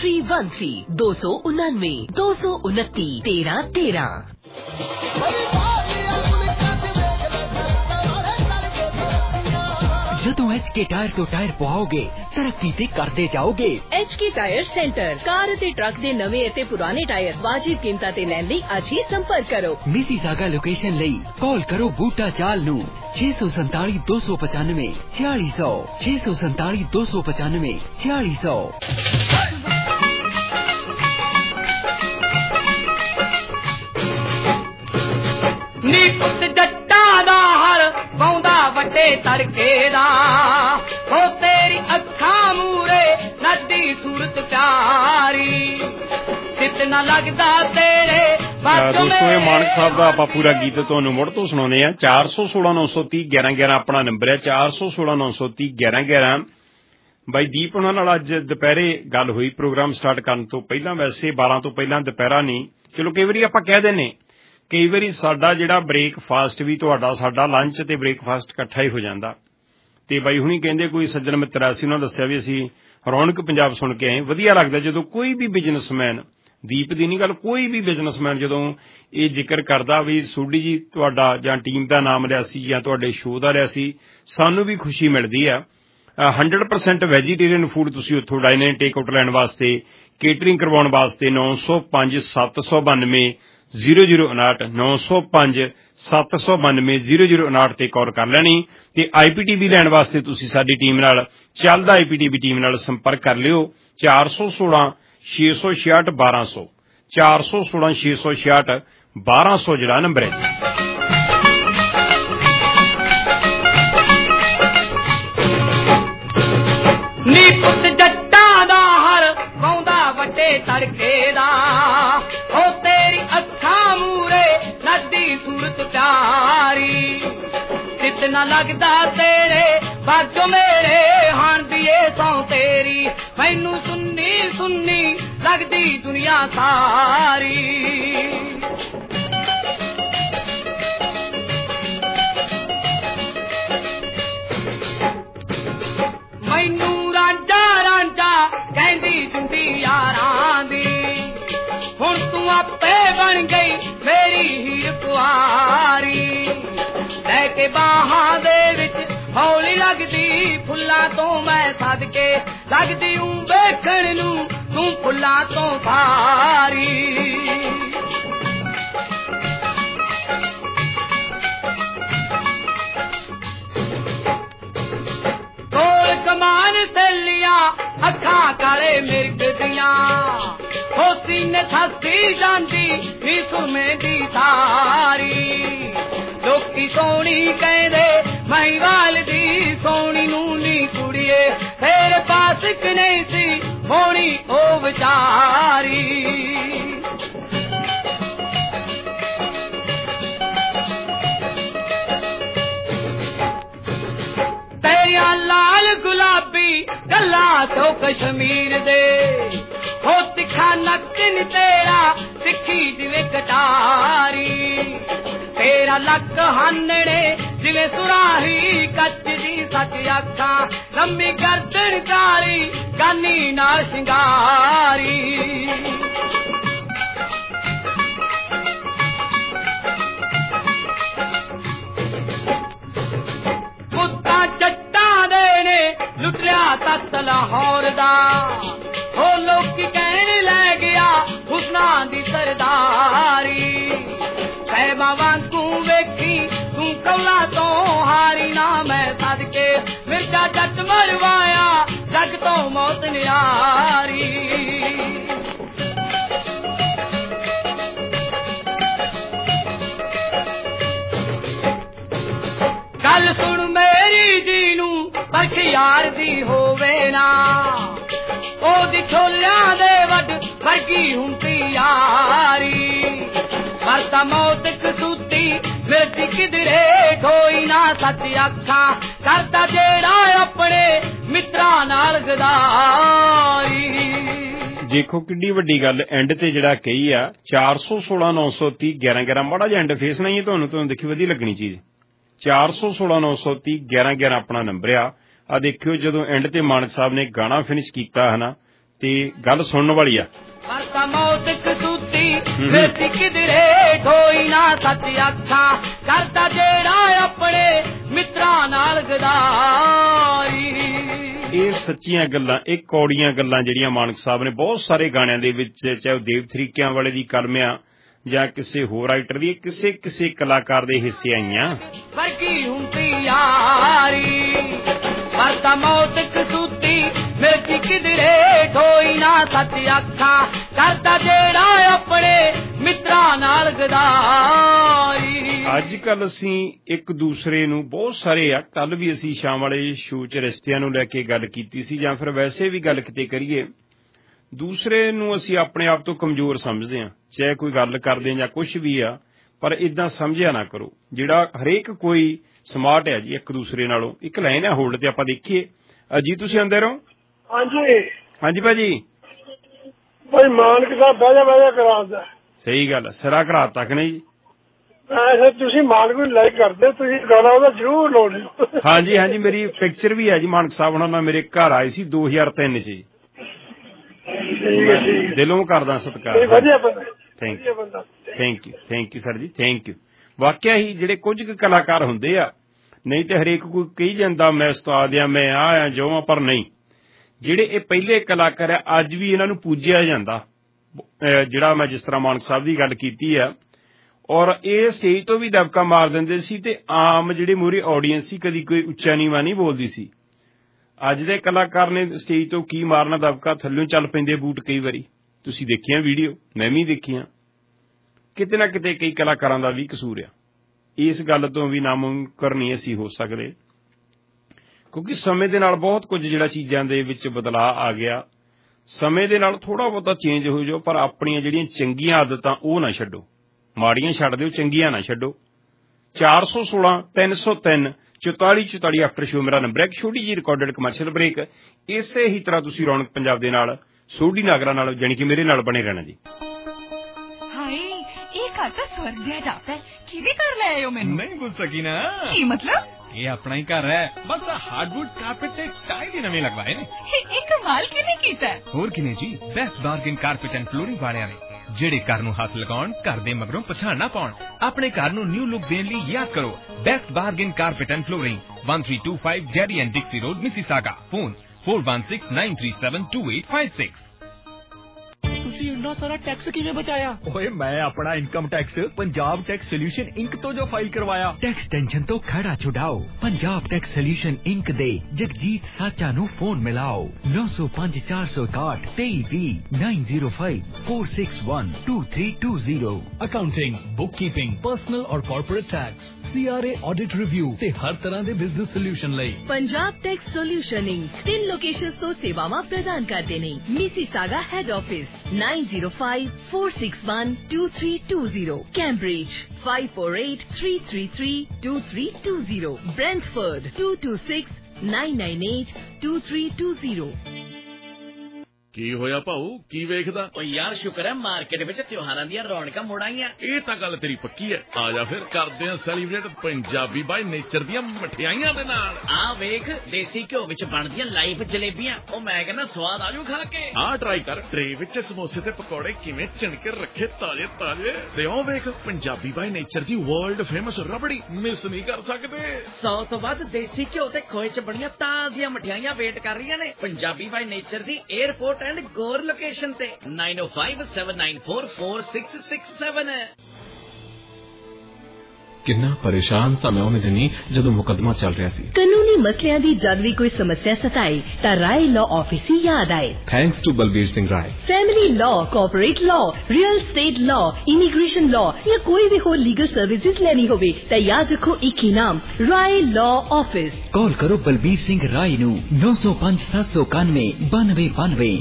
S8: 299 229 13।
S9: ਜਦੋਂ HK ਟਾਇਰ ਤੋਂ ਟਾਇਰ ਪਵਾਓਗੇ ਤਰੱਕੀ ਤੇ ਕਰਦੇ ਜਾਓਗੇ।
S8: HK ਟਾਇਰ ਸੈਂਟਰ, ਕਾਰ ਅਤੇ ਟਰੱਕ ਦੇ ਨਵੇਂ ਅਤੇ ਪੁਰਾਣੇ ਟਾਇਰ ਵਾਜਿਬ ਕੀਮਤਾਂ ਤੇ ਲੈਣ ਲਈ ਅੱਜ ਹੀ ਸੰਪਰਕ ਕਰੋ।
S9: ਮਿਸੀਸਾਗਾ ਲੋਕੇਸ਼ਨ ਲਈ ਕਾਲ ਕਰੋ ਬੂਟਾ ਚਾਲ ਨੂੰ 647 295 4600 647 295 4600।
S1: ਨੀ ਪੁੱਤ ਜੱਟਾਂ ਦਾ ਹਰ ਪਾਉਂਦਾ ਵੱਡੇ ਤੜਕੇ ਦਾ, ਹੋ ਤੇਰੀ ਅੱਖਾਂ ਮੂਰੇ ਨੱਦੀ ਸੂਰਤ ਪਿਆਰੀ, ਸਿੱਤ ਨਾ ਲੱਗਦਾ ਤੇਰੇ ਬਾਝੋਂ।
S14: ਦੋਸਤੋ, ਇਹ ਮਾਨਕ ਸਾਹਿਬ ਦਾ ਆਪਾਂ ਪੂਰਾ ਗੀਤ ਤੁਹਾਨੂੰ ਮੁੜ ਤੋਂ ਸੁਣਾਉਂਦੇ ਆ। 416 930 1111 ਆਪਣਾ ਨੰਬਰ ਹੈ। 416 930 1111। ਬਾਈ ਦੀਪ ਉਹਨਾਂ ਨਾਲ ਅੱਜ ਦੁਪਹਿਰੇ ਗੱਲ ਹੋਈ ਪ੍ਰੋਗਰਾਮ ਸਟਾਰਟ ਕਰਨ ਤੋਂ ਪਹਿਲਾਂ। ਵੈਸੇ 12 ਤੋਂ ਪਹਿਲਾਂ ਦੁਪਹਿਰਾ ਨਹੀਂ, ਚਲੋ ਕਈ ਵਾਰੀ ਆਪਾਂ ਕਹਿ ਦਿੰਦੇ, ਕਈ ਵਾਰੀ ਸਾਡਾ ਜਿਹੜਾ ਬ੍ਰੇਕਫਾਸਟ ਵੀ ਤੁਹਾਡਾ, ਸਾਡਾ ਲੰਚ ਤੇ ਬ੍ਰੇਕਫਾਸਟ ਇਕੱਠਾ ਹੀ ਹੋ ਜਾਂਦਾ। ਤੇ ਬਾਈ ਹੁਣੀ ਕਹਿੰਦੇ ਕੋਈ ਸੱਜਣ ਮਿੱਤਰ ਸੀ, ਉਹਨਾਂ ਦੱਸਿਆ ਵੀ ਅਸੀਂ ਰੌਣਕ ਪੰਜਾਬ ਸੁਣ ਕੇ ਆਏ। ਵਧੀਆ ਲੱਗਦਾ ਜਦੋਂ ਕੋਈ ਵੀ ਬਿਜ਼ਨਸਮੈਨ, ਦੀਪ ਦੀ ਨਹੀਂ ਗੱਲ, ਕੋਈ ਵੀ ਬਿਜ਼ਨਸਮੈਨ ਜਦੋਂ ਇਹ ਜ਼ਿਕਰ ਕਰਦਾ ਵੀ ਸੋਢੀ ਜੀ ਤੁਹਾਡਾ ਜਾਂ ਟੀਮ ਦਾ ਨਾਮ ਲਿਆ ਸੀ ਜਾਂ ਤੁਹਾਡੇ ਸ਼ੋਅ ਦਾ ਲਿਆ ਸੀ, ਸਾਨੂੰ ਵੀ ਖੁਸ਼ੀ ਮਿਲਦੀ ਆ। 100% ਵੈਜੀਟੇਰੀਅਨ ਫੂਡ ਤੁਸੀਂ ਉੱਥੋਂ ਡਾਈਨ ਐਂਡ ਟੇਕ ਆਊਟ ਲੈਣ ਵਾਸਤੇ, ਕੇਟਰਿੰਗ ਕਰਵਾਉਣ ਵਾਸਤੇ 905 792 0059 905 792 0059 ਤੇ ਕਾਲ ਕਰ ਲੈਣੀ। ਤੇ IPTV ਲੈਣ ਵਾਸਤੇ ਤੁਸੀਂ ਸਾਡੀ ਟੀਮ ਨਾਲ, ਚੱਲਦਾ IPTV ਟੀਮ ਨਾਲ ਸੰਪਰਕ ਕਰ ਲਿਓ 416 666 1200 416 666 1200 ਜਿਹੜਾ ਨੰਬਰ ਹੈ।
S1: ਨੀ ਪੁੱਤ ਜੱਟਾਂ ਦਾ ਹਰ ਪਾਉਂਦਾ ਵੱਡੇ ਤੜਕੇ ਦਾ, ਹੋ ਤੇਰੀ ਅੱਖਾਂ ਮੂਰੇ ਨੱਦੀ ਸੂਰਤ ਪਿਆਰੀ, ਸਿੱਤ ਨਾ ਲੱਗਦਾ ਤੇਰੇ ਬਾਝੋਂ ਮੇਰੇ ਹਾਣ ਦੀ ਏ ਸੌ ਤੇਰੀ, ਮੈਨੂੰ ਸੁੰਨੀ ਸੁੰਨੀ ਲੱਗਦੀ ਦੁਨੀਆ ਸਾਰੀ। ਮੈਨੂੰ ਰਾਂਝਾ ਰਾਂਝਾ ਕਹਿੰਦੀ ਜੁੰਦੀ ਯਾਰਾਂ ਦੀ, ਹੁਣ ਤੂੰ ਆਪੇ ਬਣ ਗਈ ਮੇਰੀ ਹੀਰ ਕੁਆਰੀ, ਲੈ ਕੇ ਬਾਹਾਂ ਦੇ ਵਿੱਚ ਹੌਲੀ ਲੱਗਦੀ ਫੁੱਲਾਂ ਤੋਂ ਮੈਂ ਸਦਕੇ, ਲੱਗਦੀ ਊਂ ਵੇਖਣ ਨੂੰ ਤੂੰ ਫੁੱਲਾਂ ਤੋਂ ਸਾਰੀ। ਕੋਲ ਕਮਾਨ ਸੇਲੀਆਂ ਅੱਖਾਂ ਕਾਲੇ ਮਿਰਗ ਦੀਆਂ, ਹੋ ਸੀਨੇ ਥੱਸੀ ਜਾਂਦੀ ਨੀ ਸੁਰਮੇ ਦੀ ਸਾਰੀ, ਲੋਕੀ ਸੋਹਣੀ ਕਹਿੰਦੇ ਮਹੀਵਾਲ ਦੀ ਸੋਹਣੀ ਨੂੰ ਨੀ ਕੁੜੀਏ, ਤੇਰੇ ਪਾਸ ਨਾਜ਼ੁਕ ਨਹੀਂ ਸੀ ਹੋਣੀ ਉਹ ਵਿਚਾਰੀ ਤੇਰੀਆਂ ਲਾਲ ਗੁਲਾਬੀ ਗੱਲਾਂ ਤੋਂ ਕਸ਼ਮੀਰ ਦੇ ਹੋ ਤਿੱਖਾ ਨੱਕ ਨੀ ਤੇਰਾ ਤਿੱਖੀ ਜਿਵੇਂ ਕਟਾਰੀ ਤੇਰਾ ਲੱਕ ਹਾਨੜੇ ਜਿਵੇਂ ਸੁਰਾਹੀ ਕੱਚ ਦੀ ਸੱਚ ਅੱਖਾਂ ਲੰਮੀ ਗਰਦਨ ਕਾਲੀ ਗਾਨੀ ਨਾਲ ਸ਼ਿੰਗਾਰੀ ਪੁੱਤਾਂ ਜੱਟਾਂ ਦੇ ਨੇ ਲੁੱਟ ਲਿਆ ਤਖਤ ਲਾਹੌਰ ਦਾ ਉਹ ਲੋਕੀ ਕਹਿਣ ਲੈ ਗਿਆ ਹੁਸਨਾਂ ਦੀ ਸਰਦਾਰੀ ਸਹਿਬਾਂ ਵਾਂਗੂ ਵੇਖੀ ਤੂੰ ਕੌਲਾ ਤੋਂ ਹਾਰੀ ਨਾ ਮੈਂ ਸਦਕੇ ਮਿਰਜ਼ਾ ਜੱਟ ਮਰਵਾਇਆ ਜੱਗ ਤੋਂ ਮੌਤ ਨਿਆਰੀ ਗੱਲ ਸੁਣ ਮੇਰੀ ਜੀ ਨੂੰ ਪਰਖ ਯਾਰ ਦੀ ਹੋਵੇ ਨਾ ਉਹਦੀ ਛੋਲਿਆਂ ਦੇ ਵੱਡ ਵਰਗੀ ਹੁੰਦੀ ਯਾਰੀ ਮਰਦਾ ਮੌਤ ਕਸੂਤੀ ਮਿਰਦੀ ਕਿਧਰੇ ਢੋਈ ਨਾ ਸੱਚ ਅੱਖਾਂ ਕਰਦਾ ਜਿਹੜਾ ਆਪਣੇ ਮਿੱਤਰਾਂ ਨਾਲ ਗਦਾਰੀ
S14: ਦੇਖੋ ਕਿੱਡੀ ਵੱਡੀ ਗੱਲ ਐਂਡ ਤੇ ਜਿਹੜਾ ਕਹੀ ਆ 416 930 11 11 ਮਾੜਾ ਜਿਹਾ ਐਂਡ ਫੇਸ ਨਹੀਂ ਤੁਹਾਨੂੰ ਦੇਖੀ ਵਧੀਆ ਲੱਗਣੀ ਚੀਜ਼ 416 930 11 11 ਆਪਣਾ ਨੰਬਰ ਆ ਦੇਖਿਓ ਜਦੋਂ ਐਂਡ ਤੇ ਮਾਨਕ ਸਾਹਿਬ ਨੇ ਗਾਣਾ ਫਿਨਿਸ਼ ਕੀਤਾ ਹੈ ਨਾ ਤੇ ਗੱਲ ਸੁਣਨ ਵਾਲੀ ਆ
S1: ਮਰਦਾ ਮੌਤ ਕਸੂਤੀ ਮਿਰਦੀ ਕਿਧਰੇ ਢੋਈ ਨਾ ਸੱਚ ਅੱਖਾਂ ਕਰਦਾ ਜਿਹੜਾ ਆਪਣੇ ਮਿੱਤਰਾਂ ਨਾਲ ਗਦਾਰੀ
S14: ਇਹ ਸੱਚੀਆਂ ਗੱਲਾਂ ਇਹ ਕੌੜੀਆਂ ਗੱਲਾਂ ਜਿਹੜੀਆਂ ਮਾਨਕ ਸਾਹਿਬ ਨੇ ਬਹੁਤ ਸਾਰੇ ਗਾਣਿਆਂ ਦੇ ਵਿੱਚ ਚਾਹੇ ਦੇਵ ਤਰੀਕਿਆਂ ਵਾਲੇ ਦੀ ਕਲਮ ਆ ਜਾਂ ਕਿਸੇ ਹੋਰ ਰਾਈਟਰ ਦੀ ਕਿਸੇ ਕਲਾਕਾਰ ਦੇ ਹਿੱਸੇ ਆਈਆਂ
S1: ਵਰਗੀ ਹੁੰਦੀ ਯਾਰੀ ਮਰਦਾ ਮੌਤ ਕਸੂਤੀ ਮਿਰਦੀ ਕਿਧਰੇ ਢੋਈ ਨਾ ਸੱਚ ਅੱਖਾਂ ਕਰਦਾ ਜਿਹੜਾ ਆਪਣੇ ਮਿੱਤਰਾਂ ਨਾਲ ਗਦਾਰੀ ਅੱਜ ਕੱਲ ਅਸੀਂ ਇੱਕ ਦੂਸਰੇ ਨੂੰ ਬਹੁਤ ਸਾਰੇ ਆ ਕੱਲ ਵੀ ਅਸੀਂ ਸ਼ਾਮ ਵਾਲੇ ਸ਼ੋਅ 'ਚ ਰਿਸ਼ਤਿਆਂ ਨੂੰ ਲੈ ਕੇ ਗੱਲ ਕੀਤੀ ਸੀ ਜਾਂ ਫਿਰ ਵੈਸੇ ਵੀ ਗੱਲ ਕਿਤੇ ਕਰੀਏ ਦੂਸਰੇ ਨੂੰ ਅਸੀਂ ਆਪਣੇ ਆਪ ਤੋਂ ਕਮਜ਼ੋਰ ਸਮਝਦੇ ਹਾਂ ਚਾਹੇ ਕੋਈ ਗੱਲ ਕਰਦੇ ਜਾਂ ਕੁਝ ਵੀ ਆ ਪਰ ਇਦਾਂ ਸਮਝਿਆ ਨਾ ਕਰੋ ਜਿਹੜਾ ਹਰੇਕ ਕੋਈ ਸਮਾਰਟ ਹੈ ਜੀ ਇੱਕ ਦੂਸਰੇ ਨਾਲੋਂ ਇੱਕ ਲਾਈਨ ਹੈ ਹੋਲਡ ਤੇ ਆਪਾਂ ਦੇਖੀਏ ਜੀ ਤੁਸੀਂ ਆਉਂਦੇ ਰਹੋ ਹਾਂਜੀ ਭਾਜੀ
S16: ਭਾਈ ਮਾਨਕ ਦਾ ਬਹਿ ਕਰਾਉਂਦਾ
S14: ਸਹੀ ਗੱਲ ਸਿਰਾ ਕਰਾ ਤੱਕ ਨਹੀਂ ਜੀ
S16: ਤੁਸੀਂ ਮਾਨਕ ਨੂੰ ਲਾਈਕ ਕਰਦੇ ਤੁਸੀਂ ਗਾਣਾ ਉਹਦਾ ਜ਼ਰੂਰ ਲਾਉ ਲਿਓ
S14: ਹਾਂਜੀ ਮੇਰੀ ਪਿਕਚਰ ਵੀ ਹੈ ਜੀ ਮਾਨਕ ਸਾਹਿਬ ਉਹਨਾਂ ਨਾਲ ਮੇਰੇ ਘਰ ਆਏ ਸੀ 2003 ਚ ਜੀ ਦਿਲੋਂ ਕਰਦਾ ਸਤਿਕਾਰ ਥੈਂਕ ਯੂ ਸਰ ਜੀ ਥੈਂਕ ਯੂ ਵਾਕਿਆ ਹੀ ਜਿਹੜੇ ਕੁਝ ਕੁ ਕਲਾਕਾਰ ਹੁੰਦੇ ਆ ਨਹੀਂ ਤੇ ਹਰੇਕ ਕੋਈ ਕਹੀ ਜਾਂਦਾ ਮੈਂ ਉਸਤਾਦ ਆ ਮੈਂ ਆ ਜੋ ਆ ਪਰ ਨਹੀਂ ਜਿਹੜੇ ਇਹ ਪਹਿਲੇ ਕਲਾਕਾਰ ਆ ਅੱਜ ਵੀ ਇਹਨਾਂ ਨੂੰ ਪੂਜਿਆ ਜਾਂਦਾ ਜਿਹੜਾ ਮੈਂ ਜਿਸ ਤਰ੍ਹਾਂ ਮਾਨਕ ਸਾਹਿਬ ਦੀ ਗੱਲ ਕੀਤੀ ਆ ਔਰ ਇਹ ਸਟੇਜ ਤੋਂ ਵੀ ਦਬਕਾ ਮਾਰ ਦਿੰਦੇ ਸੀ ਤੇ ਆਮ ਜਿਹੜੇ ਮੂਹਰੇ ਆਡੀਅנס ਸੀ ਕਦੀ ਕੋਈ ਉੱਚਾ ਨੀਵਾਂ ਨਹੀਂ ਬੋਲਦੀ ਸੀ ਅੱਜ ਦੇ ਕਲਾਕਾਰ ਨੇ ਸਟੇਜ ਤੋਂ ਕੀ ਮਾਰਨਾ ਦਬਕਾ ਥੱਲੋਂ ਚੱਲ ਪੈਂਦੇ ਬੂਟ ਕਈ ਵਾਰੀ ਤੁਸੀਂ ਦੇਖੀਆਂ ਵੀਡੀਓ ਮੈਂ ਵੀ ਦੇਖੀਆਂ ਕਿਤੇ ਨਾ ਕਿਤੇ ਕਈ ਕਲਾਕਾਰਾਂ ਦਾ ਵੀ ਕਸੂਰ ਆ ਇਸ ਗੱਲ ਤੋਂ ਵੀ ਨਾਮੁਮਕਿਨ ਨਹੀਂ ਅਸੀਂ ਹੋ ਸਕਦੇ ਕਿਉਂਕਿ ਸਮੇਂ ਦੇ ਨਾਲ ਬਹੁਤ ਕੁਝ ਜਿਹੜਾ ਚੀਜ਼ਾਂ ਦੇ ਵਿੱਚ ਬਦਲਾਅ ਆ ਗਿਆ ਸਮੇਂ ਦੇ ਨਾਲ ਥੋੜਾ ਬਹੁਤਾ ਚੇਂਜ ਹੋ ਜਾਓ ਪਰ ਆਪਣੀਆਂ ਜਿਹੜੀਆਂ ਚੰਗੀਆਂ ਆਦਤਾਂ ਉਹ ਨਾ ਛੱਡੋ ਮਾੜੀਆਂ ਛੱਡ ਦਿਓ ਚੰਗੀਆਂ ਨਾ ਛੱਡੋ 416 303 4444 ਆਫਟਰ ਸ਼ੋ ਮੇਰਾ ਨੰਬਰ ਹੈ ਇੱਕ ਛੋਟੀ ਜਿਹੀ ਰਿਕਾਰਡਡ ਕਮਰਸ਼ੀਅਲ ਬ੍ਰੇਕ ਇਸੇ ਹੀ ਤਰ੍ਹਾਂ ਤੁਸੀਂ ਰੌਣਕ ਪੰਜਾਬ ਦੇ ਨਾਲ ਸੋਢੀ ਨਾਗਰਾ ਨਾਲ ਜਾਣੀ ਕਿ ਮੇਰੇ ਨਾਲ ਬਣੇ ਰਹਿਣਾ ਜੀ
S4: ਹਾਏ ਇਹ ਘਰ ਤਾਂ ਸਵਰਗ ਜਿਹਾ ਜਾਪਦਾ ਕਿਹਦੇ ਘਰ ਲੈ ਆਇਓ ਮੈਨੂੰ
S9: ਨਹੀਂ ਪੁੱਛ ਸਕੀ ਨਾ
S4: ਕੀ ਮਤਲਬ
S9: ਇਹ ਆਪਣਾ ਹੀ ਘਰ ਹੈ ਬਸ ਹਾਰਡਵੁੱਡ ਕਾਰਪੇਟ ਤੇ ਟਾਈਲ ਹੀ ਨਵੇਂ ਲਗਵਾਏ ਨੇ
S4: ਇਹ ਕਮਾਲ ਕਿਹਨੇ ਕੀਤਾ
S9: ਹੋਰ ਕਿਨੇ ਜੀ best bargain carpet and flooring ਵਾਲਿਆਂ ਨੇ ਜਿਹੜੇ ਘਰ ਨੂੰ ਹੱਥ ਲਗਾਉਣ ਘਰ ਦੇ ਮਗਰੋਂ ਪਛਾਣ ਨਾ ਪਾਉਣ ਆਪਣੇ ਘਰ ਨੂੰ ਨਿਊ ਲੁੱਕ ਦੇਣ ਲਈ ਯਾਦ ਕਰੋ best bargain carpet and flooring 1325 Derry and Dixie road Mississauga phone 4169372856 ਤੁਸੀਂ ਇੰਨਾ ਸਾਰਾ ਟੈਕਸ ਕਿਵੇਂ ਬਚਾਇਆ? ਓਏ ਮੈਂ ਆਪਣਾ income tax Punjab tax solution inc ਤੋਂ ਜੋ ਫਾਈਲ ਕਰਵਾਇਆ। ਟੈਕਸ ਟੈਨਸ਼ਨ ਤੋਂ ਖੜਾ ਛੁਡਾਓ। ਪੰਜਾਬ ਟੈਕਸ ਸੋਲਿਊਸ਼ਨ ਇੰਕ ਦੇ ਜਗਜੀਤ ਸਾਚਾ ਨੂੰ ਫੋਨ ਮਿਲਾਓ 905 461 2320 905 461 2320। ਅਕਾਊਂਟਿੰਗ, ਬੁੱਕਕੀਪਿੰਗ, ਪਰਸਨਲ ਔਰ corporate tax, CRA audit review ਤੇ ਹਰ ਤਰ੍ਹਾਂ ਦੇ ਬਿਜ਼ਨਸ ਸੋਲਿਊਸ਼ਨ ਲਈ
S8: Punjab tax solution inc 3 locations ਤੋਂ ਸੇਵਾਵਾਂ ਪ੍ਰਦਾਨ ਕਰਦੇ ਨੇ। Mississauga head office 9054612320, Cambridge 5483332320, Brantford 2269982320।
S3: ਕੀ ਹੋਇਆ ਭਾਊ, ਕੀ ਵੇਖਦਾ?
S2: ਓ ਯਾਰ ਸ਼ੁਕਰ ਹੈ ਮਾਰਕੀਟ ਵਿੱਚ ਤਿਉਹਾਰਾਂ ਦੀਆਂ ਰੌਣਕਾਂ ਮੁੜ ਆਈਆਂ।
S3: ਇਹ ਤਾਂ ਗੱਲ ਤੇਰੀ ਪੱਕੀ ਹੈ। ਆ ਜਾ ਫਿਰ ਕਰਦੇ ਆ ਸੈਲੀਬ੍ਰੇਟ ਪੰਜਾਬੀ ਬਾਈ ਨੇਚਰ ਦੀਆਂ ਮਠਿਆਈਆਂ ਦੇ ਨਾਲ।
S2: ਆ ਵੇਖ ਦੇਸੀ ਘਿਓ ਵਿੱਚ ਬਣਦੀਆਂ ਲਾਈਵ ਜਲੇਬੀਆਂ। ਉਹ ਮੈਂ ਕਹਿੰਦਾ ਸਵਾਦ ਆਜੂ ਖਾ ਕੇ।
S3: ਆ ਟਰਾਈ ਕਰ, ਟਰੇ ਵਿੱਚ ਸਮੋਸੇ ਤੇ ਪਕੌੜੇ ਕਿਵੇਂ ਚਿਣਕੇ ਰੱਖੇ ਤਾਜ਼ੇ ਤਾਜ਼ੇ। ਤੇ ਉਹ ਵੇਖ ਪੰਜਾਬੀ ਬਾਈ ਨੇਚਰ ਦੀ ਵਰਲਡ ਫੇਮਸ ਰਬੜੀ, ਮਿਸ ਨਹੀਂ ਕਰ ਸਕਦੇ।
S2: 100 ਤੋਂ ਵੱਧ ਦੇਸੀ ਘਿਓ ਤੇ ਖੋਏ ਚ ਬਣੀਆਂ ਤਾਜ਼ੀਆਂ ਮਠਿਆਈਆਂ ਵੇਟ ਕਰ ਰਹੀਆਂ ਨੇ ਪੰਜਾਬੀ ਬਾਈ ਨੇਚਰ ਦੀ 에ਅਰਪੋਰਟ ਐਂਡ ਗੋਰ ਲੋਕੇਸ਼ਨ ਤੇ 9057944667।
S5: ਕਿੰਨਾ ਪਰੇਸ਼ਾਨ ਸਾਂ ਮੈਂ ਉਹਨੇ ਦਿਨੀ ਜਦੋਂ ਮੁਕੱਦਮਾ ਚੱਲ ਰਿਹਾ ਸੀ।
S8: ਕਾਨੂੰਨੀ ਮਸਲਿਆਂ ਦੀ ਜਦ ਵੀ ਕੋਈ ਸਮੱਸਿਆ ਸਤਾਏ ਤਾਂ ਰਾਏ ਲਾਅ ਆਫਿਸ ਹੀ ਯਾਦ ਆਏ।
S5: Thanks to Balbir Singh Rai.
S8: Family law, corporate law, real estate law, immigration law ਜਾਂ ਕੋਈ ਵੀ ਹੋਰ ਲੀਗਲ ਸਰਵਿਸਿਜ਼ ਲੈਣੀ ਹੋਵੇ ਤਾਂ ਯਾਦ ਰੱਖੋ ਇੱਕ ਹੀ ਨਾਮ, ਰਾਏ ਲਾਅ ਆਫਿਸ।
S9: ਕਾਲ ਕਰੋ ਬਲਬੀਰ ਸਿੰਘ ਰਾਏ ਨੂੰ 905 791 9292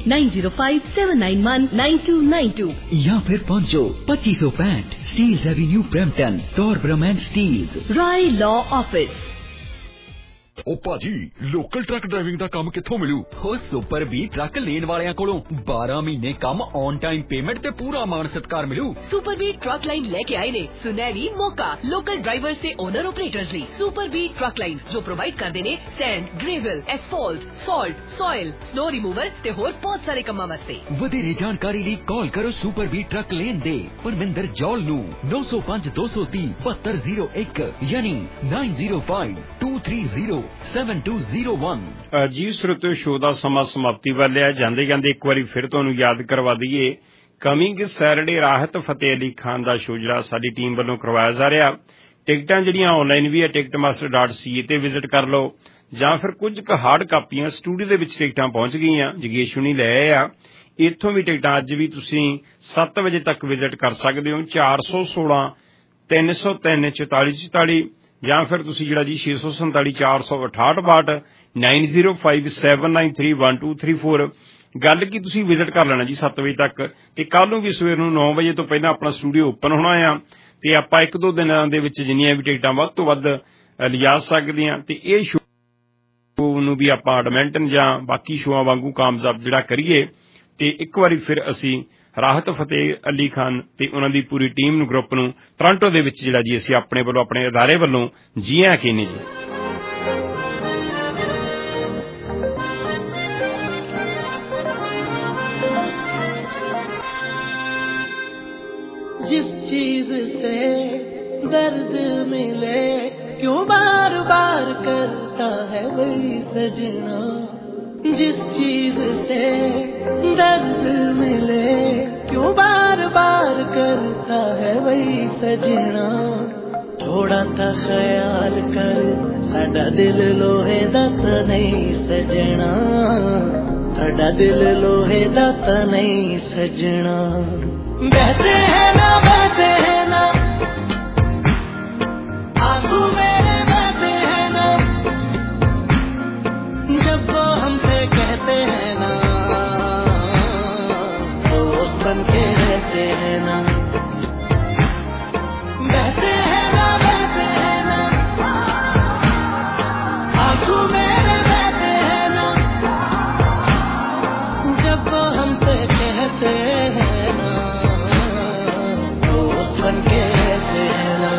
S8: 9057919292
S9: ਜਾਂ ਫਿਰ ਪਹੁੰਚੋ 2565 Steeles avenue Brampton, Torbram and Steeles.
S8: Rai law office.
S3: ਉਹ ਭਾਜੀ ਲੋਕਲ ਟਰੱਕ ਡਰਾਈਵਿੰਗ ਦਾ ਕੰਮ ਕਿੱਥੋਂ ਮਿਲੂ?
S9: ਹੋ ਸੁਪਰ ਬੀ ਟਰੱਕ ਲੈਣ ਵਾਲਿਆਂ ਕੋਲੋਂ 12 ਮਹੀਨੇ ਕੰਮ ਔਨ ਟਾਈਮ ਪੇਮੈਂਟ ਤੇ ਪੂਰਾ ਮਾਣ ਸਤਿਕਾਰ ਮਿਲੂ।
S8: ਸੁਪਰ ਬੀ ਟਰੱਕ ਲਾਈਨ ਲੈ ਕੇ ਆਏ ਨੇ ਸੁਨਹਿਰੀ ਮੌਕਾ ਲੋਕਲ ਡਰਾਈਵਰਸ ਤੇ ਓਨਰ ਆਪਰੇਟਰਸ ਲਈ। ਸੁਪਰ ਬੀ ਟਰੱਕ ਲਾਈਨ ਜੋ ਪ੍ਰੋਵਾਈਡ ਕਰਦੇ ਨੇ sand, gravel, asphalt, salt, soil, snow remover ਤੇ ਹੋਰ ਬਹੁਤ ਸਾਰੇ ਕੰਮਾਂ ਵਾਸਤੇ।
S9: ਵਧੇਰੇ ਜਾਣਕਾਰੀ ਲਈ ਕਾਲ ਕਰੋ ਸੁਪਰ ਬੀ ਟਰੱਕ ਲੇਨ ਦੇ ਪਰਮਿੰਦਰ ਜੌਲ ਨੂੰ 905 230 7201 ਯਾਨੀ 905230 7201।
S14: ਜੀ ਸਰੋਤਿਓ, ਸ਼ੋਅ ਦਾ ਸਮਾਂ ਸਮਾਪਤੀ ਵੱਲ ਹੈ। ਜਾਂਦੇ ਜਾਂਦੇ ਇੱਕ ਵਾਰੀ ਫਿਰ ਤੁਹਾਨੂੰ ਯਾਦ ਕਰਵਾ ਦਈਏ, ਕਮਿੰਗ ਸੈਟਰਡੇ ਰਾਹਤ ਫਤਿਹ ਅਲੀ ਖਾਨ ਦਾ ਸ਼ੋਅ ਜਿਹੜਾ ਸਾਡੀ ਟੀਮ ਵੱਲੋਂ ਕਰਵਾਇਆ ਜਾ ਰਿਹਾ। ਟਿਕਟਾਂ ਜਿਹੜੀਆਂ ਆਨਲਾਈਨ ਵੀ ਹੈ ticketmaster.ca ਤੇ ਵਿਜ਼ਿਟ ਕਰ ਲਓ ਜਾਂ ਫਿਰ ਕੁਝ ਕੁ ਹਾਰਡ ਕਾਪੀਆਂ ਸਟੂਡੀਓ ਦੇ ਵਿੱਚ ਟਿਕਟਾਂ ਪਹੁੰਚ ਗਈਆਂ, ਜਗੇਸ਼ ਹੁਣੀ ਲੈ ਆਏ ਆ। ਇੱਥੋਂ ਵੀ ਟਿਕਟਾਂ ਅੱਜ ਵੀ ਤੁਸੀਂ 7 ਵਜੇ ਤੱਕ ਵਿਜ਼ਿਟ ਕਰ ਸਕਦੇ ਹੋ। 416 303 4444 ਜਾਂ ਫਿਰ ਤੁਸੀਂ ਜਿਹੜਾ ਜੀ 647 468 9057931234। ਗੱਲ ਕੀ ਤੁਸੀਂ ਵਿਜ਼ਿਟ ਕਰ ਲੈਣਾ ਜੀ 7 ਵਜੇ ਤੱਕ, ਤੇ ਕੱਲ ਨੂੰ ਵੀ ਸਵੇਰ ਨੂੰ 9 ਵਜੇ ਤੋਂ ਪਹਿਲਾਂ ਆਪਣਾ ਸਟੂਡੀਓ ਓਪਨ ਹੋਣਾ ਆ ਤੇ ਆਪਾਂ 1-2 ਦਿਨਾਂ ਦੇ ਵਿੱਚ ਜਿੰਨੀਆਂ ਵੀ ਟਿਕਟਾਂ ਵੱਧ ਤੋਂ ਵੱਧ ਲਿਜਾ ਸਕਦੇ ਹਾਂ ਤੇ ਇਹ ਸ਼ੋਅ ਨੂੰ ਵੀ ਆਪਾਂ ਐਡਮਿੰਟਨ ਜਾਂ ਬਾਕੀ ਸ਼ੋਆਂ ਵਾਂਗੂ ਕਾਮਯਾਬ ਜਿਹੜਾ ਕਰੀਏ। ਤੇ ਇੱਕ ਵਾਰੀ ਫਿਰ ਅਸੀਂ ਰਾਹਤ ਫਤਿਹ ਅਲੀ ਖਾਨ ਤੇ ਉਹਨਾਂ ਦੀ ਪੂਰੀ ਟੀਮ ਨੂੰ, ਗਰੁੱਪ ਨੂੰ ਟੋਰਾਂਟੋ ਦੇ ਵਿੱਚ ਜਿਹੜਾ ਜੀ ਅਸੀਂ ਆਪਣੇ ਵੱਲੋਂ, ਆਪਣੇ ਅਦਾਰੇ ਵੱਲੋਂ ਜੀ ਆਇਆਂ ਕਹਿੰਦੇ ਜੀ।
S1: जिस चीज से दर्द मिले क्यों बार बार करता है वही सजना। जिस चीज से दर्द मिले क्यों बार बार करता है वही सजना। थोड़ा ता ख्याल कर साडा दिल लोहे दा ता नहीं सजना। साडा दिल लोहे दा ता नहीं सजना। बहते हैं ना आंसू मेरे बहते हैं ना जब वो हमसे कहते हैं ना दोस्त बन के रहते हैं ना। बहते हैं ना आंसू मेरे बहते हैं ना जब वो हमसे कहते हैं ना दोस्त बन के रहते हैं ना।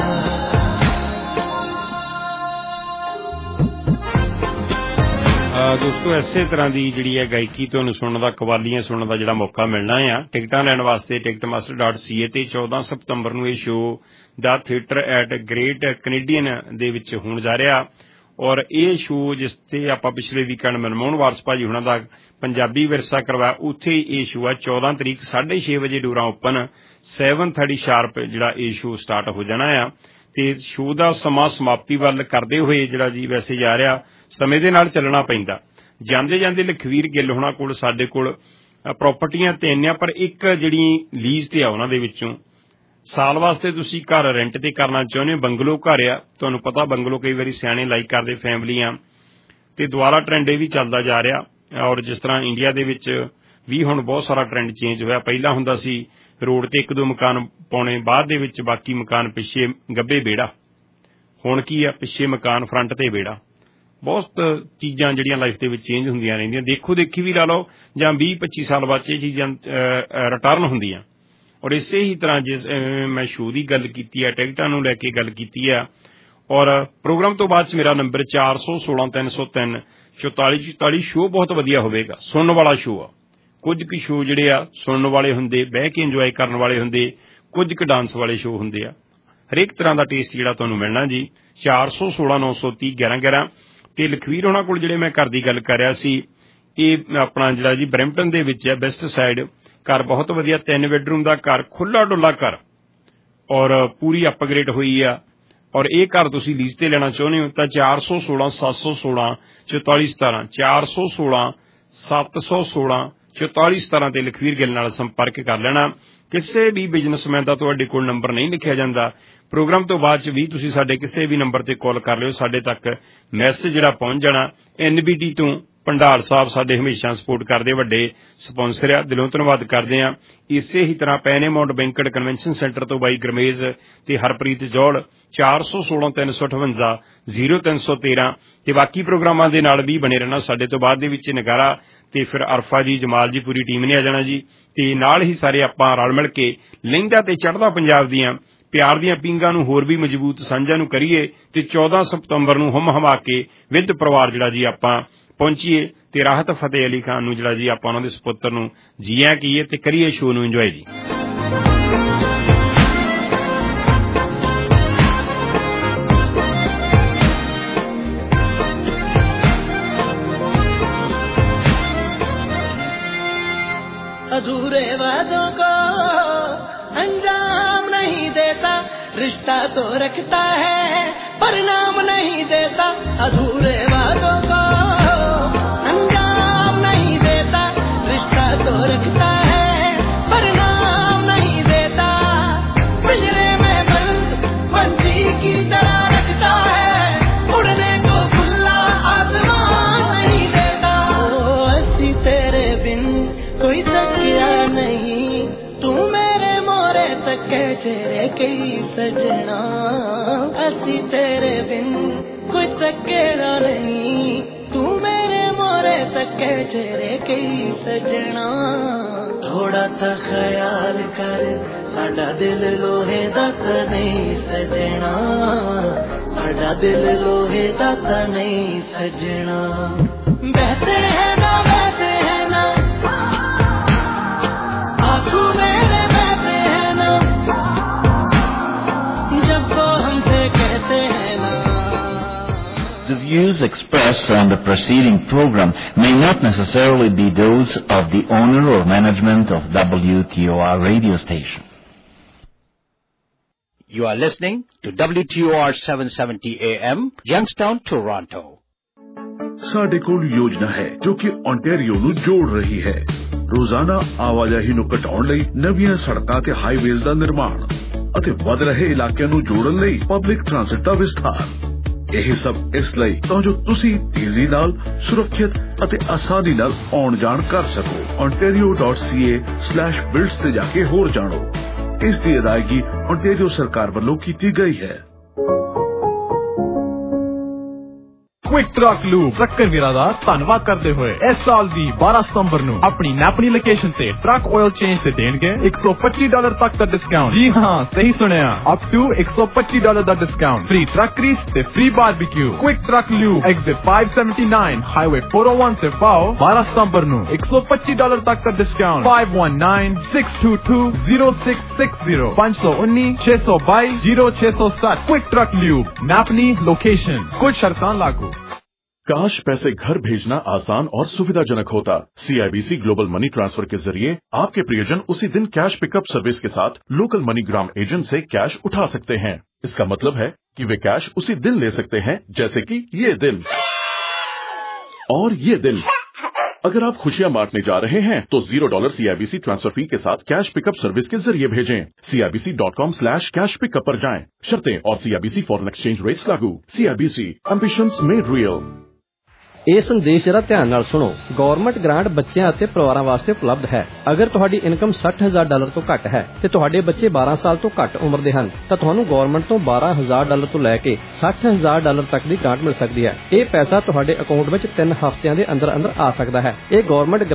S14: ਦੋਸਤੋ, ਇਸੇ ਤਰ੍ਹਾਂ ਦੀ ਜਿਹੜੀ ਹੈ ਗਾਇਕੀ ਤੁਹਾਨੂੰ ਸੁਣਨ ਦਾ, ਕਵਾਲੀਆਂ ਸੁਣਨ ਦਾ ਜਿਹੜਾ ਮੌਕਾ ਮਿਲਣਾ ਆ। ਟਿਕਟਾਂ ਲੈਣ ਵਾਸਤੇ ticketmaster.ca ਤੇ 14 ਸਤੰਬਰ ਨੂੰ ਇਹ show the theatre at Great Canadian ਦੇ ਵਿੱਚ ਹੋਣ ਜਾ ਰਿਹਾ। ਔਰ ਇਹ ਸ਼ੋਅ ਜਿਸ ਤੇ ਆਪਾਂ ਪਿਛਲੇ ਵੀਕਐਂਡ ਮਨਮੋਹਨ ਵਾਰਸ ਭਾਜੀ ਹੁਣਾਂ ਦਾ ਪੰਜਾਬੀ ਵਿਰਸਾ ਕਰਵਾਇਆ, ਉੱਥੇ ਇਹ ਸ਼ੋਅ ਆ 14 ਤਰੀਕ 6:30 ਵਜੇ ਡੋਰਾਂ ਓਪਨ 7:30 ਸ਼ਾਰਪ ਜਿਹੜਾ ਇਹ ਸ਼ੋਅ ਸਟਾਰਟ ਹੋ ਜਾਣਾ ਆ। ਤੇ ਸ਼ੋਅ ਦਾ ਸਮਾਂ ਸਮਾਪਤੀ ਵੱਲ ਕਰਦੇ ਹੋਏ ਜਿਹੜਾ ਜੀ ਵੈਸੇ ਜਾ ਰਿਹਾ, ਸਮੇਂ ਦੇ ਨਾਲ ਚੱਲਣਾ ਪੈਂਦਾ। ਜਾਂਦੇ ਜਾਂਦੇ ਲਖਵੀਰ ਗਿੱਲ ਹੋਣਾ ਕੋਲ ਸਾਡੇ ਕੋਲ ਪ੍ਰਾਪਰਟੀਆਂ 3 ਆ, ਪਰ ਇੱਕ ਜਿਹੜੀ ਲੀਜ਼ ਤੇ ਆ ਉਹਨਾਂ ਦੇ ਵਿੱਚੋਂ ਸਾਲ ਵਾਸਤੇ ਤੁਸੀਂ ਘਰ ਰੈਂਟ ਤੇ ਕਰਨਾ ਚਾਹੁੰਦੇ ਹੋ, ਬੰਗਲੋ ਘਰ ਆ। ਤੁਹਾਨੂੰ ਪਤਾ ਬੰਗਲੋ ਕਈ ਵਾਰੀ ਸਿਆਣੇ ਲਾਈਕ ਕਰਦੇ ਫੈਮਲੀਆਂ, ਤੇ ਦੁਬਾਰਾ ਟ੍ਰੈਂਡ ਇਹ ਵੀ ਚੱਲਦਾ ਜਾ ਰਿਹਾ। ਔਰ ਜਿਸ ਤਰ੍ਹਾਂ ਇੰਡੀਆ ਦੇ ਵਿੱਚ ਵੀ ਹੁਣ ਬਹੁਤ ਸਾਰਾ ਟ੍ਰੈਂਡ ਚੇਂਜ ਹੋਇਆ। ਪਹਿਲਾਂ ਹੁੰਦਾ ਸੀ ਰੋਡ ਤੇ 1-2 ਮਕਾਨ ਪਾਉਣੇ, ਬਾਅਦ ਦੇ ਵਿੱਚ ਬਾਕੀ ਮਕਾਨ ਪਿੱਛੇ ਗੱਬੇ ਵਿਹੜਾ। ਹੁਣ ਕੀ ਆ, ਪਿੱਛੇ ਮਕਾਨ ਫਰੰਟ ਤੇ ਵਿਹੜਾ। ਬਹੁਤ ਚੀਜ਼ਾਂ ਜਿਹੜੀਆਂ ਲਾਈਫ ਦੇ ਵਿੱਚ ਚੇਂਜ ਹੁੰਦੀਆਂ ਰਹਿੰਦੀਆਂ, ਦੇਖੋ ਦੇਖੀ ਵੀ ਲਾ ਲਓ ਜਾਂ 20-25 ਸਾਲ ਬਾਅਦ ਇਹ ਚੀਜ਼ਾਂ ਰਿਟਰਨ ਹੁੰਦੀਆਂ। ਔਰ ਇਸੇ ਹੀ ਤਰ੍ਹਾਂ ਜਿਸ ਮੈਂ ਸ਼ੋਅ ਦੀ ਗੱਲ ਕੀਤੀ ਹੈ, ਟਿਕਟਾਂ ਨੂੰ ਲੈ ਕੇ ਗੱਲ ਕੀਤੀ ਹੈ। ਔਰ ਪ੍ਰੋਗਰਾਮ ਤੋਂ ਬਾਅਦ 'ਚ ਮੇਰਾ ਨੰਬਰ 416-303-4444। ਸ਼ੋਅ ਬਹੁਤ ਵਧੀਆ ਹੋਵੇਗਾ, ਸੁਣਨ ਵਾਲਾ ਸ਼ੋਅ ਆ। ਕੁਝ ਕੁ ਸ਼ੋਅ ਜਿਹੜੇ ਆ ਸੁਣਨ ਵਾਲੇ ਹੁੰਦੇ, ਬਹਿ ਕੇ ਇੰਜੋਏ ਕਰਨ ਵਾਲੇ ਹੁੰਦੇ, ਕੁਝ ਕੁ ਡਾਂਸ ਵਾਲੇ ਸ਼ੋਅ ਹੁੰਦੇ ਆ। ਹਰੇਕ ਤਰ੍ਹਾਂ ਦਾ ਟੇਸਟ ਜਿਹੜਾ ਤੁਹਾਨੂੰ ਮਿਲਣਾ ਜੀ। 416-930-1111। ਤੇ ਲਖਵੀਰ ਹੋਣਾ ਕੋਲ ਜਿਹੜੇ ਮੈਂ ਘਰ ਦੀ ਗੱਲ ਕਰ ਰਿਹਾ ਸੀ, ਇਹ ਆਪਣਾ ਜਿਹੜਾ ਜੀ ਬਰੈਂਪਟਨ ਦੇ ਵਿੱਚ ਹੈ, ਵੈਸਟ ਸਾਈਡ। ਘਰ ਬਹੁਤ ਵਧੀਆ, 3 ਬੈਡਰੂਮ ਦਾ ਘਰ, ਖੁੱਲਾ ਡੁੱਲਾ ਘਰ, ਔਰ ਪੂਰੀ ਅਪਗ੍ਰੇਡ ਹੋਈ ਆ। ਔਰ ਇਹ ਘਰ ਤੁਸੀਂ ਲੀਜ਼ ਤੇ ਲੈਣਾ ਚਾਹੁੰਦੇ ਹੋ ਤਾਂ 416-716-4417 416-716-4417 ਤੇ ਲਖਵੀਰ ਗਿੱਲ ਨਾਲ ਸੰਪਰਕ ਕਰ ਲੈਣਾ। ਕਿਸੇ ਵੀ ਬਿਜ਼ਨਸਮੈਨ ਦਾ ਤੁਹਾਡੇ ਕੋਲ ਨੰਬਰ ਨਹੀਂ ਲਿਖਿਆ ਜਾਂਦਾ। ਪ੍ਰੋਗਰਾਮ ਤੋਂ ਬਾਅਦ 'ਚ ਵੀ ਤੁਸੀਂ ਸਾਡੇ ਕਿਸੇ ਵੀ ਨੰਬਰ ਤੇ ਕਾਲ ਕਰ ਲਿਓ, ਸਾਡੇ ਤੱਕ ਮੈਸੇਜ ਜਿਹੜਾ ਪਹੁੰਚ ਜਾਣਾ। NBT ਤੋਂ ਭੰਡਾਰ ਸਾਹਿਬ ਸਾਡੇ ਹਮੇਸ਼ਾ ਸਪੋਰਟ ਕਰਦੇ, ਵੱਡੇ ਸਪਾਂਸਰ ਆ, ਦਿਲੋਂ ਧੰਨਵਾਦ ਕਰਦੇ ਆ। ਇਸੇ ਹੀ ਤਰ੍ਹਾਂ ਪੈਨੇਮਾਉਂਟ ਬੈਂਕਟ ਕਨਵੈਨਸ਼ਨ ਸੈਂਟਰ ਤੋਂ ਬਾਈ ਗਰਮੇਜ਼ ਤੇ ਹਰਪ੍ਰੀਤ ਜੌਲ 416-358-0313 ਤੇ ਬਾਕੀ ਪ੍ਰੋਗਰਾਮਾਂ ਦੇ ਨਾਲ ਵੀ ਬਣੇ ਰਹਿਣਾ। ਸਾਡੇ ਤੋਂ ਬਾਅਦ ਦੇ ਵਿੱਚ ਨਗਾਰਾ ਤੇ ਫਿਰ ਅਰਫਾ ਜੀ, ਜਮਾਲ ਜੀ, ਪੂਰੀ ਟੀਮ ਨੇ ਆ ਜਾਣਾ ਜੀ। ਤੇ ਨਾਲ ਹੀ ਸਾਰੇ ਆਪਾਂ ਰਲ ਮਿਲ ਕੇ ਲਹਿੰਦਾ ਤੇ ਚੜ੍ਹਦਾ ਪੰਜਾਬ ਦੀਆਂ ਪਿਆਰ ਦੀਆਂ ਪੀਂਘਾਂ ਨੂੰ ਹੋਰ ਵੀ ਮਜ਼ਬੂਤ ਸਾਂਝਾਂ ਨੂੰ ਕਰੀਏ ਤੇ 14 ਸਤੰਬਰ ਨੂੰ ਹਮ ਹਮਾ ਕੇ ਵਿਦ ਪਰਿਵਾਰ ਜਿਹੜਾ ਜੀ ਆਪਾਂ ਪਹੁੰਚੀਏ ਤੇ ਰਾਹਤ ਫਤਿਹ ਅਲੀ ਖਾਨ ਨੂੰ ਜਿਹੜਾ ਜੀ ਆਪਾਂ ਉਹਨਾਂ ਦੇ ਸੁਪੁੱਤਰ ਨੂੰ ਜੀਆਂ ਕਹੀਏ ਤੇ ਕਰੀਏ ਸ਼ੋਅ ਨੂੰ ਇੰਜੋਏ ਜੀ।
S6: अधूरे वादों को अंजाम नहीं देता, रिश्ता तो रखता है पर नाम नहीं देता। अधूरे वादों को अंजाम नहीं देता, रिश्ता तो रखता है पर नाम नहीं देता। पिंजरे में बंद पंछी की तरह रखता है, उड़ने को खुला आसमान नहीं देता। ओ हंसी तेरे बिन कोई सकिया नहीं, तू मेरे मोरे तक चेहरे कई सजना। हंसी तेरे बिन कोई तकेरा नहीं, तू मेरे मोरे तक चेहरे कई सजना। थोड़ा ता ख्याल कर, साडा दिल लोहे दा ता नहीं सजना, साडा दिल लोहे दा ता नहीं सजना। बहते हैं ना बहते हैं ना आंसू मेरे बहते हैं ना, जब वो हमसे कहते हैं ना।
S10: The views expressed on the preceding program may not necessarily be those of the owner or management of WTOR radio station.
S23: You are listening to WTOR 770 AM, Youngstown, Toronto.
S24: ਸਾਡੇ ਕੋਲ ਯੋਜਨਾ ਹੈ ਜੋ ਕਿ ਓਨਟਾਰੀਓ ਨੂੰ ਜੋੜ ਰਹੀ ਹੈ। ਰੋਜ਼ਾਨਾ ਆਵਾਜਾਈ ਨੂੰ ਘਟਾਉਣ ਲਈ ਨਵੀਆਂ ਸੜਕਾਂ ਤੇ ਹਾਈਵੇਜ਼ ਦਾ ਨਿਰਮਾਣ ਅਤੇ ਵੱਧ ਰਹੇ ਇਲਾਕਿਆਂ ਨੂੰ ਜੋੜਨ ਲਈ ਪਬਲਿਕ ਟ੍ਰਾਂਸਪੋਰਟ ਦਾ ਵਿਸਥਾਰ। ਇਹ ਸਭ ਇਸ ਲਈ ਤਾਂ ਜੋ ਤੁਸੀਂ ਤੇਜ਼ੀ ਨਾਲ, ਸੁਰੱਖਿਅਤ ਅਤੇ ਆਸਾਨੀ ਨਾਲ ਆਉਣ ਜਾਣ ਕਰ ਸਕੋ। ontario.ca/builds ਤੇ ਜਾ ਕੇ ਹੋਰ ਜਾਣੋ। ਇਸ ਦੀ ਅਦਾਇਗੀ ਓਨਟਾਰੀਓ ਸਰਕਾਰ ਵੱਲੋਂ ਕੀਤੀ ਗਈ ਹੈ।
S5: क्विक ट्रक लूब ट्रकर ਵੀਰਾਂ ਦਾ ਧੰਨਵਾਦ ਕਰਦੇ ਹੋਏ ਇਸ ਸਾਲ ਦੀ 12 ਸਤੰਬਰ ਨੂੰ ਆਪਣੀ ਨੈਪਣੀ ਲੋਕੇਸ਼ਨ ਤੇ ਟਰੱਕ ਆਇਲ ਚੇਂਜ ਤੇ ਦੇਣਗੇ $125 ਤੱਕ ਦਾ ਡਿਸਕਾਊਂਟ। ਜੀ ਹਾਂ, ਸਹੀ ਸੁਣਿਆ, ਅਪ ਟੂ $125 ਦਾ ਡਿਸਕਾਊਂਟ, ਫ੍ਰੀ ਟਰੱਕ ਗ੍ਰੀਸ ਤੇ free barbecue. Quick truck lube exit 579 highway 401 ਤੇ ਪਾਓ। 12 ਸਤੰਬਰ ਨੂੰ $125 ਤੱਕ ਦਾ discount. 5196220660 519-622-0660। Quick truck lube Napanee location, कुछ शर्तां लागू।
S3: काश पैसे घर भेजना आसान और सुविधाजनक होता। CIBC ग्लोबल मनी ट्रांसफर के जरिए आपके प्रियजन उसी दिन कैश पिकअप सर्विस के साथ लोकल मनीग्राम एजेंट से कैश उठा सकते हैं। इसका मतलब है कि वे कैश उसी दिन ले सकते हैं, जैसे कि ये दिन और ये दिन। अगर आप खुशियां बांटने जा रहे हैं तो $0 CIBC ट्रांसफर फी के साथ कैश पिकअप सर्विस के जरिए भेजें। CIBC.com/कैश पिकअप पर जाएं। शर्तें और CIBC फॉरेन एक्सचेंज रेट्स लागू। CIBC ambitions made real.
S11: ਇਹ ਸੰਦੇਸ਼ ਜਰਾ ਧਿਆਨ ਨਾਲ ਸੁਣੋ। ਗਵਰਨਮੈਂਟ ਗ੍ਰਾਂਟ ਬੱਚਿਆਂ ਅਤੇ ਪਰਿਵਾਰਾਂ ਵਾਸਤੇ ਉਪਲਬਧ ਹੈ। ਅਗਰ ਤੁਹਾਡੀ ਇਨਕਮ $60,000 ਤੋਂ ਘੱਟ ਹੈ ਤੇ ਤੁਹਾਡੇ ਬੱਚੇ 12 ਸਾਲ ਤੋਂ ਘੱਟ ਉਮਰ ਦੇ ਹਨ ਤਾਂ ਤੁਹਾਨੂੰ ਗਵਰਨਮੈਂਟ ਤੋਂ $12,000 ਤੋਂ ਲੈ ਕੇ $60,000 ਤੱਕ ਦੀ ਗ੍ਰਾਂਟ ਮਿਲ ਸਕਦੀ ਹੈ। ਇਹ ਪੈਸਾ ਤੁਹਾਡੇ ਅਕਾਊਂਟ ਵਿੱਚ 3 ਹਫ਼ਤਿਆਂ ਦੇ ਅੰਦਰ ਅੰਦਰ ਆ ਸਕਦਾ ਹੈ। ਇਹ ਗਵਰਨਮੈਂਟ